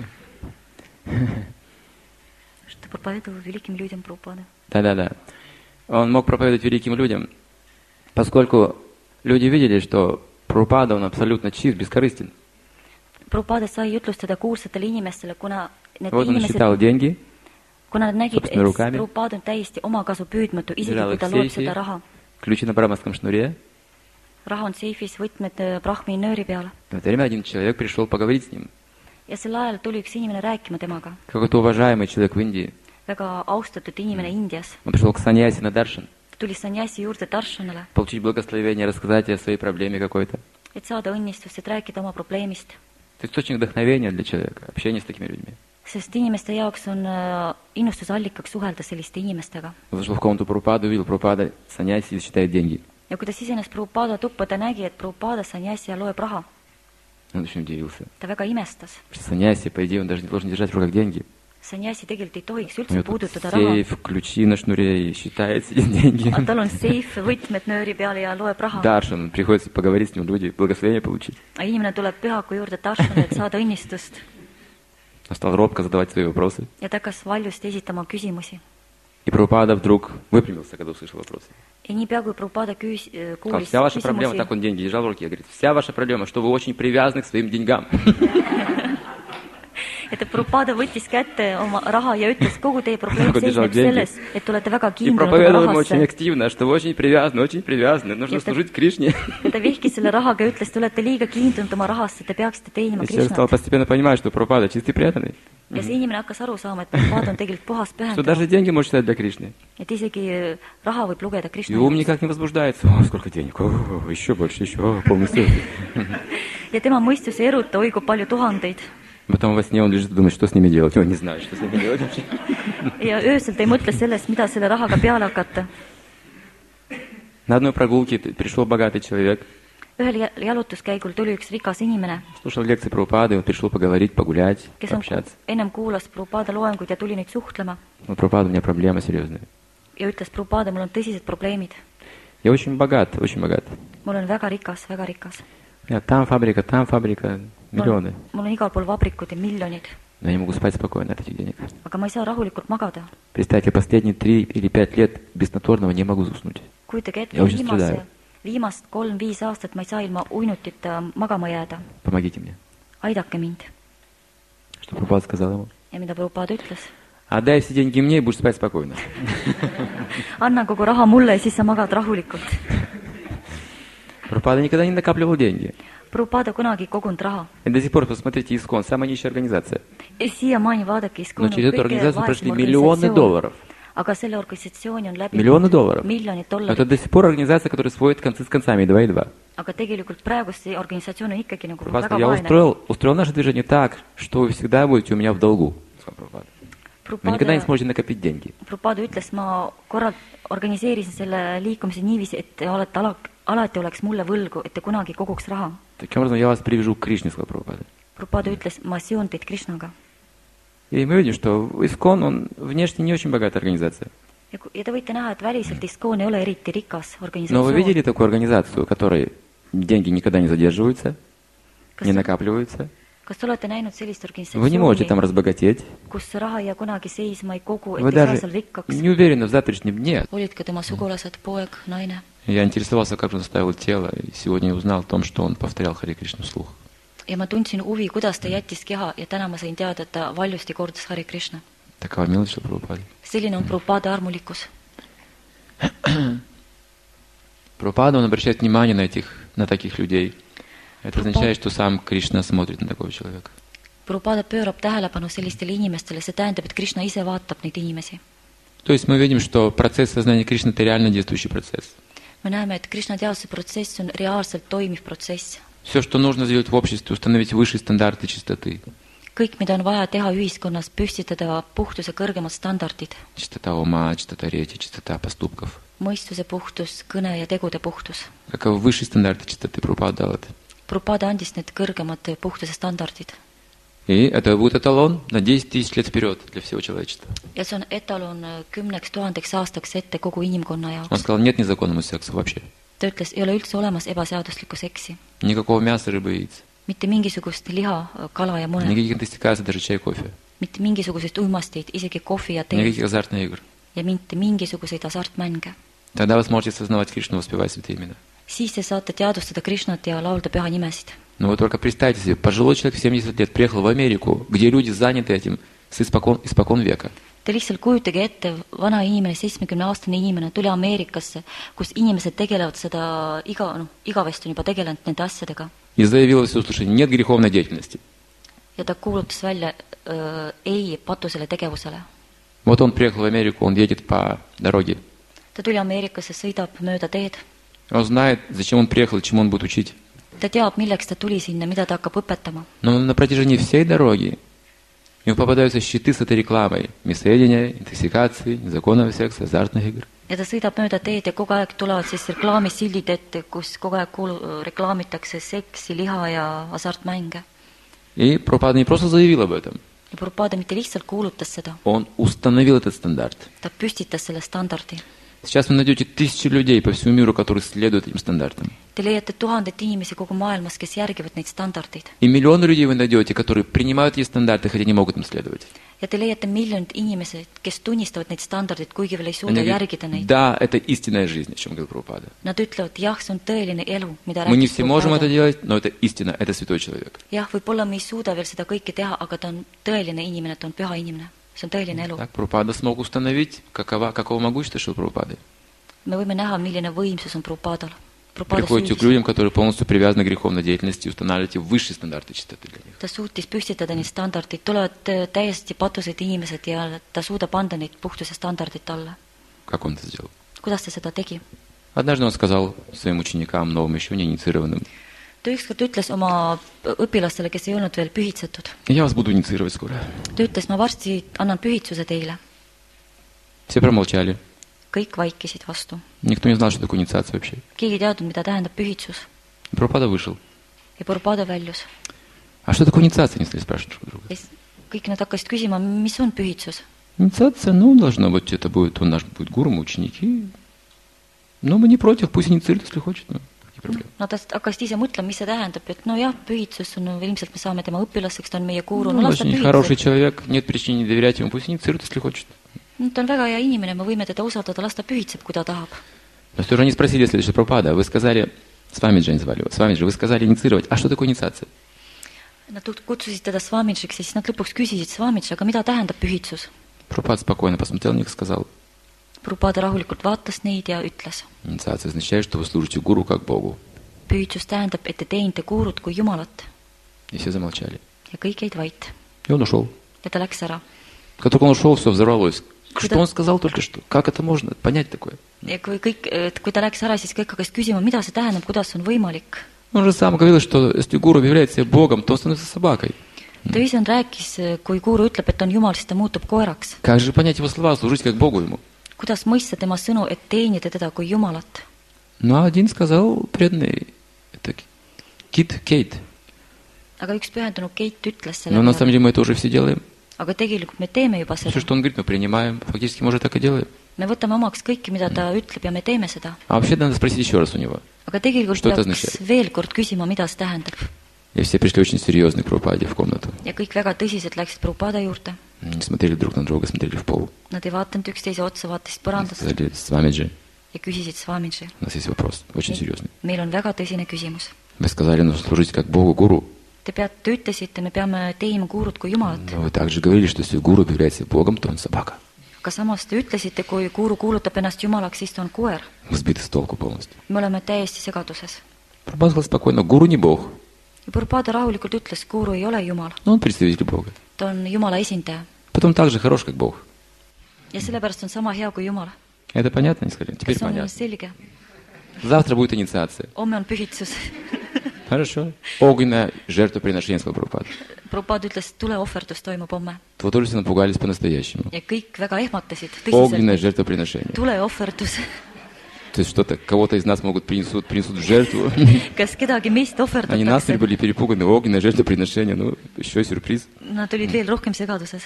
[SPEAKER 2] Что проповедовал великим людям Прабхупада.
[SPEAKER 1] Да-да-да. Он мог проповедовать великим людям, Поскольку люди видели, что Прабхупада, он абсолютно чист, бескорыстен.
[SPEAKER 2] Prabhupada sai jutlustada kuulsatele inimestele, kuna need
[SPEAKER 1] Вот он считал
[SPEAKER 2] inimesed,
[SPEAKER 1] деньги,
[SPEAKER 2] kuna nad nägid,
[SPEAKER 1] собственными
[SPEAKER 2] et
[SPEAKER 1] руками.
[SPEAKER 2] Prabhupada on täiesti omakasu püüdmatu, isegi
[SPEAKER 1] держал
[SPEAKER 2] kui
[SPEAKER 1] их
[SPEAKER 2] ta
[SPEAKER 1] в
[SPEAKER 2] loeb
[SPEAKER 1] сейфе,
[SPEAKER 2] seda raha.
[SPEAKER 1] ключи на браманском шнуре.
[SPEAKER 2] Raha on seifis, võtmed Brahmi nööri peal.
[SPEAKER 1] В это время один человек пришел поговорить с ним.
[SPEAKER 2] Ja sel ajal tuli üks inimene rääkima temaga.
[SPEAKER 1] Какой-то уважаемый человек в Индии.
[SPEAKER 2] Väga austatud inimene Indias.
[SPEAKER 1] Он пришел к саньяси на даршан,
[SPEAKER 2] Ta tuli sannyasi juurde Darshanale,
[SPEAKER 1] получить благословение, рассказать о своей проблеме какой-то.
[SPEAKER 2] et saada õnnistust, et rääkida oma probleemist.
[SPEAKER 1] Это источник вдохновения для человека, общение с такими людьми.
[SPEAKER 2] Sest inimeste jaoks on innustusallikaks suhelda selliste inimestega.
[SPEAKER 1] Он зашел в комнату Прабхупады, увидел Прабхупада, саньяси, считает деньги.
[SPEAKER 2] Ja kui ta sisenes Prabhupada tuppa, ta nägi, et Prabhupada sannyasi ja loeb raha.
[SPEAKER 1] Он очень удивился.
[SPEAKER 2] Ta väga imestas.
[SPEAKER 1] Саньяси, по идее, он даже не должен держать в руках деньги.
[SPEAKER 2] Sannyasi tegelikult ei tohiks
[SPEAKER 1] У
[SPEAKER 2] üldse
[SPEAKER 1] него тут
[SPEAKER 2] puudutada raha.
[SPEAKER 1] сейф, ключи на шнуре и считает себе деньги.
[SPEAKER 2] Aga tal on seif, võtmed nööri peal ja loeb raha.
[SPEAKER 1] Даршан, приходится поговорить с ним, люди, благословение получить.
[SPEAKER 2] Aga inimene tuleb pühaku juurde Darshanale, et saada õnnistust.
[SPEAKER 1] Он стал робко задавать свои вопросы.
[SPEAKER 2] Ja ta hakkas valjusti esitama küsimusi.
[SPEAKER 1] И Прабхупада вдруг выпрямился, когда услышал вопросы.
[SPEAKER 2] Ja niipea, kui Prabhupada
[SPEAKER 1] Сказал,
[SPEAKER 2] kuulis
[SPEAKER 1] вся ваша проблема, так
[SPEAKER 2] küsimusi,
[SPEAKER 1] он деньги держал в руке, говорит, вся ваша проблема, что вы очень привязаны к своим деньгам.
[SPEAKER 2] et Prabhupada võttis kätte oma raha ja ütles, kogu teie probleem
[SPEAKER 1] Nagu
[SPEAKER 2] seisneb
[SPEAKER 1] держал деньги.
[SPEAKER 2] selles, et olete väga
[SPEAKER 1] И
[SPEAKER 2] kiindunud oma
[SPEAKER 1] проповедовал ему очень
[SPEAKER 2] rahasse.
[SPEAKER 1] активно, что вы очень привязаны, нужно
[SPEAKER 2] Это-
[SPEAKER 1] служить Кришне.
[SPEAKER 2] Ja ta vihkis selle rahaga ja ütles, te olete liiga kiindunud oma rahasse, te peaksite teenima
[SPEAKER 1] И человек стал
[SPEAKER 2] Krishnat.
[SPEAKER 1] постепенно понимать, что Прабхупада чистый преданный,
[SPEAKER 2] Ja see inimene hakkas aru saama, et Prabhupada on tegelikult puhas
[SPEAKER 1] что
[SPEAKER 2] pühendunud,
[SPEAKER 1] даже деньги может считать для Кришны.
[SPEAKER 2] et isegi raha võib lugeda
[SPEAKER 1] И
[SPEAKER 2] Krishna
[SPEAKER 1] ум
[SPEAKER 2] jaoks.
[SPEAKER 1] никак не возбуждается. О, сколько денег, о, еще больше, еще, полностью.
[SPEAKER 2] Ja tema mõistus ei eruta, oi kui palju tuhandeid.
[SPEAKER 1] Потом во сне он лежит и думает, что с ними делать. Он не знает, что с ними делать вообще.
[SPEAKER 2] Ja öösel ta ei mõtle sellest, mida selle rahaga peale hakata.
[SPEAKER 1] На одной прогулке пришел богатый человек,
[SPEAKER 2] Ühel jalutuskäigul tuli üks rikas inimene,
[SPEAKER 1] слушал лекции Прабхупады, он пришел поговорить, погулять,
[SPEAKER 2] kes on
[SPEAKER 1] пообщаться.
[SPEAKER 2] ennem kuulas Prabhupada loenguid ja tuli nüüd suhtlema
[SPEAKER 1] Ну, Прабхупада, у меня проблема серьезная.
[SPEAKER 2] ja ütles, Prabhupada, mul on tõsised probleemid.
[SPEAKER 1] Я очень богат, очень богат.
[SPEAKER 2] Mul on väga rikas, väga rikas.
[SPEAKER 1] У меня там фабрика, миллионы.
[SPEAKER 2] Mul on igal pool vabrikud ja miljonid,
[SPEAKER 1] Но я не могу спать спокойно от этих денег.
[SPEAKER 2] aga ma ei saa rahulikult magada.
[SPEAKER 1] Представьте, последние 3 или 5 лет без снотворного не могу заснуть.
[SPEAKER 2] Kujutage ette,
[SPEAKER 1] Ja очень страдаю.
[SPEAKER 2] viimast 3-5 aastat ma ei saa ilma uinutita magama jääda.
[SPEAKER 1] Помогите мне.
[SPEAKER 2] Aidake mind.
[SPEAKER 1] Что Прабхупада сказал ему?
[SPEAKER 2] Ja mida Prabhupada ütles?
[SPEAKER 1] Отдай все деньги мне и будешь спать спокойно.
[SPEAKER 2] Anna kogu raha mulle ja siis sa magad rahulikult.
[SPEAKER 1] Прабхупада никогда не накапливал деньги.
[SPEAKER 2] Prabhupada kunagi ei kogunud raha.
[SPEAKER 1] И до сих пор, посмотрите, ИСКОН, самая нищая организация.
[SPEAKER 2] Ja siiamaani vaadake,
[SPEAKER 1] Но через эту
[SPEAKER 2] kõige
[SPEAKER 1] организацию прошли
[SPEAKER 2] vaesem
[SPEAKER 1] миллионы
[SPEAKER 2] organisatsioon.
[SPEAKER 1] долларов.
[SPEAKER 2] Aga selle organisatsiooni on läbi
[SPEAKER 1] Миллионы долларов.
[SPEAKER 2] miljonid
[SPEAKER 1] Но
[SPEAKER 2] dollarit.
[SPEAKER 1] это до сих пор организация, которая сводит концы с концами, 2 и 2.
[SPEAKER 2] Aga tegelikult praegu see organisatsioon on ikkagi nagu
[SPEAKER 1] Прабхупада
[SPEAKER 2] väga
[SPEAKER 1] сказал, я
[SPEAKER 2] vaene.
[SPEAKER 1] устроил наше движение так, что вы всегда будете у меня в долгу. Сказал Прабхупада. Вы никогда не сможете накопить деньги.
[SPEAKER 2] Prabhupada ütles, ma organiseerisin selle liikumise niiviisi, et te olete alati oleks mulle võlgu, et te kunagi koguks raha.
[SPEAKER 1] Таким образом, я вас привяжу к Кришне, сказал Прабхупада.
[SPEAKER 2] Prabhupada ütles, ma seon teid Krishnaga.
[SPEAKER 1] И мы видим, что ИСКОН, он внешне не очень богатая организация.
[SPEAKER 2] Ja te võite näha, et väliselt ISKCON ei ole eriti rikas
[SPEAKER 1] Но вы
[SPEAKER 2] organisatsioon.
[SPEAKER 1] видели такую организацию, у которой деньги никогда не задерживаются, не накапливаются?
[SPEAKER 2] Kas te olete näinud sellist
[SPEAKER 1] Вы не можете там
[SPEAKER 2] organisatsiooni,
[SPEAKER 1] разбогатеть.
[SPEAKER 2] kus raha ja kunagi seisma ei kogu,
[SPEAKER 1] Вы
[SPEAKER 2] et ei saa
[SPEAKER 1] даже
[SPEAKER 2] seal rikkaks?
[SPEAKER 1] не уверены в завтрашнем дне.
[SPEAKER 2] Olid ka tema sugulased, poeg, naine?
[SPEAKER 1] Я интересовался, как он оставил тело, и сегодня я узнал о том, что он повторял Харе Кришну вслух.
[SPEAKER 2] Ja ma tundsin huvi, kuidas ta jättis keha ja täna ma sain teada, et ta valjusti kordas Hare Krishna.
[SPEAKER 1] Такова милость Прабхупады.
[SPEAKER 2] Selline on Prabhupada armulikkus.
[SPEAKER 1] Прабхупада, он обращает внимание на таких людей. Это означает, что сам Кришна смотрит на такого человека.
[SPEAKER 2] Prabhupada pöörab tähelepanu sellistele inimestele, see tähendab, et Krishna ise vaatab neid inimesi.
[SPEAKER 1] То есть мы видим, что процесс сознания Кришны – это реально действующий процесс.
[SPEAKER 2] Me näeme, et Krishna teaduse protsess on reaalselt toimiv protsess.
[SPEAKER 1] Все, что нужно сделать в обществе, установить высшие стандарты чистоты.
[SPEAKER 2] Kõik, mida on vaja teha ühiskonnas, püstitada puhtuse kõrgemad standardid.
[SPEAKER 1] Чистота ума, чистота речи, чистота поступков.
[SPEAKER 2] Mõistuse puhtus, kõne ja tegude puhtus.
[SPEAKER 1] Каковы высшие стандарты чистоты Прабхупада дал это.
[SPEAKER 2] Prabhupada andis need kõrgemad puhtuse standardid.
[SPEAKER 1] И это будет эталон на 10 000 лет вперед для всего человечества.
[SPEAKER 2] Ja see on etalon 10 000 aastaks ette kogu inimkonna
[SPEAKER 1] Он
[SPEAKER 2] jaoks.
[SPEAKER 1] сказал, нет незаконному сексу вообще.
[SPEAKER 2] Ta ütles, ei ole üldse olemas ebaseaduslikku seksi.
[SPEAKER 1] Никакого мяса, рыбы и яиц.
[SPEAKER 2] Mitte mingisugust liha, kala ja mune.
[SPEAKER 1] Никаких интоксикаций, даже чай, кофе.
[SPEAKER 2] Mitte mingisuguseid uimasteid, isegi kohvi ja teed.
[SPEAKER 1] Никаких азартных игр.
[SPEAKER 2] Ja mitte mingisuguseid hasartmänge.
[SPEAKER 1] Тогда вы сможете осознавать Кришну, воспевать святые имена.
[SPEAKER 2] siis te saate teadvustada Krishnat ja laulda püha nimesid.
[SPEAKER 1] Но вы только представьте себе, пожилой человек в 70 лет приехал в Америку, где люди заняты этим с испокон века.
[SPEAKER 2] Te lihtsalt kujutage ette, vana inimene, 70-aastane inimene tuli Ameerikasse, kus inimesed tegelevad seda igavesti on juba tegelenud nende asjadega.
[SPEAKER 1] И заявил всеуслышание, нет греховной деятельности.
[SPEAKER 2] Ja ta kuulutas välja ei patusele tegevusele.
[SPEAKER 1] Вот он приехал в Америку, он едет по дороге.
[SPEAKER 2] Ta tuli Ameerikasse, sõidab mööda teed.
[SPEAKER 1] Он знает, зачем он приехал, чему он будет учить.
[SPEAKER 2] Ta teab, milleks ta tuli sinna, mida ta hakkab õpetama.
[SPEAKER 1] Но на протяжении всей дороги ему попадаются щиты с этой рекламой. Мясоедения, интоксикации, незаконного секса, азартных игр.
[SPEAKER 2] Ja ta sõidab mööda teed ja kogu aeg tulevad siis reklaamisildid ette, kus kogu aeg reklaamitakse seksi, liha ja hasartmänge.
[SPEAKER 1] И Прабхупада не просто заявил об этом.
[SPEAKER 2] Ja Prabhupada mitte lihtsalt kuulutas seda.
[SPEAKER 1] Он установил этот стандарт.
[SPEAKER 2] Ta püstitas selle standardi.
[SPEAKER 1] Сейчас вы найдете тысячи людей по всему миру, которые следуют этим стандартам.
[SPEAKER 2] Te leiate tuhandet inimesi kogu maailmas, kes järgivad neid standardeid.
[SPEAKER 1] И миллионы людей вы найдете, которые принимают эти стандарты, хотя не могут им следовать.
[SPEAKER 2] Ja te leiate miljonid inimesed, kes tunnistavad neid standardeid, kuigi veel ei suuda järgida neid.
[SPEAKER 1] Да, это истинная жизнь, о чем говорил Прабхупада.
[SPEAKER 2] Nad ütlevad, jah, see on tõeline elu, mida
[SPEAKER 1] Мы не
[SPEAKER 2] rääkis
[SPEAKER 1] все можем это
[SPEAKER 2] Prabhupada.
[SPEAKER 1] делать, но это истина, это святой человек.
[SPEAKER 2] Jah, võib-olla me ei suuda veel seda kõike teha, aga ta on tõeline inimene, ta on püha inimene. See on tõeline elu.
[SPEAKER 1] Так Прабхупада смог установить, какого могущества Шрила Прабхупады.
[SPEAKER 2] Me võime näha, milline võimsus on Prabhupadal. Prabhupada
[SPEAKER 1] Приходите к людям, которые полностью привязаны к греховной деятельности, и устанавливаете высшие стандарты чистоты для них.
[SPEAKER 2] Ta suutis püstitada neid standardid, tulevad täiesti patused inimesed ja ta suudab anda neid puhtuse standardit alla.
[SPEAKER 1] Как он это сделал?
[SPEAKER 2] Kuidas ta seda tegi?
[SPEAKER 1] Однажды он сказал своим ученикам, новым, еще не инициированным,
[SPEAKER 2] Ta ükskord ütles oma õpilastele, kes ei olnud veel pühitsetud.
[SPEAKER 1] я вас буду инициировать скоро.
[SPEAKER 2] Ta ütles, ma varsti annan pühitsuse teile.
[SPEAKER 1] Все промолчали.
[SPEAKER 2] Kõik vaikisid vastu.
[SPEAKER 1] Никто не знал, что такое инициация вообще.
[SPEAKER 2] Keegi ei teadnud, mida tähendab pühitsus.
[SPEAKER 1] Прабхупада вышел.
[SPEAKER 2] Ja Prabhupada väljus.
[SPEAKER 1] А что такое инициация, не стали спрашивать друг друга.
[SPEAKER 2] Ja siis kõik nad hakkasid küsima, mis on pühitsus.
[SPEAKER 1] Инициация, должно быть, это будет, он наш будет гуру, мы ученики. Но мы не против, пусть инициирует, если хочет. Какие проблемы?
[SPEAKER 2] Nad hakkasid ise mõtlema, mis see tähendab, et nojah, pühitsus on, ilmselt me saame tema õpilaseks, ta on meie guru, no las ta
[SPEAKER 1] Очень хороший
[SPEAKER 2] pühitseb.
[SPEAKER 1] человек, нет причин не доверять ему, пусть инициирует, если хочет.
[SPEAKER 2] Ta on väga hea inimene, me võime teda usaldada, las ta pühitseb, kui ta tahab.
[SPEAKER 1] Но все же они спросили следующее, Прабхупада, вы сказали, с вами же звали его, с вами же, вы сказали инициировать. А что такое инициация?
[SPEAKER 2] Nad kutsusid teda Svamitšiks ja siis nad lõpuks küsisid Svamitš, aga mida tähendab pühitsus?
[SPEAKER 1] Прабхупада спокойно посмотрел на них и сказал,
[SPEAKER 2] Prabhupada rahulikult vaatas neid ja ütles,
[SPEAKER 1] инициация означает, что вы служите гуру как Богу.
[SPEAKER 2] pühitsus tähendab, et te teenite gurut kui Jumalat.
[SPEAKER 1] И все замолчали.
[SPEAKER 2] Ja kõik jäid vait.
[SPEAKER 1] И он ушел.
[SPEAKER 2] Ja ta läks ära.
[SPEAKER 1] Как только он ушел, все взорвалось. Что
[SPEAKER 2] Куда?
[SPEAKER 1] он сказал только что? Как это можно понять такое?
[SPEAKER 2] Ja kui ta läks ära, siis kõik hakkasid küsima, mida see tähendab, kuidas on võimalik.
[SPEAKER 1] Он же сам говорил, что если гуру объявляет себя Богом, то он становится собакой.
[SPEAKER 2] Ta ise on rääkis, kui guru ütleb, et on Jumal, siis ta muutub koeraks.
[SPEAKER 1] Как же понять его слова, служить как Богу ему?
[SPEAKER 2] Kuidas mõista tema sõnu, et teenida teda kui Jumalat?
[SPEAKER 1] Ну, а один сказал преданный, это Кит Кейт.
[SPEAKER 2] Aga üks pühendunud Keit ütles selle
[SPEAKER 1] Но на самом
[SPEAKER 2] peale.
[SPEAKER 1] деле мы это уже все делаем.
[SPEAKER 2] Aga tegelikult me teeme juba
[SPEAKER 1] Все,
[SPEAKER 2] seda.
[SPEAKER 1] что он говорит, мы принимаем. Фактически мы уже так и делаем.
[SPEAKER 2] Me võtame omaks kõike, mida ta ütleb ja me teeme seda.
[SPEAKER 1] А вообще надо спросить еще раз у него.
[SPEAKER 2] Aga tegelikult
[SPEAKER 1] Что это
[SPEAKER 2] peaks
[SPEAKER 1] означает?
[SPEAKER 2] veel kord küsima, mida see tähendab.
[SPEAKER 1] И все пришли очень серьезные к Прабхупаде в комнату.
[SPEAKER 2] Ja kõik väga tõsiselt läksid Prabhupada juurde.
[SPEAKER 1] Не смотрели друг на друга, смотрели в пол.
[SPEAKER 2] Nad ei vaatanud üksteise otsa, vaatasid
[SPEAKER 1] И
[SPEAKER 2] põrandasse
[SPEAKER 1] сказали, с вами же,
[SPEAKER 2] ja küsisid Svamitši.
[SPEAKER 1] у нас есть вопрос, очень серьезный.
[SPEAKER 2] Meil on väga tõsine küsimus.
[SPEAKER 1] Вы сказали, нужно служить как Богу, гуру.
[SPEAKER 2] Te ütlesite, me peame teenima gurut kui Jumalat.
[SPEAKER 1] Но вы также говорили, что если гуру объявляет себя Богом, то он собака.
[SPEAKER 2] Aga samas te ütlesite, kui guru kuulutab ennast Jumalaks, siis ta on koer.
[SPEAKER 1] Вы сбиты с толку полностью.
[SPEAKER 2] Me oleme täiesti segaduses.
[SPEAKER 1] Прабхупада сказал спокойно, гуру не Бог,
[SPEAKER 2] Ja Prabhupada rahulikult ütles, guru ei ole Jumal.
[SPEAKER 1] но он представитель Бога.
[SPEAKER 2] Ta on Jumala esindaja.
[SPEAKER 1] Потом также хорош, как Бог.
[SPEAKER 2] Ja sellepärast on sama hea kui Jumal.
[SPEAKER 1] Это понятно, они сказали? Теперь
[SPEAKER 2] Kas on
[SPEAKER 1] понятно.
[SPEAKER 2] selge?
[SPEAKER 1] Завтра будет инициация.
[SPEAKER 2] Homme on pühitsus.
[SPEAKER 1] Хорошо. Огненное жертвоприношение, сказал Прабхупада.
[SPEAKER 2] Prabhupada ütles, tuleohverdus toimub homme.
[SPEAKER 1] Вот тоже все напугались по-настоящему.
[SPEAKER 2] Ja kõik väga ehmatasid.
[SPEAKER 1] Огненное
[SPEAKER 2] Tõsiselt.
[SPEAKER 1] жертвоприношение.
[SPEAKER 2] Tuleohverdus.
[SPEAKER 1] То есть что-то, кого-то из нас могут принесут в жертву.
[SPEAKER 2] Kas kedagi meist
[SPEAKER 1] Они насмерть
[SPEAKER 2] ohverdatakse?
[SPEAKER 1] были перепуганы. Огненное жертвоприношение. Ну, еще сюрприз.
[SPEAKER 2] Nad olid veel rohkem segaduses.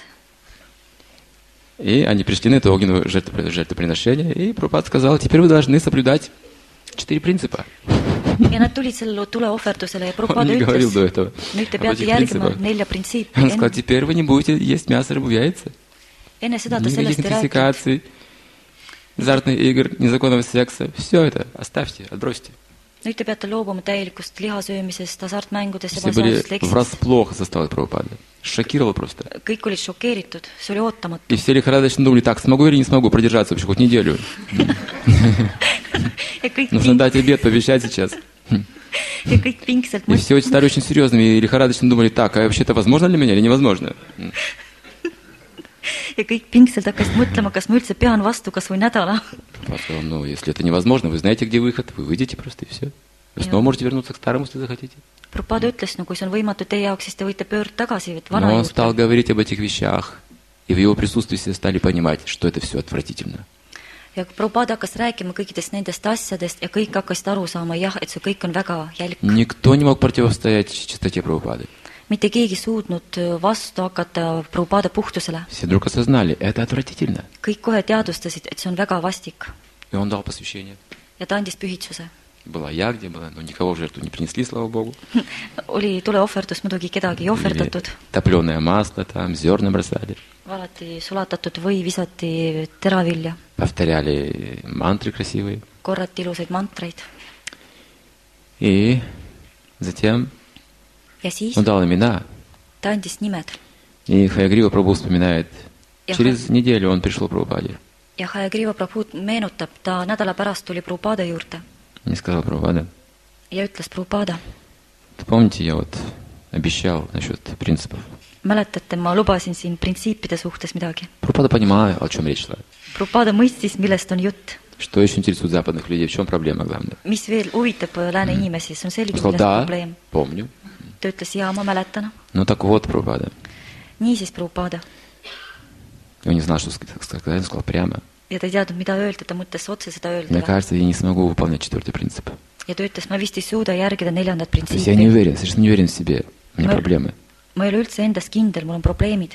[SPEAKER 1] И они пришли на это огненное жертвоприношение. И Прабхупада сказал, теперь вы должны соблюдать 4 принципа.
[SPEAKER 2] Ja nad tulid sellele tuleohverdusele ja
[SPEAKER 1] Он
[SPEAKER 2] Prabhupada
[SPEAKER 1] не говорил до
[SPEAKER 2] ütles,
[SPEAKER 1] этого.
[SPEAKER 2] nüüd te
[SPEAKER 1] об
[SPEAKER 2] peate
[SPEAKER 1] этих
[SPEAKER 2] järgima
[SPEAKER 1] принципах.
[SPEAKER 2] 4 printsiipi.
[SPEAKER 1] Он сказал, теперь вы не будете есть мясо рыбу яйца.
[SPEAKER 2] Enne seda ta
[SPEAKER 1] Никаких
[SPEAKER 2] sellest ei rääkinud.
[SPEAKER 1] интоксикаций. азартных игр, незаконного секса. Все это оставьте, отбросьте.
[SPEAKER 2] Nüüd te peate loobuma täielikust lihasöömisest, hasartmängudest ja
[SPEAKER 1] Все были
[SPEAKER 2] ebaseaduslikust leksist.
[SPEAKER 1] врасплох, застал Прабхупада. Шокировал просто.
[SPEAKER 2] Kõik olid šokeeritud, see oli ootamatu.
[SPEAKER 1] И все лихорадочно думали, так, смогу или не смогу продержаться вообще хоть неделю.
[SPEAKER 2] Ja kõik,
[SPEAKER 1] Нужно дать обед, пообещать сейчас.
[SPEAKER 2] ja kõik pingsalt
[SPEAKER 1] И все стали очень серьезными и лихорадочно думали, так, а вообще это возможно для меня или невозможно?
[SPEAKER 2] ja kõik pingsalt hakkasid mõtlema, kas ma üldse pean vastu kas või nädala.
[SPEAKER 1] Прабхупада сказал, ну, если это невозможно, вы знаете, где выход, вы выйдете просто и все. Вы снова можете вернуться к старому, если захотите.
[SPEAKER 2] Prabhupada ütles, no kui see on võimatu teie jaoks, siis te võite pöörduda tagasi
[SPEAKER 1] Но
[SPEAKER 2] vana
[SPEAKER 1] он стал
[SPEAKER 2] juurde.
[SPEAKER 1] говорить об этих вещах, и в его присутствии все стали понимать, что это все отвратительно.
[SPEAKER 2] Ja Prabhupada hakkas rääkima kõikidest nendest asjadest ja kõik hakkasid aru saama, jah, et see kõik on väga jälk.
[SPEAKER 1] Никто не мог противостоять чистоте Прабхупады.
[SPEAKER 2] Mitte keegi suudnud vastu hakata Prabhupada puhtusele.
[SPEAKER 1] Все вдруг осознали, это отвратительно.
[SPEAKER 2] Kõik kohe teadvustasid, et see on väga vastik.
[SPEAKER 1] И он дал посвящение.
[SPEAKER 2] Ja ta andis pühitsuse.
[SPEAKER 1] Была ягдя, была, но никого в жертву не принесли, слава Богу.
[SPEAKER 2] Oli tuleohverdus, muidugi kedagi ei ohverdatud.
[SPEAKER 1] Топленое масло там, зерна бросали.
[SPEAKER 2] Alati sulatatud või visati teravilja.
[SPEAKER 1] Повторяли мантры красивые.
[SPEAKER 2] Korrati ilusaid mantreid.
[SPEAKER 1] И затем
[SPEAKER 2] Ja siis
[SPEAKER 1] он дал имена.
[SPEAKER 2] ta andis nimed.
[SPEAKER 1] И Хаягрива Прабху вспоминает,
[SPEAKER 2] Ja
[SPEAKER 1] через неделю он пришел к Прабхупаде.
[SPEAKER 2] Ja Hayagriva Prabhut meenutab, ta nädala pärast tuli Prabhupada juurde
[SPEAKER 1] И сказал Прабхупада,
[SPEAKER 2] ja ütles Prabhupada,
[SPEAKER 1] помните, я вот обещал насчет принципов.
[SPEAKER 2] mäletate, ma lubasin siin printsiipide suhtes midagi.
[SPEAKER 1] Прабхупада понимал, о чем речь шла.
[SPEAKER 2] Prabhupada mõistis, millest on jutt.
[SPEAKER 1] Что еще интересует западных людей, в чем проблема главная?
[SPEAKER 2] Mis veel huvitab lääne inimesi, see on selge,
[SPEAKER 1] Он сказал,
[SPEAKER 2] milles
[SPEAKER 1] да,
[SPEAKER 2] probleem.
[SPEAKER 1] помню.
[SPEAKER 2] Ta ütles, jaa, ma mäletan.
[SPEAKER 1] Ну так вот, Прабхупада.
[SPEAKER 2] Niisiis Prabhupada.
[SPEAKER 1] И он не знал, что сказать, он сказал прямо.
[SPEAKER 2] Ja ta ei teadnud, mida öelda, ta mõtles otse seda
[SPEAKER 1] Мне
[SPEAKER 2] öelda.
[SPEAKER 1] кажется, я не смогу выполнять четвертый принцип.
[SPEAKER 2] Ja ta ütles, ma vist ei suuda järgida neljandat
[SPEAKER 1] То есть я не
[SPEAKER 2] printsiipi.
[SPEAKER 1] уверен, совершенно не уверен в себе. У меня проблемы.
[SPEAKER 2] Ma ei ole üldse endas kindel, mul on probleemid.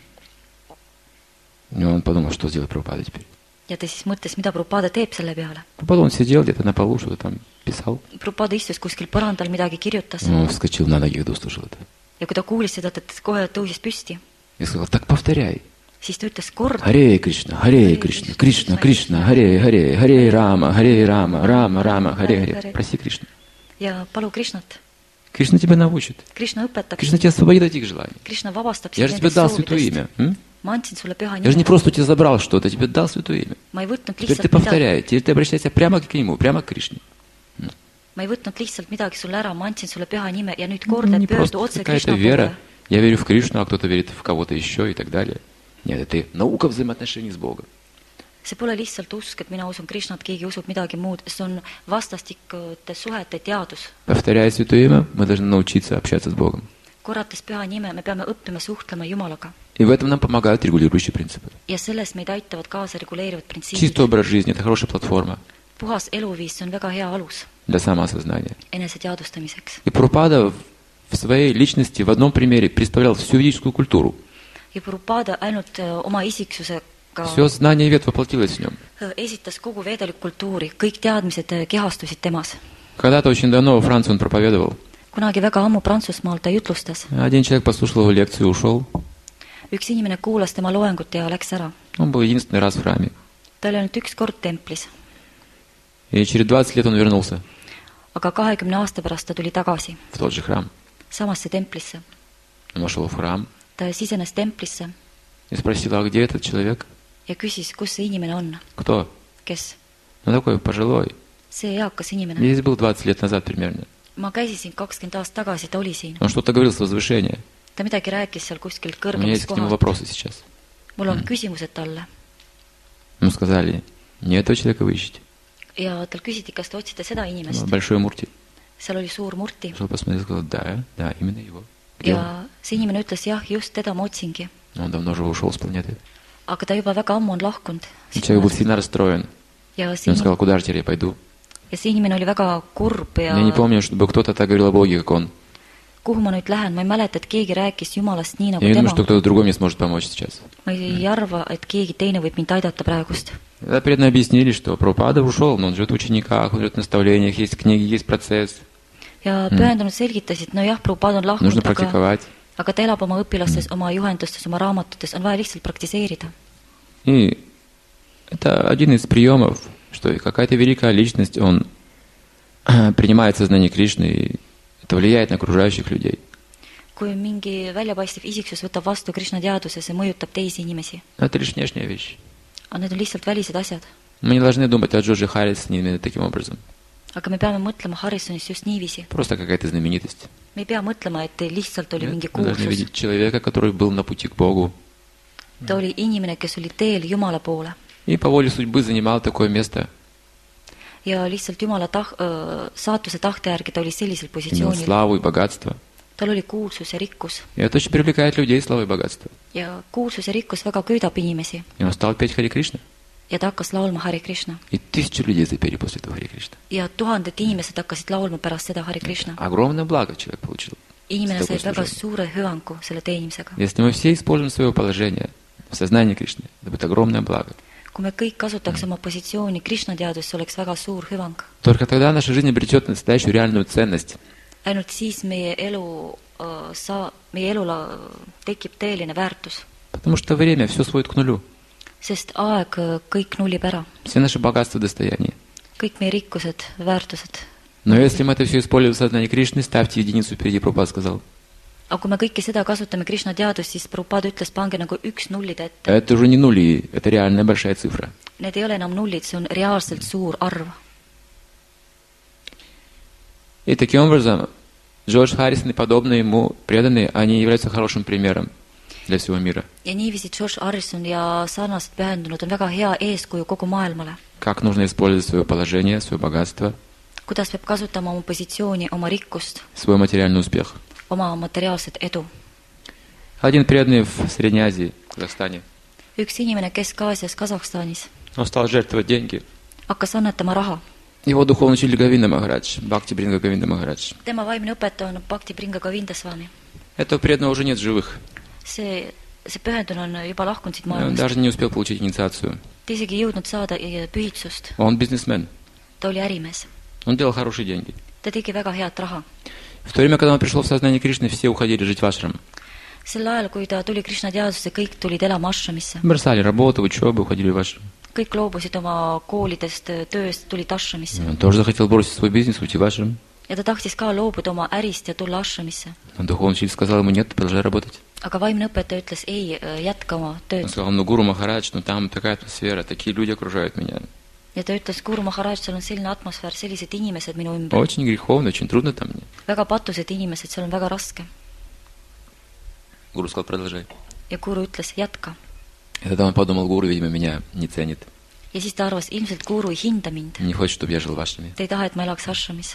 [SPEAKER 1] И он подумал, что сделать Прабхупада теперь.
[SPEAKER 2] Ja ta siis mõtles, mida Prabhupada teeb selle peale.
[SPEAKER 1] Прабхупада, он сидел где-то на полу, что-то там писал.
[SPEAKER 2] Prabhupada istus kuskil põrandal, midagi kirjutas.
[SPEAKER 1] Он вскочил на ноги, когда услышал это.
[SPEAKER 2] Ja kui ta kuulis seda, ta kohe tõusis püsti.
[SPEAKER 1] И сказал, так повторяй.
[SPEAKER 2] Siis ta ütles kord.
[SPEAKER 1] Харе Кришна, Харе Кришна, Кришна, Кришна, Харе, Харе, Харе Рама, Рама, Рама, Харе, Харе. Проси Кришну.
[SPEAKER 2] Ja palu Krishnat.
[SPEAKER 1] Кришна тебя научит.
[SPEAKER 2] Krishna õpetab.
[SPEAKER 1] Кришна тебя освободит от этих желаний.
[SPEAKER 2] Krishna vabastab
[SPEAKER 1] Я же тебе дал святое имя.
[SPEAKER 2] Ma andsin sulle püha
[SPEAKER 1] Я же не
[SPEAKER 2] nime.
[SPEAKER 1] просто у тебя забрал что-то, я тебе дал святое имя.
[SPEAKER 2] Ma ei võtnud
[SPEAKER 1] Теперь ты
[SPEAKER 2] lihtsalt midagi,
[SPEAKER 1] повторяй, теперь ты обращайся прямо к нему, прямо к Кришне.
[SPEAKER 2] ma ei võtnud lihtsalt midagi sulle ära, ma andsin sulle püha nime ja nüüd
[SPEAKER 1] Ну,
[SPEAKER 2] korda
[SPEAKER 1] не
[SPEAKER 2] pöördu
[SPEAKER 1] просто
[SPEAKER 2] otse
[SPEAKER 1] какая-то
[SPEAKER 2] Krishna
[SPEAKER 1] вера.
[SPEAKER 2] poole.
[SPEAKER 1] Я верю в Кришну, а кто-то верит в кого-то еще и так далее. Нет, это наука взаимоотношений с Богом.
[SPEAKER 2] See pole lihtsalt usk, et mina usun Krishnat, keegi usub midagi muud, see on vastastikute suhete teadus.
[SPEAKER 1] Повторяя святое имя, мы должны научиться общаться с Богом.
[SPEAKER 2] Korrates püha nime, me peame õppima suhtlema Jumalaga.
[SPEAKER 1] И в этом нам помогают регулирующие принципы.
[SPEAKER 2] Ja selles meid aitavad kaasa reguleerivad
[SPEAKER 1] Чистый
[SPEAKER 2] printsiibid.
[SPEAKER 1] образ жизни – это хорошая платформа
[SPEAKER 2] Puhas eluviis, see on väga hea alus
[SPEAKER 1] для самоосознания.
[SPEAKER 2] enese teadvustamiseks.
[SPEAKER 1] И Прабхупада в своей личности в одном примере представлял всю ведическую культуру.
[SPEAKER 2] Ja Prabhupada ainult oma isiksusega
[SPEAKER 1] Все знание вед воплотилось в нем.
[SPEAKER 2] esitas kogu veedelikkultuuri, kõik teadmised kehastusid temas.
[SPEAKER 1] Когда-то очень давно во Франции он проповедовал.
[SPEAKER 2] Kunagi väga ammu Prantsusmaal ta jutlustas.
[SPEAKER 1] Один человек послушал его лекцию и ушел.
[SPEAKER 2] Üks inimene kuulas tema loengut ja läks ära.
[SPEAKER 1] Он был единственный раз в храме.
[SPEAKER 2] Ta oli ainult üks kord templis,
[SPEAKER 1] И через 20 лет он вернулся
[SPEAKER 2] aga 20 aasta pärast ta tuli tagasi
[SPEAKER 1] в тот же храм.
[SPEAKER 2] samasse templisse.
[SPEAKER 1] Он вошел в храм
[SPEAKER 2] Ta sisenes templisse
[SPEAKER 1] и спросил, а где этот человек?
[SPEAKER 2] ja küsis, kus see inimene on,
[SPEAKER 1] Кто?
[SPEAKER 2] kes.
[SPEAKER 1] Ну такой пожилой.
[SPEAKER 2] See eakas inimene.
[SPEAKER 1] Я здесь был 20 лет назад примерно.
[SPEAKER 2] Ma käisin 20 aastat tagasi, ta oli siin.
[SPEAKER 1] Он что-то говорил с возвышения.
[SPEAKER 2] Ta midagi rääkis seal kuskil
[SPEAKER 1] У меня есть
[SPEAKER 2] kõrgemas
[SPEAKER 1] к нему
[SPEAKER 2] kohas.
[SPEAKER 1] вопросы сейчас.
[SPEAKER 2] Mul on küsimused talle.
[SPEAKER 1] Ему сказали, не этого человека вы ищете.
[SPEAKER 2] Ja tal küsiti, kas te otsite seda inimest.
[SPEAKER 1] Большой Мурти.
[SPEAKER 2] Seal oli suur murti.
[SPEAKER 1] Пошел посмотреть, сказал, да, именно его. Где он?
[SPEAKER 2] Ja see inimene ütles, jah, just teda ma otsingi.
[SPEAKER 1] Он давно уже ушел с планеты.
[SPEAKER 2] Aga ta juba väga ammu on lahkunud.
[SPEAKER 1] И человек был сильно расстроен.
[SPEAKER 2] Ja
[SPEAKER 1] И
[SPEAKER 2] see
[SPEAKER 1] он сказал, куда же теперь я пойду?
[SPEAKER 2] inimene oli väga kurb ja
[SPEAKER 1] Я не помню, чтобы кто-то так говорил о Боге, как он.
[SPEAKER 2] kuhu ma nüüd lähen, ma ei mäleta, et keegi rääkis Jumalast nii nagu
[SPEAKER 1] Я не думаю,
[SPEAKER 2] tema.
[SPEAKER 1] что кто-то другой мне сможет помочь сейчас.
[SPEAKER 2] Ma ei arva, et keegi teine võib mind aidata praegust.
[SPEAKER 1] Тогда преданно объяснили, что Прабхупада ушел, но он живет в учениках, он живет в наставлениях, есть книги, есть процесс.
[SPEAKER 2] Ja pühendunud selgitasid, no jah, Prabhupada on lahkunud,
[SPEAKER 1] Нужно практиковать.
[SPEAKER 2] aga ta elab oma õpilastes, oma juhendustes, oma raamatutes, on vaja lihtsalt praktiseerida.
[SPEAKER 1] И Это один из приемов, что какая-то великая личность, он принимает сознание Кришны, и это влияет на окружающих людей.
[SPEAKER 2] kui mingi väljapaistev isiksus võtab vastu Krishna teaduse, see mõjutab teisi inimesi.
[SPEAKER 1] Но это лишь внешняя вещь.
[SPEAKER 2] Aga need on lihtsalt välised asjad.
[SPEAKER 1] Мы не должны думать о Джордже Харрисоне именно таким образом.
[SPEAKER 2] Aga me peame mõtlema Harrisonist just niiviisi.
[SPEAKER 1] Просто какая-то знаменитость.
[SPEAKER 2] Me ei pea mõtlema, et lihtsalt oli mingi
[SPEAKER 1] Мы должны
[SPEAKER 2] kuulsus.
[SPEAKER 1] видеть человека, который был на пути к Богу.
[SPEAKER 2] Ta oli inimene, kes oli teel Jumala poole.
[SPEAKER 1] И по воле судьбы занимал такое место.
[SPEAKER 2] Ja lihtsalt Jumala saatuse tahte järgi ta oli sellisel
[SPEAKER 1] Имел
[SPEAKER 2] positsioonil.
[SPEAKER 1] славу и богатство.
[SPEAKER 2] Tal oli kuulsus ja rikkus.
[SPEAKER 1] И это очень привлекает людей, слава и богатство.
[SPEAKER 2] Ja kuulsus ja rikkus väga köidab inimesi.
[SPEAKER 1] И он стал петь Хари Кришна.
[SPEAKER 2] Ja ta hakkas laulma Hari Krishna.
[SPEAKER 1] И 1000 людей запели после этого Хари Кришна.
[SPEAKER 2] Ja tuhanded inimesed hakkasid laulma pärast seda Hari Krishna.
[SPEAKER 1] Огромное благо человек получил.
[SPEAKER 2] Inimene
[SPEAKER 1] с
[SPEAKER 2] sai
[SPEAKER 1] такой
[SPEAKER 2] väga
[SPEAKER 1] служением.
[SPEAKER 2] suure hüvangu selle teenimisega.
[SPEAKER 1] Если мы все используем свое положение в сознании Кришны, это будет огромное благо.
[SPEAKER 2] Kui me kõik kasutaks oma positsiooni Krishna teadus, see oleks väga suur hüvang.
[SPEAKER 1] Только тогда наша жизнь обретет настоящую реальную ценность.
[SPEAKER 2] Ainult siis meie elule tekib tõeline väärtus.
[SPEAKER 1] Потому что время все сводит к нулю.
[SPEAKER 2] Sest aeg kõik nullib ära.
[SPEAKER 1] Все наши богатства и достояния.
[SPEAKER 2] Kõik meie rikkused, väärtused.
[SPEAKER 1] Но если мы это все используем в сознании Кришны, ставьте единицу впереди, Прабхупада сказал.
[SPEAKER 2] Aga kui me kõike seda kasutame Krishna teadust, siis Prabhupada ütles, pange nagu üks nullide ette.
[SPEAKER 1] Это уже не нули, это реальная большая цифра.
[SPEAKER 2] Need ei ole enam nullid, see on reaalselt suur arv.
[SPEAKER 1] И таким образом, Джордж Харрисон и подобные ему преданные, они являются хорошим примером для всего мира.
[SPEAKER 2] Ja niiviisi George Harrison ja sarnased pühendunud on väga hea eeskuju kogu maailmale.
[SPEAKER 1] Как нужно использовать свое положение, свое богатство,
[SPEAKER 2] Kuidas peab kasutama oma positsiooni, oma rikkust,
[SPEAKER 1] свой материальный успех.
[SPEAKER 2] oma materiaalset edu.
[SPEAKER 1] Один преданный в Средней Азии, в Казахстане,
[SPEAKER 2] Üks inimene Kesk-Aasias, Kasahstanis
[SPEAKER 1] он стал жертвовать деньги.
[SPEAKER 2] hakkas annetama raha.
[SPEAKER 1] Его духовный учитель Говинда Махарадж, Бхакти Бринга Говинда Махарадж.
[SPEAKER 2] Tema vaimne õpetaja on Bhakti Bringa Govindaswami.
[SPEAKER 1] Этого преданного уже нет в живых.
[SPEAKER 2] See pühendunu on juba lahkunud siit
[SPEAKER 1] Он
[SPEAKER 2] maailmast.
[SPEAKER 1] даже не успел получить инициацию.
[SPEAKER 2] Ta isegi ei jõudnud saada pühitsust.
[SPEAKER 1] Он бизнесмен.
[SPEAKER 2] Ta oli ärimees.
[SPEAKER 1] Он делал хорошие деньги.
[SPEAKER 2] Ta tegi väga head raha.
[SPEAKER 1] В то время, когда он пришел в сознание Кришны, все уходили жить в ашрам.
[SPEAKER 2] Sel ajal, kui ta tuli Krishna teadusse, kõik tulid elama ashramisse.
[SPEAKER 1] Бросали работу, учебу, уходили в ашрам.
[SPEAKER 2] Kõik loobusid oma koolidest, tööst, tulid ashramisse.
[SPEAKER 1] Он тоже захотел бросить свой бизнес, уйти в ашрам.
[SPEAKER 2] Ja ta tahtis ka loobuda oma ärist ja tulla ashramisse.
[SPEAKER 1] Но духовный учитель сказал ему, нет, продолжай работать.
[SPEAKER 2] Aga vaimne õpetaja ütles, ei, jätka oma
[SPEAKER 1] Он
[SPEAKER 2] tööd.
[SPEAKER 1] сказал, ну, Гуру Махарадж, ну, там такая атмосфера, такие люди окружают меня.
[SPEAKER 2] Ja ta ütles, Guru Maharaj, seal on selline atmosfäär, sellised inimesed minu ümber.
[SPEAKER 1] Очень греховно, очень трудно там мне.
[SPEAKER 2] Väga patused inimesed, seal on väga raske.
[SPEAKER 1] Гуру сказал, продолжай.
[SPEAKER 2] Ja Guru ütles, jätka.
[SPEAKER 1] И тогда он подумал, Гуру, видимо, меня не ценит.
[SPEAKER 2] Ja siis ta arvas, ilmselt Guru ei hinda mind.
[SPEAKER 1] Не хочет, чтобы я жил в ашраме.
[SPEAKER 2] Ta ei taha, et ma elaks ashramis.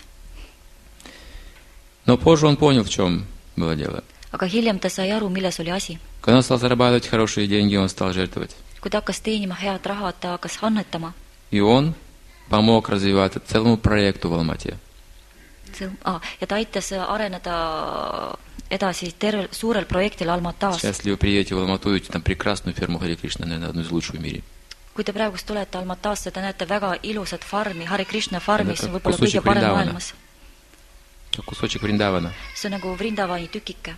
[SPEAKER 1] Но позже он понял, в чем было дело.
[SPEAKER 2] Aga hiljem ta sai aru, milles oli asi.
[SPEAKER 1] Когда он стал зарабатывать хорошие деньги, он стал жертвовать.
[SPEAKER 2] Kui ta hakkas teenima head raha, ta hakkas annetama.
[SPEAKER 1] И он помог развиваться целому проекту в Алмате.
[SPEAKER 2] Ja ta aitas areneda edasi suurel projektil Almatas.
[SPEAKER 1] Сейчас, если вы приедете в Алмату, увидите там прекрасную ферму Хари Кришна, наверное, одну из лучших в мире.
[SPEAKER 2] Kui te praegust tulete Almatasse, te näete väga ilusat farmi, Hari Krishna farmi, mis on võib-olla
[SPEAKER 1] Kusutšik
[SPEAKER 2] kõige parem
[SPEAKER 1] Vrindavana.
[SPEAKER 2] maailmas.
[SPEAKER 1] Кусочек Вриндавана.
[SPEAKER 2] See on nagu Vrindavani tükike.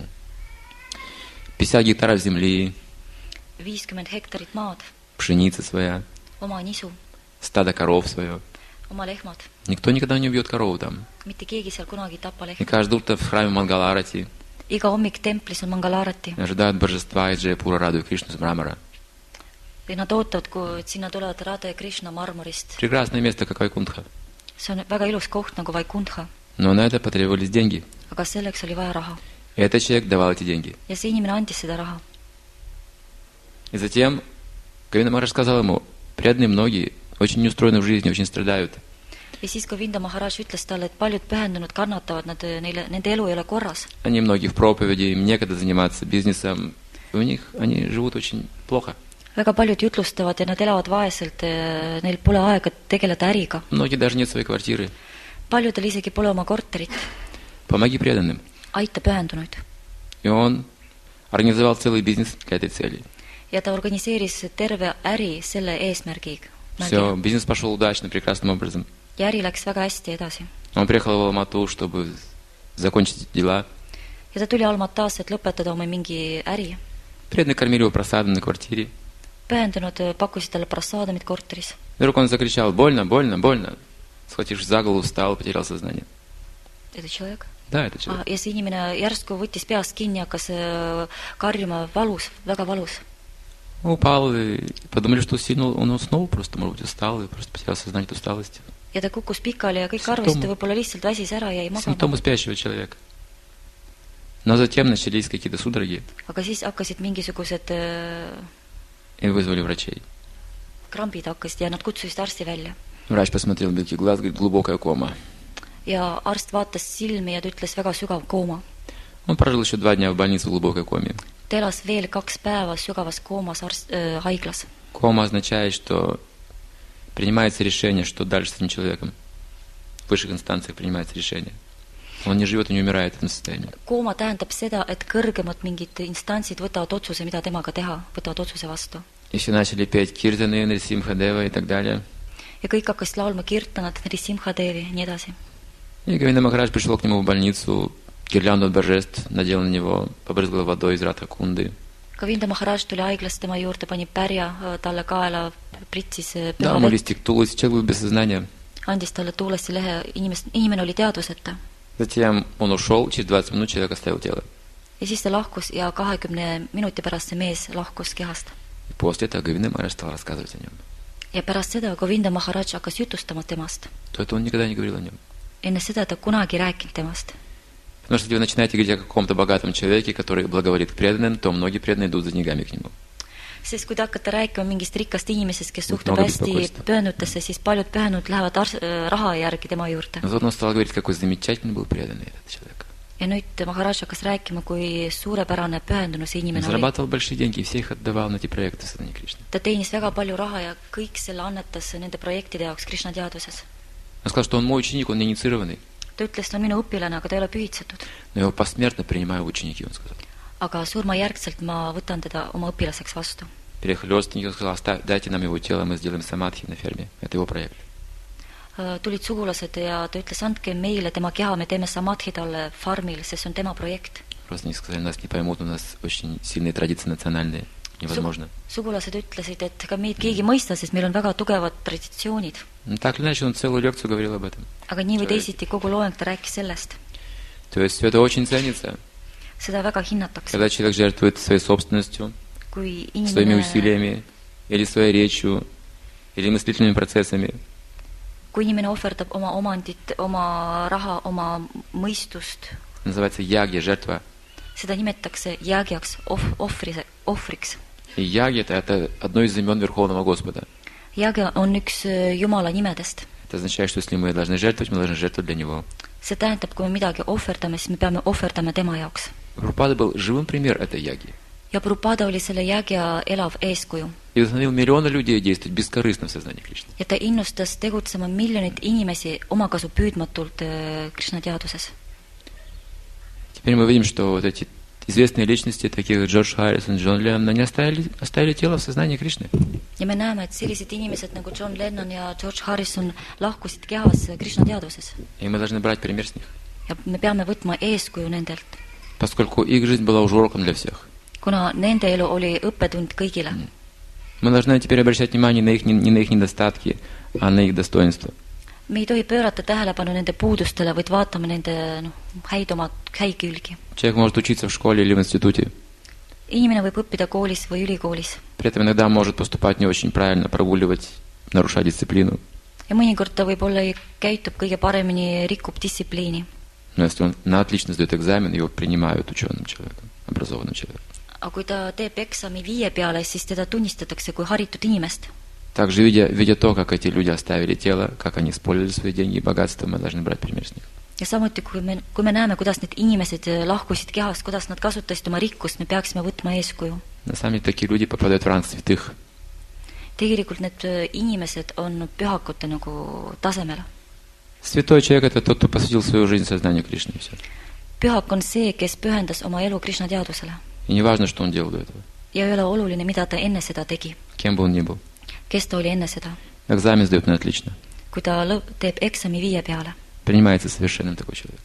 [SPEAKER 1] 50 гектаров земли,
[SPEAKER 2] 50 hektarit maad,
[SPEAKER 1] пшеница своя,
[SPEAKER 2] oma nisu,
[SPEAKER 1] стадо коров свое.
[SPEAKER 2] oma lehmad.
[SPEAKER 1] Никто никогда не убьет корову там.
[SPEAKER 2] Mitte keegi seal kunagi ei tapa
[SPEAKER 1] И
[SPEAKER 2] lehma.
[SPEAKER 1] каждое утро в храме Мангаларати
[SPEAKER 2] Iga hommik templis on Mangalarati.
[SPEAKER 1] ожидают божества из Джайпура, радуя Кришну с мрамора.
[SPEAKER 2] Ja nad ootavad, kui sinna tulevad Radha ja Krishna marmorist.
[SPEAKER 1] Прекрасное место, как Вайкунтха.
[SPEAKER 2] See on väga ilus koht nagu Vaikundha.
[SPEAKER 1] Но на это потребовались деньги.
[SPEAKER 2] Aga selleks oli vaja raha.
[SPEAKER 1] И этот человек давал эти деньги.
[SPEAKER 2] Ja see inimene andis seda raha.
[SPEAKER 1] И затем Говинда Махарадж сказал ему, преданные многие очень неустроены в жизни, очень страдают.
[SPEAKER 2] Ja siis Govinda Maharaj ütles talle, et paljud pühendunud kannatavad, nende elu ei ole korras.
[SPEAKER 1] Они многие в проповеди, им некогда заниматься бизнесом. И у них они живут очень плохо.
[SPEAKER 2] Väga paljud jutlustavad ja nad elavad vaeselt, neil pole aega tegeleda äriga.
[SPEAKER 1] Многие даже нет своей квартиры.
[SPEAKER 2] Paljudel isegi pole oma korterit.
[SPEAKER 1] Помоги преданным.
[SPEAKER 2] Aita pühendunuid.
[SPEAKER 1] И он организовал целый бизнес для этой цели.
[SPEAKER 2] Ja ta organiseeris terve äri selle eesmärgiga.
[SPEAKER 1] Все, бизнес пошел удачно, прекрасным образом.
[SPEAKER 2] Ja äri läks väga hästi edasi.
[SPEAKER 1] Он приехал в Алмату, чтобы закончить дела.
[SPEAKER 2] Ja ta tuli Almatasse, et lõpetada oma mingi äri.
[SPEAKER 1] Преданные кормили его просадом на квартире.
[SPEAKER 2] pühendunud pakkusid talle prasadamit korteris.
[SPEAKER 1] Вдруг он закричал: больно, больно, больно. Схватившись за голову, встал, потерял сознание.
[SPEAKER 2] Это человек?
[SPEAKER 1] Да, это человек.
[SPEAKER 2] Ja see inimene järsku võttis peast kinni ja hakkas karjuma valus, väga valus.
[SPEAKER 1] Упал и подумали, что сильно он уснул, просто, может быть, устал и просто потерял сознание от усталости.
[SPEAKER 2] Ja ta kukkus pikali ja kõik arvasid, ta võib-olla lihtsalt väsis ära ja jäi magama.
[SPEAKER 1] Симптомы спящего человека. Но затем начались какие-то судороги.
[SPEAKER 2] Aga siis hakkasid mingisugused
[SPEAKER 1] И вызвали врачей.
[SPEAKER 2] krambid hakkasid ja nad kutsusid arsti välja.
[SPEAKER 1] Врач посмотрел белки глаз, говорит: глубокая кома.
[SPEAKER 2] Ja arst vaatas silmi ja ta ütles väga sügav kooma.
[SPEAKER 1] Он прожил еще 2 дня в больнице в глубокой коме.
[SPEAKER 2] Ta elas veel 2 päeva sügavas koomas haiglas.
[SPEAKER 1] Кома означает, что принимается решение, что дальше с этим человеком. В высших инстанциях принимается решение. Он не живет и не умирает в этом состоянии.
[SPEAKER 2] Kooma tähendab seda, et kõrgemad mingid instantsid võtavad otsuse, mida temaga teha, võtavad otsuse vastu.
[SPEAKER 1] И все начали петь Киртаны, Нарисимхадева и так далее.
[SPEAKER 2] Ja kõik hakkasid laulma Kirtanat, Nrisimhadevi ja nii edasi.
[SPEAKER 1] И Говинда Махарадж пришел к нему в больницу, гирлянду от божеств надел на него, побрызгал водой из Радхакунды.
[SPEAKER 2] Govinda Maharaj tuli haiglasse tema juurde, pani pärja talle kaela, pritsis
[SPEAKER 1] Да, ему листик тулus, человек был без сознания.
[SPEAKER 2] andis talle tuulesse lehe, inimene oli teadvuseta.
[SPEAKER 1] Затем он ушел, через 20 минут человек оставил тело.
[SPEAKER 2] Ja siis ta lahkus ja 20 minuti pärast see mees lahkus kehast.
[SPEAKER 1] И после этого Говинда Махарадж стал рассказывать о нем.
[SPEAKER 2] Ja pärast seda Govinda Maharaj hakkas jutustama temast.
[SPEAKER 1] То это он никогда не говорил о нем.
[SPEAKER 2] Enne seda ta kunagi rääkinud temast.
[SPEAKER 1] Потому что если вы начинаете говорить о каком-то богатом человеке, который благоволит к преданным, то многие преданные идут за деньгами к нему.
[SPEAKER 2] Sest kui te hakkate rääkima mingist rikkast inimesest, kes suhtub hästi pühendutesse, siis paljud pühennud lähevad raha järgi tema juurde.
[SPEAKER 1] Но вот он стал говорить, какой замечательный был преданный этот человек.
[SPEAKER 2] Ja nüüd Maharaj hakkas rääkima, kui suurepärane pühendunu see
[SPEAKER 1] Он
[SPEAKER 2] inimene oli.
[SPEAKER 1] зарабатывал большие деньги и все их отдавал на эти проекты Сознания Кришны.
[SPEAKER 2] Ta teenis väga palju raha ja kõik selle annetas nende projektide jaoks Krishna teaduses.
[SPEAKER 1] Он сказал, что он мой ученик, он не инициированный.
[SPEAKER 2] Ta ütles, et ta on minu õpilane, aga ta ei ole pühitsetud.
[SPEAKER 1] Но я его посмертно принимаю в ученики, он сказал.
[SPEAKER 2] Aga surmajärgselt ma võtan teda oma õpilaseks vastu.
[SPEAKER 1] Приехали родственники, он сказал: дайте нам его тело, мы сделаем самадхи на ферме. Это его проект.
[SPEAKER 2] Tulid sugulased ja ta ütles, andke meile tema keha, me teeme samadhi talle farmil, sest see on tema projekt.
[SPEAKER 1] Родственники сказали: нас не поймут, у нас очень сильные традиции национальные. Невозможно.
[SPEAKER 2] Sugulased ütlesid, et ka meid keegi mõista, sest meil on väga tugevad traditsioonid.
[SPEAKER 1] Ну, так или иначе, он целую лекцию говорил об этом.
[SPEAKER 2] Aga nii või teisiti kogu loeng ta rääkis sellest.
[SPEAKER 1] То есть все это очень ценится.
[SPEAKER 2] Seda väga hinnatakse.
[SPEAKER 1] Когда человек жертвует своей собственностью,
[SPEAKER 2] Kui
[SPEAKER 1] своими
[SPEAKER 2] inimene,
[SPEAKER 1] усилиями, или своей речью, или мыслительными процессами,
[SPEAKER 2] kui inimene ohverdab oma omandit, oma raha, oma mõistust,
[SPEAKER 1] называется ягья, жертва.
[SPEAKER 2] seda nimetatakse jäägiaks, ohvriks.
[SPEAKER 1] И ягья это одно из имен Верховного Господа.
[SPEAKER 2] Jäägia on üks Jumala nimedest.
[SPEAKER 1] Это означает, что если мы должны жертвовать, мы должны жертвовать для Него.
[SPEAKER 2] See tähendab, kui me midagi ohverdame, siis me peame ohverdama tema jaoks.
[SPEAKER 1] Прабхупада был живым пример этой ягьи.
[SPEAKER 2] Ja Prabhupada oli selle jäägia elav eeskuju.
[SPEAKER 1] И вдохновил миллионы людей действовать бескорыстно в сознании Кришны.
[SPEAKER 2] Ja ta innustas tegutsema miljonit inimesi omakasu püüdmatult Krishna teaduses.
[SPEAKER 1] Теперь мы видим, что вот эти известные личности, такие как Джордж Харрисон, Джон Леннон, они оставили тело в сознании Кришны.
[SPEAKER 2] Ja me näeme, et sellised inimesed nagu John Lennon ja George Harrison lahkusid kehas Krishna teaduses.
[SPEAKER 1] И мы должны брать пример с них.
[SPEAKER 2] Ja me peame võtma eeskuju nendelt,
[SPEAKER 1] Поскольку их жизнь была уже уроком для всех.
[SPEAKER 2] kuna nende elu oli õppetund kõigile.
[SPEAKER 1] Мы должны теперь обращать внимание на их, не на их недостатки, а на их достоинства.
[SPEAKER 2] Me ei tohi pöörata tähelepanu nende puudustele, vaid vaatame nende häid külgi.
[SPEAKER 1] Человек может учиться в школе или в институте.
[SPEAKER 2] Inimene võib õppida koolis või ülikoolis.
[SPEAKER 1] При этом иногда может поступать не очень правильно, прогуливать, нарушать дисциплину.
[SPEAKER 2] Ja mõnikord ta võib-olla ei käitub kõige paremini, rikub distsipliini.
[SPEAKER 1] Но если он на отлично сдает экзамен, его принимают ученым человеком, образованным человеком.
[SPEAKER 2] Aga kui ta teeb eksami 5 peale, siis teda tunnistatakse kui haritud inimest.
[SPEAKER 1] Также, видя то, как эти люди оставили тело, как они использовали свои деньги и богатство, мы должны брать пример с них.
[SPEAKER 2] Ja samuti, kui me näeme, kuidas need inimesed lahkusid kehast, kuidas nad kasutasid oma rikkust, me peaksime võtma eeskuju.
[SPEAKER 1] На самом деле, такие люди попадают в ранг святых.
[SPEAKER 2] Tegelikult need inimesed on pühakute nagu tasemel.
[SPEAKER 1] Святой человек – это тот, кто посвятил свою жизнь сознанию Кришны. Все.
[SPEAKER 2] Pühak on see, kes pühendas oma elu Krishna teadusele.
[SPEAKER 1] И не важно, что он делал до этого.
[SPEAKER 2] Ja ei ole oluline, mida ta enne seda tegi.
[SPEAKER 1] Кем бы он ни был.
[SPEAKER 2] Kes ta oli enne seda.
[SPEAKER 1] Экзамен сдает на отлично.
[SPEAKER 2] Kui ta teeb eksami 5 peale,
[SPEAKER 1] Принимается совершенным такой человек.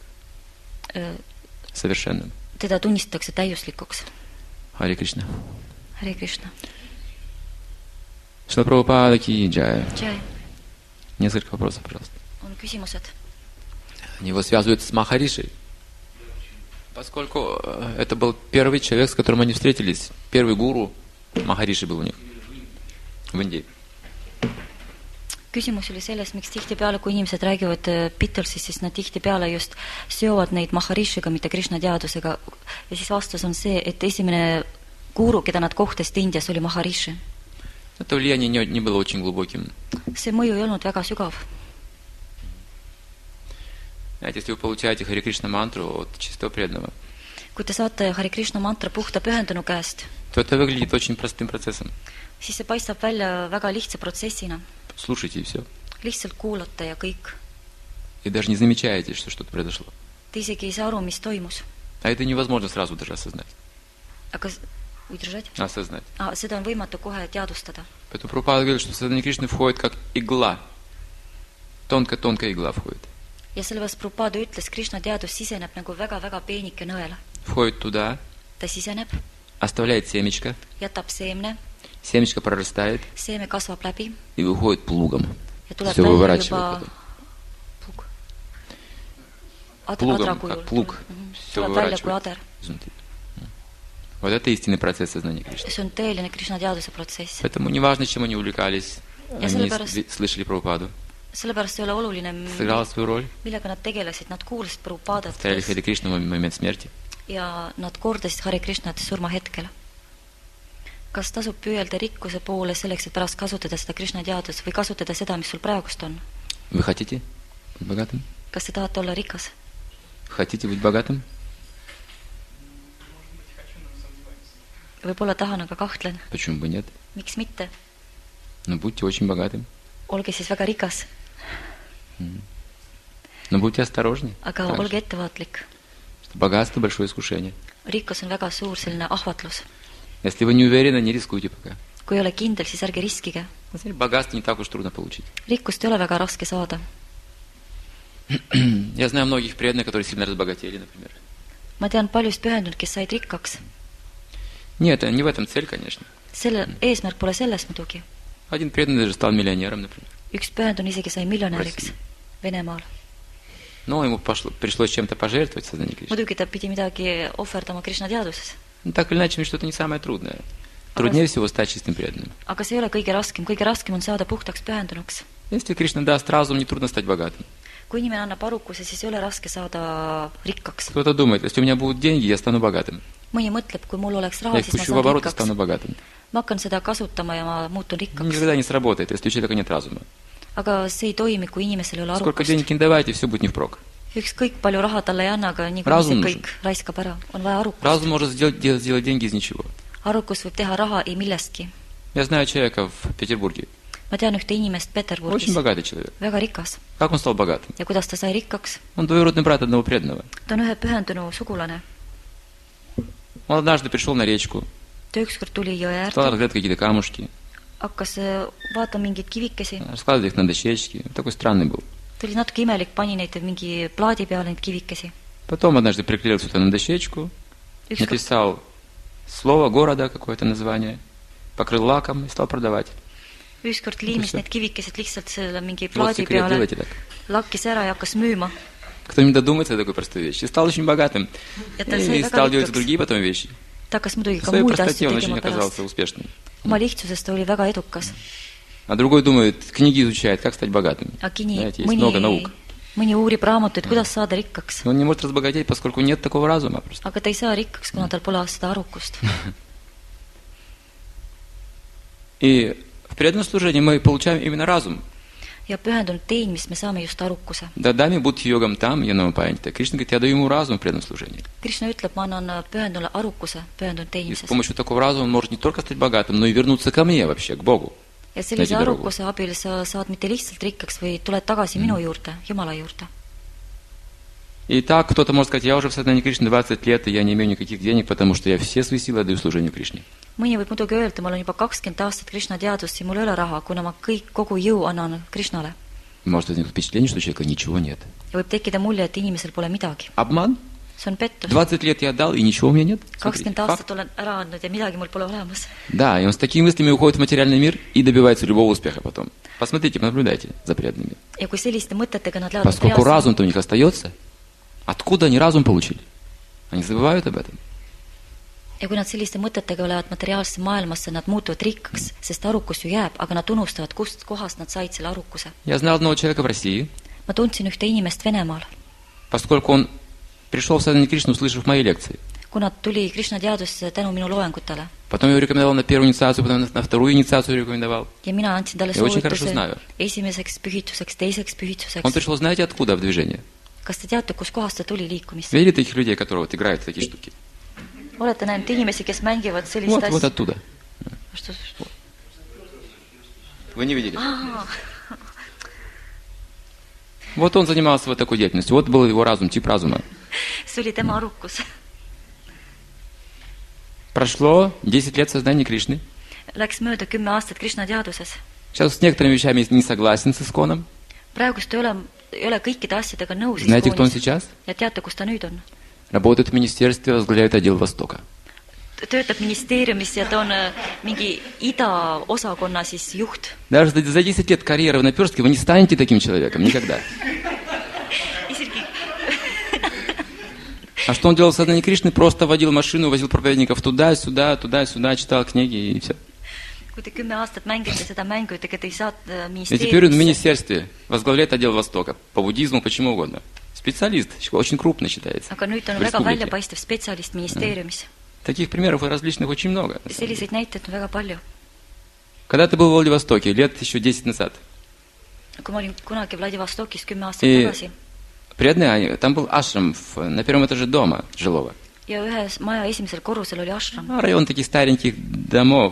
[SPEAKER 1] Совершенным.
[SPEAKER 2] teda tunnistatakse täiuslikuks.
[SPEAKER 1] Харе Кришна.
[SPEAKER 2] Hare Krishna.
[SPEAKER 1] Шрила Прабхупада ки джай.
[SPEAKER 2] Jai.
[SPEAKER 1] Несколько вопросов, пожалуйста.
[SPEAKER 2] On küsimused.
[SPEAKER 1] Они его связывают с Махаришей. Поскольку это был первый человек, с которым они встретились. Первый гуру Махариши был у них. В Индии.
[SPEAKER 2] Küsimus oli selles, miks tihtipeale, kui inimesed räägivad Beatlesist, siis nad tihtipeale just seovad neid Maharishiga, mitte Krishna teadusega. Ja siis vastus on see, et esimene guru, keda nad kohtasid Indias, oli Maharishi.
[SPEAKER 1] Это влияние не было очень глубоким.
[SPEAKER 2] See mõju ei olnud väga sügav.
[SPEAKER 1] Знаете, если вы получаете Хари Кришна мантру от чистого преданного,
[SPEAKER 2] Kui te saate Hari Krishna mantra puhta pühendunu käest,
[SPEAKER 1] то это выглядит очень простым процессом.
[SPEAKER 2] siis see paistab välja väga lihtsa protsessina.
[SPEAKER 1] Слушайте и все.
[SPEAKER 2] Lihtsalt kuulate ja kõik.
[SPEAKER 1] И даже не замечаете, что что-то произошло.
[SPEAKER 2] Te isegi ei saa aru, mis toimus.
[SPEAKER 1] А это невозможно сразу даже осознать.
[SPEAKER 2] Aga udržать?
[SPEAKER 1] Осознать.
[SPEAKER 2] Seda on võimatu kohe teadustada.
[SPEAKER 1] Поэтому Прабхупада говорит, что в сознание Кришны входит как игла. Тонкая игла входит.
[SPEAKER 2] Ja sellepärast Prabhupada ütles, Krishna teadus siseneb nagu väga-väga peenike nõel.
[SPEAKER 1] Входит туда,
[SPEAKER 2] Ta siseneb,
[SPEAKER 1] оставляет семечко,
[SPEAKER 2] jätab seemne,
[SPEAKER 1] семечко прорастает
[SPEAKER 2] seeme kasvab läbi
[SPEAKER 1] и выходит плугом.
[SPEAKER 2] ja tuleb
[SPEAKER 1] Все
[SPEAKER 2] välja
[SPEAKER 1] выворачивает
[SPEAKER 2] juba
[SPEAKER 1] потом.
[SPEAKER 2] plug.
[SPEAKER 1] Плугом,
[SPEAKER 2] Adra
[SPEAKER 1] как
[SPEAKER 2] kujul.
[SPEAKER 1] плуг. Все
[SPEAKER 2] Tuleb välja kui
[SPEAKER 1] выворачивает
[SPEAKER 2] ader.
[SPEAKER 1] изнутри. Вот это истинный процесс сознания Кришны.
[SPEAKER 2] See on tõeline Krishna teaduse protsess.
[SPEAKER 1] Поэтому неважно, чем они увлекались,
[SPEAKER 2] Ja
[SPEAKER 1] они
[SPEAKER 2] sellepärast-
[SPEAKER 1] слышали Прабхупаду,
[SPEAKER 2] Sellepärast ei ole oluline,
[SPEAKER 1] сыграла свою роль,
[SPEAKER 2] millega nad tegelesid. Nad kuulasid Prabhupadat
[SPEAKER 1] повторяли Хари Кришну в момент смерти.
[SPEAKER 2] ja nad kordasid Hari Krishnat surmahetkel. Kas tasub püüelda rikkuse poole selleks, et pärast kasutada seda Krishna teadust või kasutada seda, mis sul praegust on?
[SPEAKER 1] Вы хотите быть богатым?
[SPEAKER 2] Kas te tahate olla rikas?
[SPEAKER 1] Хотите быть богатым?
[SPEAKER 2] Võib-olla tahan, aga kahtlen.
[SPEAKER 1] Почему бы нет?
[SPEAKER 2] Miks mitte?
[SPEAKER 1] Ну, будьте очень богатым.
[SPEAKER 2] Olge siis väga rikas,
[SPEAKER 1] Но будьте осторожны.
[SPEAKER 2] aga
[SPEAKER 1] Раньше.
[SPEAKER 2] olge ettevaatlik.
[SPEAKER 1] Что богатство – большое искушение.
[SPEAKER 2] Rikkus on väga suur selline ahvatlus.
[SPEAKER 1] Если вы не уверены, не рискуйте пока.
[SPEAKER 2] Kui ei ole kindel, siis ärge riskige.
[SPEAKER 1] На самом деле, богатство не так уж трудно получить.
[SPEAKER 2] Rikkust ei ole väga raske saada.
[SPEAKER 1] Я знаю многих преданных, которые сильно разбогатели, например.
[SPEAKER 2] Ma tean paljust pühendunud, kes said rikkaks.
[SPEAKER 1] Нет, не в этом цель, конечно.
[SPEAKER 2] Selle eesmärk pole selles muidugi.
[SPEAKER 1] Один преданный даже стал миллионером, например.
[SPEAKER 2] Üks pühendun isegi sai miljonäriks Venemaal.
[SPEAKER 1] Но ему пришлось чем-то пожертвовать в сознании Кришны.
[SPEAKER 2] Muidugi ta pidi midagi ohverdama Krishna teaduses.
[SPEAKER 1] Ну, так или иначе, что это не самое трудное. Труднее всего стать чистым преданным.
[SPEAKER 2] Aga see ei ole kõige raskem. Kõige raskem on saada puhtaks pühendunuks.
[SPEAKER 1] Если Кришна даст разум, нетрудно стать богатым.
[SPEAKER 2] Kui inimene annab arukuse, siis ei ole raske saada rikkaks.
[SPEAKER 1] Кто-то думает, если у меня будут деньги, я стану богатым.
[SPEAKER 2] Mõni mõtleb, kui mul oleks
[SPEAKER 1] Я
[SPEAKER 2] raha,
[SPEAKER 1] их
[SPEAKER 2] siis ma
[SPEAKER 1] пущу в
[SPEAKER 2] saan
[SPEAKER 1] оборот и
[SPEAKER 2] rikkaks.
[SPEAKER 1] стану богатым.
[SPEAKER 2] Ma hakkan seda kasutama ja ma muutun rikkaks.
[SPEAKER 1] Никогда не сработает, если у человека нет разума.
[SPEAKER 2] Aga see ei toimi, kui inimesel ei ole
[SPEAKER 1] Сколько
[SPEAKER 2] arukust.
[SPEAKER 1] денег не давайте, все будет не впрок.
[SPEAKER 2] Ükskõik palju raha talle ei anna, aga nii kui
[SPEAKER 1] Razum
[SPEAKER 2] see kõik raiskab ära. On vaja arukust.
[SPEAKER 1] Разум может сделать деньги из ничего.
[SPEAKER 2] Arukus võib teha raha ei millestki.
[SPEAKER 1] Я знаю человека в Петербурге.
[SPEAKER 2] Ma tean ühte inimest
[SPEAKER 1] Очень
[SPEAKER 2] Peterburgis.
[SPEAKER 1] богатый человек.
[SPEAKER 2] Väga rikas.
[SPEAKER 1] Как он стал богатым?
[SPEAKER 2] Ja kuidas ta sai rikkaks?
[SPEAKER 1] Он двоюродный брат одного преданного.
[SPEAKER 2] Ta on ühe pühendunu sugulane.
[SPEAKER 1] Он однажды пришел на речку,
[SPEAKER 2] Ta ükskord tuli jõe
[SPEAKER 1] стал
[SPEAKER 2] äärde,
[SPEAKER 1] разглядывать какие-то камушки,
[SPEAKER 2] hakkas vaatama mingeid kivikesi.
[SPEAKER 1] раскладывать их на дощечки. Такой странный был.
[SPEAKER 2] Ta oli natuke imelik, pani neid mingi plaadi peale, neid kivikesi.
[SPEAKER 1] Потом однажды приклеил что-то на дощечку,
[SPEAKER 2] Ükskord,
[SPEAKER 1] написал слово города, какое-то название, покрыл лаком и стал продавать.
[SPEAKER 2] ükskord liimis need kivikesed lihtsalt selle mingi
[SPEAKER 1] Вот
[SPEAKER 2] plaadi
[SPEAKER 1] секрет,
[SPEAKER 2] peale,
[SPEAKER 1] делайте так.
[SPEAKER 2] lakkis ära ja hakkas müüma.
[SPEAKER 1] Кто-нибудь додумается до такой простой вещи. И стал очень богатым.
[SPEAKER 2] Ja ta sai
[SPEAKER 1] И
[SPEAKER 2] väga
[SPEAKER 1] стал делать
[SPEAKER 2] rikkaks.
[SPEAKER 1] другие потом вещи.
[SPEAKER 2] Ta hakkas muidugi
[SPEAKER 1] В
[SPEAKER 2] ka
[SPEAKER 1] своей
[SPEAKER 2] muid
[SPEAKER 1] простоте
[SPEAKER 2] asju
[SPEAKER 1] он очень
[SPEAKER 2] tegema
[SPEAKER 1] оказался
[SPEAKER 2] pärast.
[SPEAKER 1] успешным.
[SPEAKER 2] Oma lihtsuses ta oli väga edukas.
[SPEAKER 1] А другой думает, книги изучает, как стать богатым.
[SPEAKER 2] Aga
[SPEAKER 1] Знаете, есть много наук.
[SPEAKER 2] mõni uurib raamatut, kuidas saada rikkaks.
[SPEAKER 1] Но он не может разбогатеть, поскольку нет такого разума просто.
[SPEAKER 2] Aga ta ei saa rikkaks, kuna tal pole seda arukust.
[SPEAKER 1] И в преданном служении мы получаем именно разум.
[SPEAKER 2] Ja pühendunud teenimist me saame just arukuse.
[SPEAKER 1] Дадами будьте йогам там, я на памяти. Кришна говорит, я даю ему разум в преданном служении.
[SPEAKER 2] Krishna ütleb, ma annan pühendunule arukuse pühendunud
[SPEAKER 1] И с
[SPEAKER 2] teenimises.
[SPEAKER 1] помощью такого разума он может не только стать богатым, но и вернуться ко мне вообще, к Богу.
[SPEAKER 2] Ja sellise
[SPEAKER 1] Nägi dorogu.
[SPEAKER 2] arukuse abil sa saad mitte lihtsalt rikkaks või tuled tagasi minu juurde, Jumala juurde.
[SPEAKER 1] И так кто-то может сказать, я уже в сознании Кришны 20 лет, и я не имею никаких денег, потому что я все свои силы отдаю служению Кришне.
[SPEAKER 2] Mõni võib muidugi öelda, ma olen juba 20 aastat Krishna teadust ja mul ei ole raha, kuna ma kogu jõu annan Krishnale.
[SPEAKER 1] Может возникнуть впечатление, что у человека ничего нет.
[SPEAKER 2] Ja võib tekkida mulje, et inimesel pole midagi.
[SPEAKER 1] Обман?
[SPEAKER 2] see on pettus.
[SPEAKER 1] 20 lет я отдал, и ничего у меня нет.
[SPEAKER 2] 20 aastat olen ära andnud ja midagi mul pole olemas.
[SPEAKER 1] Да, и он с такими мыслями уходит в материальный мир и добивается любого успеха потом. Посмотрите, наблюдайте за преданными.
[SPEAKER 2] Ja kui selliste mõtetega nad lähevad
[SPEAKER 1] Поскольку разум-то у них остается, откуда они разум получили? Они забывают об этом.
[SPEAKER 2] Ja kui nad selliste mõtetega lähevad materiaalsesse maailmasse, nad muutuvad rikkaks, sest arukus ju jääb, aga nad unustavad, kust kohast nad said selle arukuse.
[SPEAKER 1] Я знал одного человека в России.
[SPEAKER 2] Ma tundsin ühte inimest Venemaal.
[SPEAKER 1] Поскольку он пришел в сознание Кришны, услышав мои лекции.
[SPEAKER 2] Kuna tuli Krishna teadusesse tänu minu loengutele.
[SPEAKER 1] Потом я его рекомендовал на первую инициацию, потом на вторую инициацию рекомендовал.
[SPEAKER 2] Ja mina andsin talle soovituse esimeseks pühituseks, teiseks pühituseks.
[SPEAKER 1] Он пришел, знаете, откуда в движение?
[SPEAKER 2] Kas te teate, kus kohast ta tuli liikumisse?
[SPEAKER 1] Видели таких людей, которые вот играют в такие штуки?
[SPEAKER 2] Olete näinud inimesi, kes mängivad sellist
[SPEAKER 1] Вот,
[SPEAKER 2] asja?
[SPEAKER 1] вот оттуда.
[SPEAKER 2] Что?
[SPEAKER 1] Вы не видели? Вот он занимался вот такой деятельностью. Вот был его разум, тип разума.
[SPEAKER 2] See oli tema arukus.
[SPEAKER 1] Прошло 10 лет сознания Кришны.
[SPEAKER 2] Läks mööda 10 aastat Krishna teaduses.
[SPEAKER 1] Сейчас с некоторыми вещами не согласен с Исконом.
[SPEAKER 2] Praegust ei ole kõikide asjadega nõus
[SPEAKER 1] Знаете, кто он
[SPEAKER 2] Iskonis.
[SPEAKER 1] сейчас?
[SPEAKER 2] Ja teate, kus ta nüüd on?
[SPEAKER 1] Работает в министерстве, возглавляет отдел Востока.
[SPEAKER 2] Töötab ministeeriumis ja ta on mingi idaosakonna siis juht.
[SPEAKER 1] Даже за 10 лет карьеры в наперстке вы не станете таким человеком. Никогда. А что он делал в сознании Кришны? Просто водил машину, возил проповедников туда-сюда, читал книги и все.
[SPEAKER 2] Kui te 10 aastat mängite seda mängu, et te ei saa
[SPEAKER 1] И теперь он в
[SPEAKER 2] ministeeriumisse.
[SPEAKER 1] министерстве возглавляет отдел Востока. По буддизму, почему угодно. Специалист, очень крупный считается.
[SPEAKER 2] Aga nüüd on
[SPEAKER 1] в
[SPEAKER 2] väga
[SPEAKER 1] республике.
[SPEAKER 2] väljapaistev spetsialist ministeeriumis.
[SPEAKER 1] Таких примеров различных очень много. на самом деле.
[SPEAKER 2] Selliseid näiteid on väga palju.
[SPEAKER 1] Когда ты был в Владивостоке, лет еще 10 назад,
[SPEAKER 2] Kui ma olin kunagi Vladivostokis 10 aastat
[SPEAKER 1] И-
[SPEAKER 2] tagasi
[SPEAKER 1] преданные, там был ашрам на первом этаже дома жилого.
[SPEAKER 2] ja ühes maja esimesel korrusel oli ashram.
[SPEAKER 1] Район таких стареньких домов.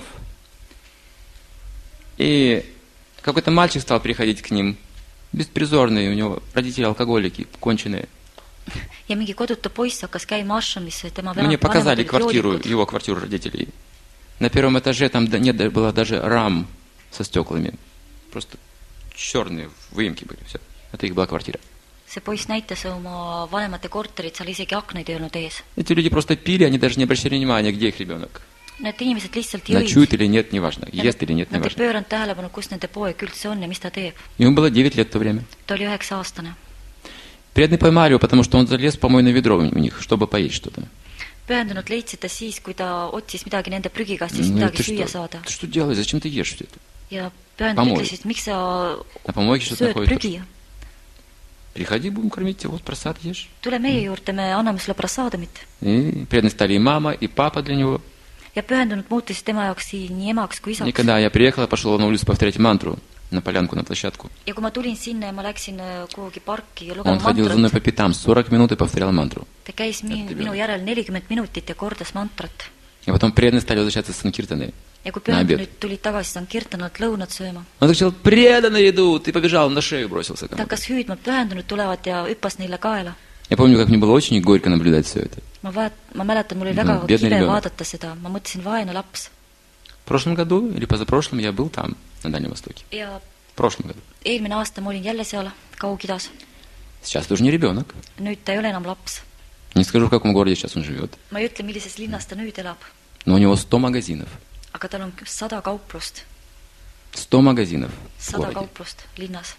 [SPEAKER 1] И какой-то мальчик стал приходить к ним, беспризорный, у него родители алкоголики, конченые.
[SPEAKER 2] Ja mingi kodutu poiss hakkas käima ashramisse, tema
[SPEAKER 1] Мне показали
[SPEAKER 2] olid
[SPEAKER 1] квартиру,
[SPEAKER 2] joodikud.
[SPEAKER 1] его квартиру родителей. На первом этаже там нет, было даже рам со стеклами. Просто черные выемки были, все. Это их была квартира.
[SPEAKER 2] See poiss näitas oma vanemate korterit, seal isegi aknaid ei olnud ees.
[SPEAKER 1] Эти люди просто пили, они даже не обращали внимания, где их ребенок.
[SPEAKER 2] Need inimesed lihtsalt
[SPEAKER 1] Ночует
[SPEAKER 2] jõid.
[SPEAKER 1] или нет, неважно. Ест или нет,
[SPEAKER 2] Nad ei
[SPEAKER 1] неважно.
[SPEAKER 2] pööranud tähelepanu, kus nende poeg üldse on ja mis ta teeb.
[SPEAKER 1] Ему было 9 лет в то время.
[SPEAKER 2] Ta oli 9-aastane.
[SPEAKER 1] Преданные поймали его, потому что он залез в помойное ведро у них, чтобы поесть что-то.
[SPEAKER 2] Pühendunud leidsid ta siis, kui ta otsis midagi nende prügikastist,
[SPEAKER 1] Ну,
[SPEAKER 2] midagi
[SPEAKER 1] ты
[SPEAKER 2] süüa
[SPEAKER 1] что?
[SPEAKER 2] saada.
[SPEAKER 1] Ты что делаешь? Зачем ты ешь все это?
[SPEAKER 2] Ja pühendunud
[SPEAKER 1] Помой.
[SPEAKER 2] ütlesid, miks sa
[SPEAKER 1] На помойке что-то
[SPEAKER 2] sööd
[SPEAKER 1] находится.
[SPEAKER 2] prügi.
[SPEAKER 1] Приходи, будем кормить тебя, вот просад ешь.
[SPEAKER 2] Tule meie juurde, me anname sulle prasadamit.
[SPEAKER 1] И преданные стали и мама, и папа для него.
[SPEAKER 2] Ja pühendunud muutusid tema jaoks siin nii emaks kui
[SPEAKER 1] И
[SPEAKER 2] isaks.
[SPEAKER 1] когда я приехал, я пошел на улицу повторять мантру, на полянку, на площадку.
[SPEAKER 2] Ja kui ma tulin sinna ja ma läksin kuhugi parki ja
[SPEAKER 1] Он
[SPEAKER 2] lugema
[SPEAKER 1] ходил за мной
[SPEAKER 2] mantrat,
[SPEAKER 1] по пятам, 40 минут и повторял мантру.
[SPEAKER 2] ta käis minu järel 40 minutit ja kordas mantrat.
[SPEAKER 1] И потом преданные стали возвращаться с Санкиртаны.
[SPEAKER 2] Ja kui
[SPEAKER 1] На обед.
[SPEAKER 2] pühendunud tulid tagasi Sankirtanalt lõunat sööma,
[SPEAKER 1] Он закричал: преданные идут! И побежал, на шею бросился ко
[SPEAKER 2] ta
[SPEAKER 1] мне.
[SPEAKER 2] hakkas hüüdma, pühendunud tulevad ja hüppas neile kaela.
[SPEAKER 1] Я помню, как мне было очень горько наблюдать все это.
[SPEAKER 2] Ma mäletan, mul oli väga
[SPEAKER 1] bедный
[SPEAKER 2] kibe
[SPEAKER 1] ребенок.
[SPEAKER 2] vaadata seda, ma mõtlesin, vaene laps.
[SPEAKER 1] В прошлом году или позапрошлом я был там, на Дальнем Востоке.
[SPEAKER 2] Ja
[SPEAKER 1] В прошлом году.
[SPEAKER 2] eelmine aasta ma olin jälle seal Kaug-Idas.
[SPEAKER 1] Сейчас ты уже не ребенок.
[SPEAKER 2] Nüüd ta ei ole enam laps.
[SPEAKER 1] Не скажу, в каком городе сейчас он живет.
[SPEAKER 2] Ma ei ütle, millises linnas ta nüüd elab,
[SPEAKER 1] Но у него 100 магазинов.
[SPEAKER 2] aga tal on 100 kauplust,
[SPEAKER 1] 100 магазинов в
[SPEAKER 2] 100
[SPEAKER 1] городе.
[SPEAKER 2] kauplust linnas.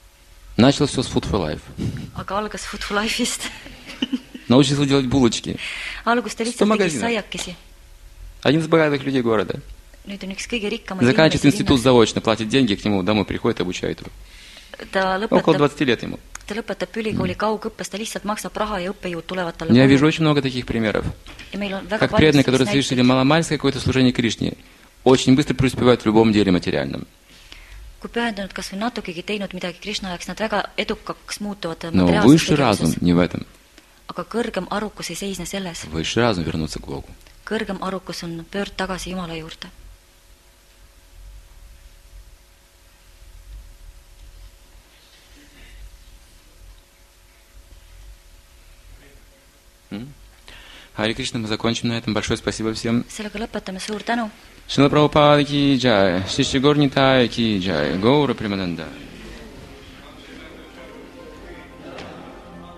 [SPEAKER 1] Начал все с Food for Life.
[SPEAKER 2] Aga algas Food for Life'ist.
[SPEAKER 1] Научился делать булочки.
[SPEAKER 2] Alguses ta
[SPEAKER 1] 100
[SPEAKER 2] lihtsalt tegi
[SPEAKER 1] magasinat.
[SPEAKER 2] saiakesi.
[SPEAKER 1] Один из богатых людей города.
[SPEAKER 2] Nüüd on üks kõige rikkamaid
[SPEAKER 1] Заканчивает
[SPEAKER 2] inimesi
[SPEAKER 1] институт
[SPEAKER 2] linnas.
[SPEAKER 1] заочно, платит деньги, к нему домой приходит и обучает его.
[SPEAKER 2] Ta
[SPEAKER 1] Около
[SPEAKER 2] lõpetab,
[SPEAKER 1] 20 лет ему.
[SPEAKER 2] ta lõpetab ülikooli kaugõppes, ta lihtsalt maksab raha ja õppejõud tulevad talle
[SPEAKER 1] Я
[SPEAKER 2] koju.
[SPEAKER 1] вижу очень много таких примеров.
[SPEAKER 2] Ja meil on väga
[SPEAKER 1] Как
[SPEAKER 2] palju
[SPEAKER 1] преданные,
[SPEAKER 2] sellist
[SPEAKER 1] которые совершили
[SPEAKER 2] näiteid.
[SPEAKER 1] маломальское какое-то служение Кришне, очень быстро преуспевают в любом деле материальном.
[SPEAKER 2] Kui pühendunud kas või natukegi teinud midagi Krishna jaoks, nad väga edukaks muutuvad
[SPEAKER 1] Но
[SPEAKER 2] materiaalses
[SPEAKER 1] высший разум
[SPEAKER 2] tegevuses.
[SPEAKER 1] не в этом.
[SPEAKER 2] Aga kõrgem arukus ei seisne selles.
[SPEAKER 1] Высший разум вернуться к Богу.
[SPEAKER 2] Kõrgem arukus on pöörd tagasi Jumala juurde.
[SPEAKER 1] Хари Кришна, мы закончим на этом. Большое спасибо всем.
[SPEAKER 2] Sellega lõpetame, suur tänu.
[SPEAKER 1] Шрила Прабхупада ки джай, Шиши Горнитай ки джай, Гаура Примананда.